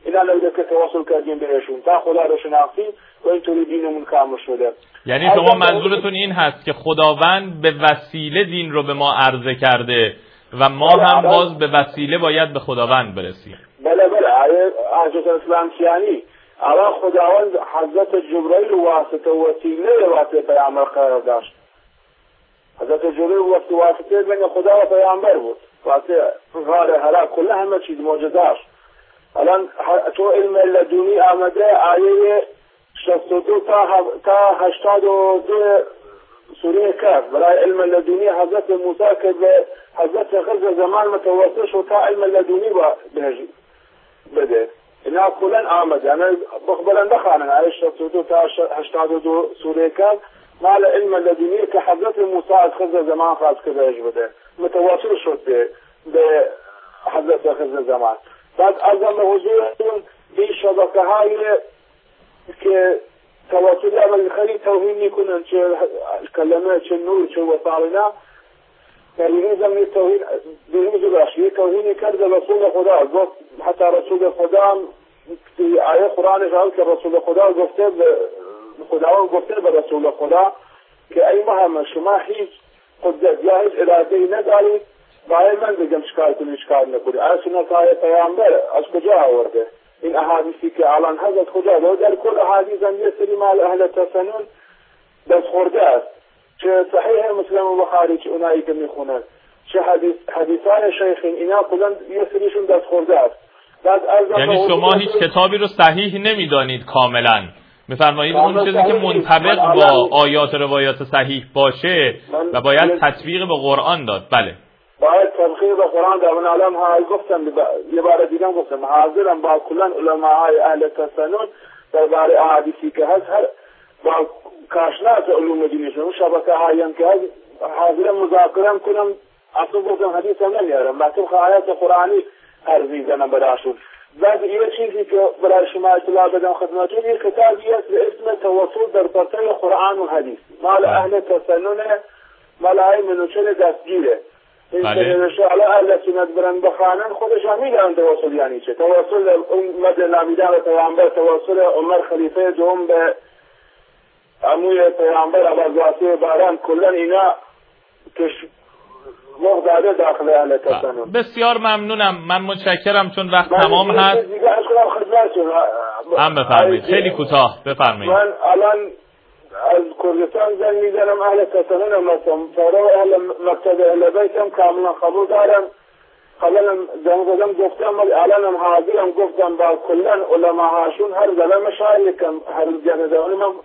اینا نبوده که تواصل کردیم بهشون تا خدا رو شناختیم و اینطوری دینمون کامل شده. یعنی شما منظورتون این هست که خداوند به وسیله دین رو به ما عرضه کرده و ما هم باز به وسیله باید به خداوند برسیم. بله بله حضرت اسلام یعنی الان خداوند حضرت جبرائیل واسطه وسیله واسطه پیامبر قرار داشت. حضرت جبرائیل واسطه بین خدا و پیامبر بود. واسطه غار حرا کل همه چیز معجزه‌اش. الان تو علم لدنی آمده آیه شصت و دو تا تا هشتاد و دو سوره کهف برای علم لدنی حضرت موسی که به حضرت خضر زمان متوسط شد تا علم لدنی بهش بده. اینا کلن آمده. یعنی بخبرن بخوانن آیه شصت و دو تا هشتاد و دو سوره کهف مال علم لدنی که حضرت موسی از خضر زمان خواست که بهش بده. متوسط شد به, به حضرت خضر زمان. بعد ازم به حضورتون این شبکه های که تواصل اول خیلی توهین میکنن چه کلمه چه نور چه وساینا دیروز هم یه توهین دیروز باشه یه توهینی کرد رسول خدا گفت حتی رسول خدا آیه قرآن جاء که رسول خدا گفته خداوند گفته به رسول خدا که ای محمد شما هیچ قدرت یا هیچ اراده ای ندارید باید من بگم چیکار کنی چیکار نکنی. از سنت های پیامبر از کجا آورده؟ این احادیثی که الان حضرت خدا داره در کل احادیث هم یه سری مال اهل تسنن دست خورده است. چه صحیح مسلم و بخاری چه اونایی که میخونن چه حدیث حدیثان شیخین اینا کلا یه سریشون دست خورده است. یعنی شما هیچ کتابی رو صحیح نمیدانید کاملا میفرمایید اون چیزی که منطبق با آیات روایات صحیح باشه و باید تطبیق به قرآن داد. بله باید تطبیق به قرآن داد. من الان ها گفتم یه بار دیگه گفتم حاضرم با کلا علماء اهل تسنن درباره احادیثی که هست هر با کاشناس علوم دینیشون شبکه هایم که هست حاضرم مذاکره کنم. اصلا گفتم حدیث هم نمیارم بلکه آیات قرآنی عرضی زنم براشون. بعد یه چیزی که برای شما اطلاع بدم خدمتتون یه کتابی است به اسم توسط در پرتای قرآن و حدیث مال اهل تسنن مال های منوچل دستگیره. این که حالا اهل سنت برن بخوانن خودش هم میدونن توسل یعنی چه. توسل اون مد نامیدن به پیامبر، توسل عمر خلیفه دوم به عموی پیامبر ابوالقاسم باران کلا اینا که مقداره داخل اهل تسنن. بسیار ممنونم. من متشکرم چون وقت تمام هست. هم بفرمایید. خیلی کوتاه بفرمایید. من الان از کردستان زنگ میزنم اهل تسنن هم هستم. فارغ اهل مکتب اهل بیت هم کاملا قبول دارم. قبلا زنگ زدم گفتم ولی الان هم حاضرم گفتم با کلا علما هاشون هر زلمه شاید کم هر جنازه من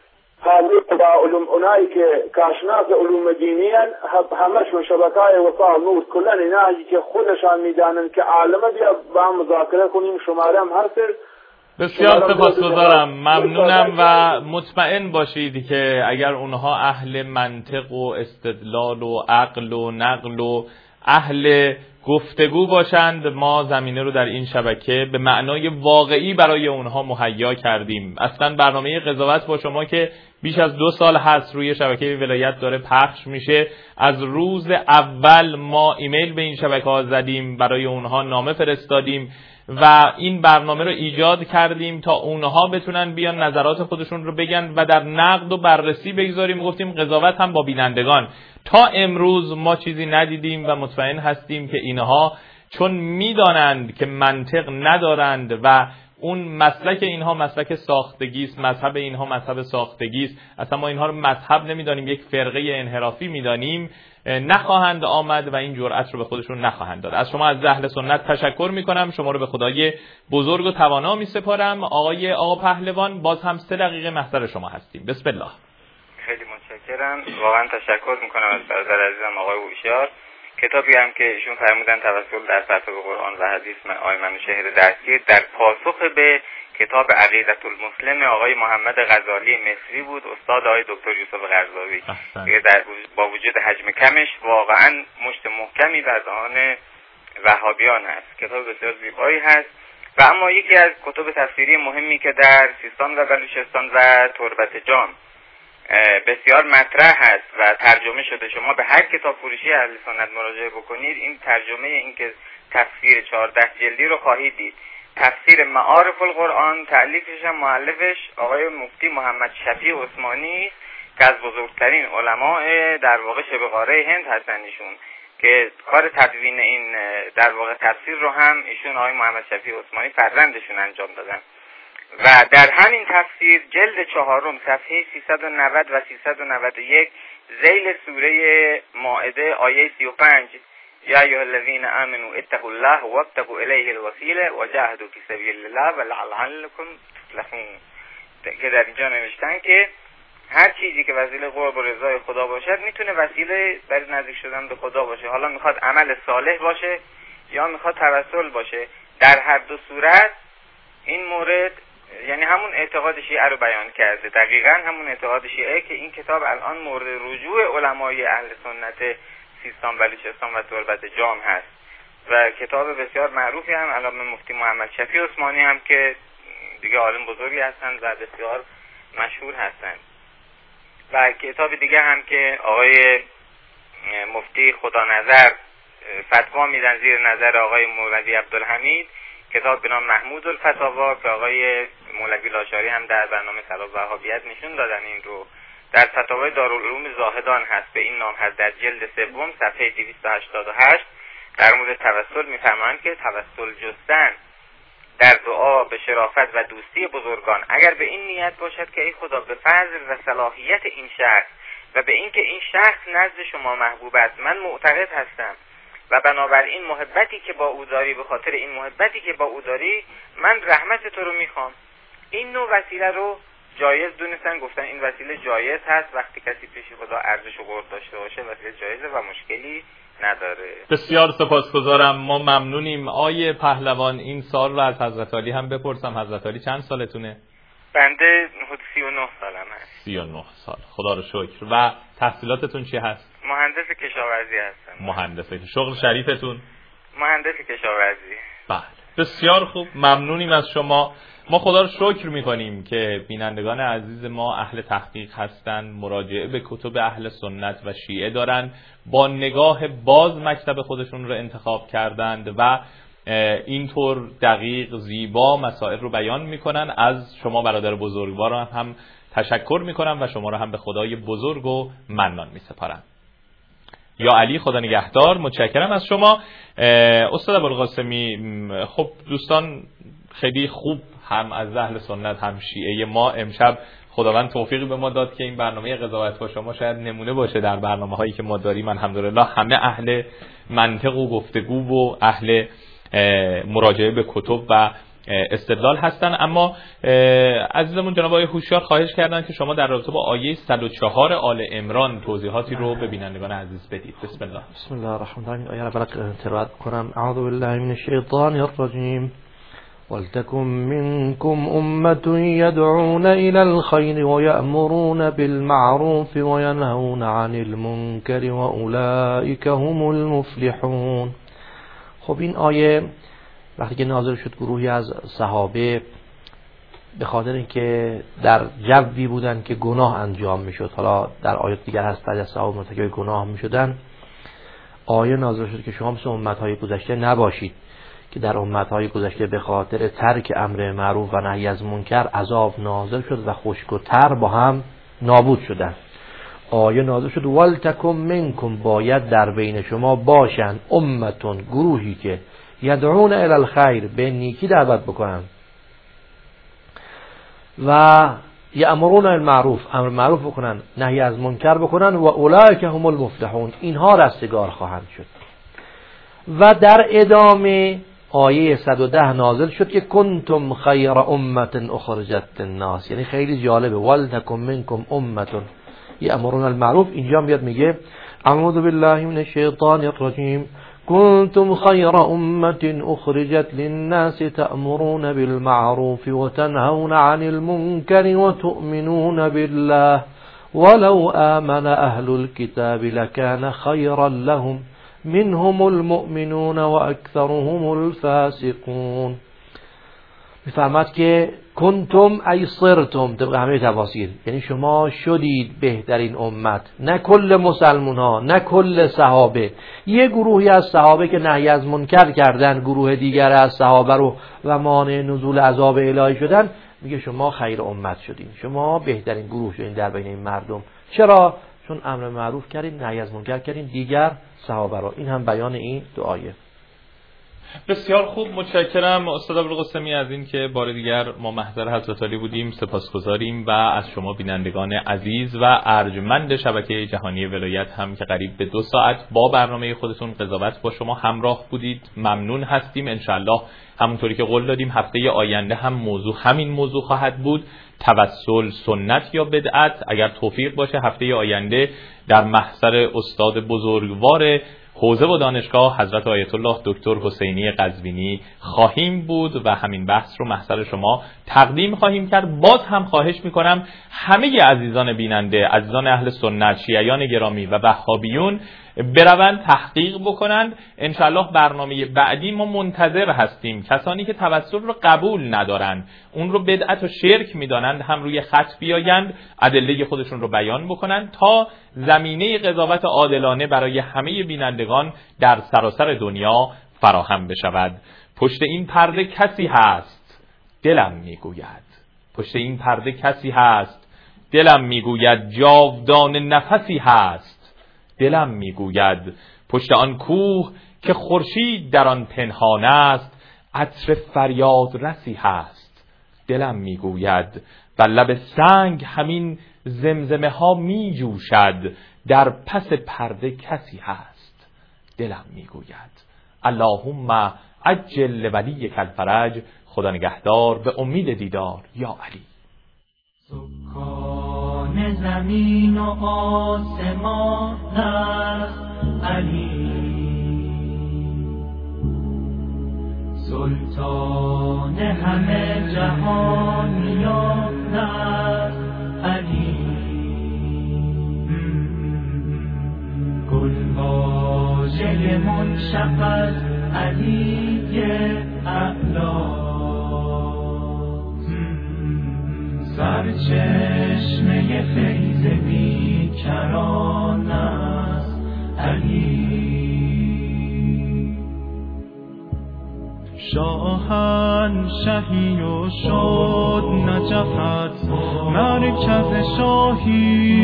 حاضر با علوم اونایی که کاشناس علوم دینی ان همشون شبکه‌های وصال نور کلا اینایی که خودشان میدانن که عالمه بیا با هم مذاکره کنیم شماره هم هست. بسیار سپاسگزارم. ممنونم و مطمئن باشید که اگر اونها اهل منطق و استدلال و عقل و نقل و اهل گفتگو باشند ما زمینه رو در این شبکه به معنای واقعی برای اونها مهیا کردیم. اصلا برنامه قضاوت با شما که بیش از دو سال هست روی شبکه ولایت داره پخش میشه. از روز اول ما ایمیل به این شبکه ها زدیم، برای اونها نامه فرستادیم و این برنامه رو ایجاد کردیم تا اونها بتونن بیان نظرات خودشون رو بگن و در نقد و بررسی بگذاریم. گفتیم قضاوت هم با بینندگان. تا امروز ما چیزی ندیدیم و مطمئن هستیم که اینها چون میدانند که منطق ندارند و اون مسلک اینها مسلک ساختگی است، مذهب اینها مذهب ساختگی است، اصلا ما اینها رو مذهب نمیدانیم، یک فرقه انحرافی میدانیم، نخواهند آمد و این جرأت رو به خودشون نخواهند داد. از شما از اهل سنت تشکر میکنم. شما رو به خدای بزرگ و توانا میسپارم. آقای آقا پهلوان باز هم سه دقیقه محضر شما هستیم. بسم الله. خیلی متشکرم. واقعا تشکر میکنم از برادر عزیزم آقای هوشیار. کتابی هم که ایشون فرمودن توسل در سطح قرآن و حدیث آقای منوچهر دستگیر در پاسخ به کتاب عقیدة المسلم آقای محمد غزالی مصری بود، استاد آقای دکتر یوسف قرضاوی. دیگه در با وجود حجم کمش واقعا مشت محکمی در دهان وهابیان هست. کتاب بسیار زیبایی هست و اما یکی از کتب تفسیری مهمی که در سیستان و بلوچستان و تربت جام بسیار مطرح هست و ترجمه شده. شما به هر کتاب فروشی اهل سنت مراجعه بکنید این ترجمه این که تفسیر چهارده جلدی رو خواهید دید. تفسیر معارف القرآن، تألیفش هم مؤلفش آقای مفتی محمد شفیع عثمانی که از بزرگترین علماء در واقع شبه قاره هند هستن ایشون، که کار تدوین این در واقع تفسیر رو هم ایشون آقای محمد شفیع عثمانی فرزندشون انجام دادن. و در همین تفسیر جلد چهارم صفحه سیصد و نود و سیصد و نود و یک ذیل سوره مائده آیه سی و پنج یا ایها الذین آمنوا اتقوا الله وابتغوا الیه الوسیله وجاهدوا فی سبیل الله ولعلکم تفلحون، که در اینجا نوشتن که هر چیزی که وسیله قرب و رضای خدا باشد میتونه وسیله برای نزدیک شدن به خدا باشه، حالا میخواد عمل صالح باشه یا میخواد توسل باشه. در هر دو صورت این مورد یعنی همون اعتقاد شیعه رو بیان کرده، دقیقاً همون اعتقاد شیعه که این کتاب الان مورد رجوع علمای اهل سنت سیستان بلوچستان و تربت جام هست و کتاب بسیار معروفی هم علامه مفتی محمد شفیع عثمانی هم که دیگه عالم بزرگی هستند و بسیار مشهور هستند. و کتاب دیگه هم که آقای مفتی خدا نظر فتوا میدن زیر نظر آقای مولوی عبدالحمید، کتاب به نام محمود الفتاوا که آقای مولوی لاشاری هم در برنامه سلام وهابیت نشون دادن این رو، در فتاوای دارالعلوم زاهدان هست، به این نام هست، در جلد سوم صفحه دویست و هشتاد و هشت در مورد توسل میفرمایند که توسل جستن در دعا به شرافت و دوستی بزرگان اگر به این نیت باشد که ای خدا به فضل و صلاحیت این شخص و به اینکه این شخص نزد شما محبوب است من معتقد هستم و بنابراین محبتی که با او داری، به خاطر این محبتی که با او داری من رحمت تو رو میخوام، این نوع وسیله رو جایز دونستن، گفتن این وسیله جایز هست وقتی کسی پیش خدا ارزش و قدر داشته باشه، وسیله جایزه و مشکلی نداره. بسیار سپاسگزارم، ما ممنونیم. آیه پهلوان این سال رو از حضرت علی هم بپرسم، حضرت علی چند سالتونه؟ بنده حدود سی و نه سالم هست. سی و نه سال، خدا رو شکر. و تحصیلاتتون چی هست؟ مهندس کشاورزی هستم. مهندس. شغل شریفتون؟ مهندس کشاورزی. بله بسیار خوب، ممنونیم از شما. ما خدا رو شکر میکنیم که بینندگان عزیز ما اهل تحقیق هستن، مراجعه به کتب اهل سنت و شیعه دارن، با نگاه باز مکتب خودشون رو انتخاب کردند و اینطور دقیق زیبا مسائل رو بیان میکنن. از شما برادر بزرگوار هم تشکر میکنم و شما رو هم به خدای بزرگ و منان میسپارم. یا علی خدا نگهدار، متشکرم از شما استاد ابوالقاسمی. خب دوستان خیلی خوب هم از اهل سنت هم شیعه ما امشب خداوند توفیقی به ما داد که این برنامه قضاوت با شما شاید نمونه باشه در برنامه هایی که ما داریم. الحمدلله همه اهل منطق و گفتگو و اهل مراجعه به کتب و استدلال هستن. اما عزیزمون جناب آقای هوشیار خواهش کردن که شما در رابطه با آیه صد و چهار آل عمران توضیحاتی رو به بینندگان عزیز بدید. بسم الله. بسم الله الرحمن الرحیم. آیه رو برات تلاوت کنم. اعوذ بالله من الشیطان الرجیم. ولتكن منكم أمة يدعون إلى الخير ويأمرون بالمعروف وينهون عن المنكر وأولئك هم المفلحون. خب این آیه وقتی که نازل شد گروهی از صحابه به خاطر اینکه در جوی بودن که گناه انجام میشد، حالا در آیات دیگر هست بعضی از صحابه مرتکب گناه میشدن، آیه نازل شد که شما مثل امتهای گذشته نباشید که در امتهای گذشته به خاطر ترک امر معروف و نهی از منکر عذاب نازل شد و خشک و تر با هم نابود شدن. آیه نازل شد ولتکن منکم، باید در بین شما باشند امتون، گروهی که یدعون الی الخیر، به نیکی دعوت بکنن و یأمرون بالمعروف، امر معروف بکنن، نهی از منکر بکنن و اولئک هم المفلحون، اینها رستگار خواهند شد. و در ادامه آیه صد و ده نازل شد که کنتم خیر امت اخرجت للناس، یعنی خیلی جالبه. ولتکن منکم امت یأمرون بالمعروف، اینجا میاد میگه اعوذ بالله من الشیطان الرجیم کنتم خیر امت اخرجت للناس تأمرون بالمعروف وتنهون عن المنکر وتؤمنون بالله ولو آمن اهل الكتاب لكان خيرا لهم منهم المؤمنون و اکثرهم الفاسقون. میفرماد که کنتم ای صرتم، طبق همه تفاسیر یعنی شما شدید بهترین امت، نه کل مسلمون ها، نه کل صحابه. یه گروهی از صحابه که نهی از منکر کردن، گروه دیگر از صحابه رو و مانع نزول عذاب الهی شدن، میگه شما خیر امت شدین، شما بهترین گروه شدین در بین این مردم. چرا؟ چون امر معروف کردین، نهی از منکر کردین دیگر صحابه رو. این هم بیان این دعایه. بسیار خوب، متشکرم استاد ابوالقاسمی از این که بار دیگر ما محضر حضرت علی بودیم. سپاسگزاریم و از شما بینندگان عزیز و ارجمند شبکه جهانی ولایت هم که قریب به دو ساعت با برنامه خودتون قضاوت با شما همراه بودید ممنون هستیم. انشالله همونطوری که قول دادیم هفته آینده هم موضوع همین موضوع خواهد بود، توسل سنت یا بدعت. اگر توفیق باشه هفته آینده در محضر استاد بزرگوار حوزه و دانشگاه حضرت آیت الله دکتر حسینی قزوینی خواهیم بود و همین بحث رو محضر شما تقدیم خواهیم کرد. باز هم خواهش میکنم همه عزیزان بیننده، عزیزان اهل سنت، شیعیان گرامی و وهابیون بروند تحقیق بکنند. انشالله برنامه بعدی ما منتظر هستیم کسانی که توسل رو قبول ندارند، اون رو بدعت و شرک میدانند، هم روی خط بیایند ادله خودشون رو بیان بکنند تا زمینه قضاوت عادلانه برای همه بینندگان در سراسر دنیا فراهم بشود. پشت این پرده کسی هست دلم میگوید، پشت این پرده کسی هست دلم میگوید، جاودان نفسی هست دلم میگوید. پشت آن کوه که خورشید در آن پنهان است، عطر فریاد رسی هست دلم میگوید. بر لب سنگ همین زمزمه ها می جوشد، در پس پرده کسی هست دلم میگوید. اللهم عجل ولیک الفرج. خدا نگهدار، به امید دیدار یا علی. سکان زمین و آسمان است علی، سلطان همه جهانیان است علی، گلواژه منشق از علی اعلی، سرچشمه فیض بیکران است علی. شاهنشهی و شد نجفت مرکز شاهی،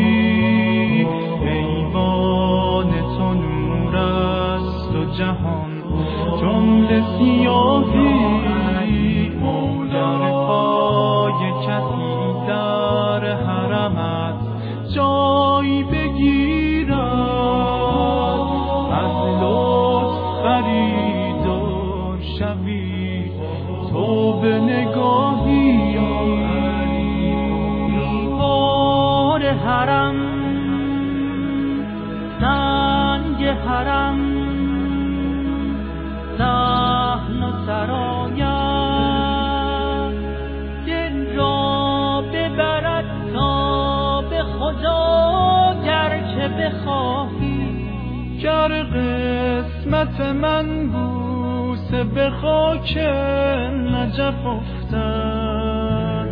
ایوان تو نور است و جهان جمله سیاهی، در پای کسی در حرمت جای بگیرد، از لطف خریدار شوی تو به نگاهی. دیوار حرم سنگ حرم صحن و سرایت، دل را ببرد تا به خدا گرچه بخواهی. گر قسمت من بوسه به خاک نجف افتد،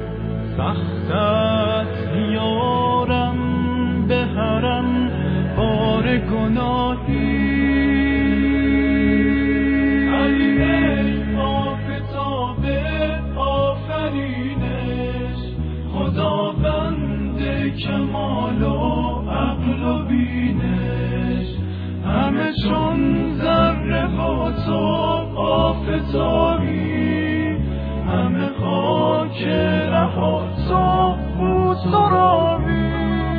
سختت بیارم به حرم بار گناهی. علی ای آفتاب آفرینش، خداوند کمال و عقل و بینش، همه چون ذره با تو آفتابی، همه خاک رها تو بود سرابی.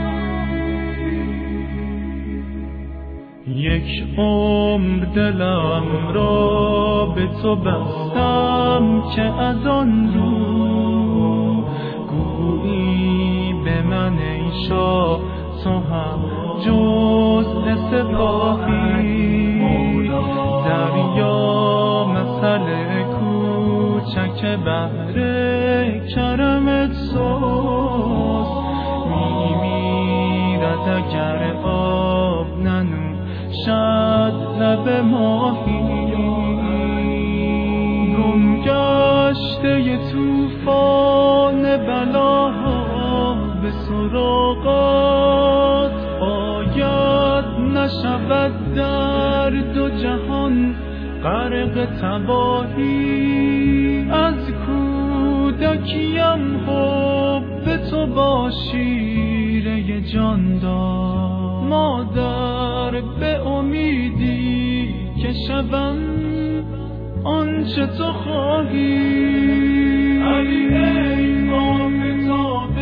یک عمر دلم را به تو بستم که از آن رو گویی به من ای شاه تو هم جز سپاهی. دریا مثل کوچک بحر کرم توست، میمیرد اگر آب ننوشد لب ماهی. گم گشته طوفان به سراغات آید، نشود در دو جهان غرق تباهی. از کودکیم حب تو با شیره جان داد، مادر به امیدی که شوم آنچه تو خواهی. علی ای آفتاب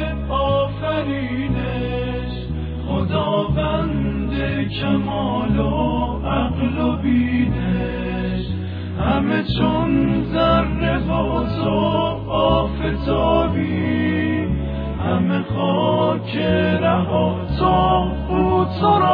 آفرینش، خداوند کمال و عقل و بینش، همه چون ذره و تو آفتابی، همه خاک رها تا او تو را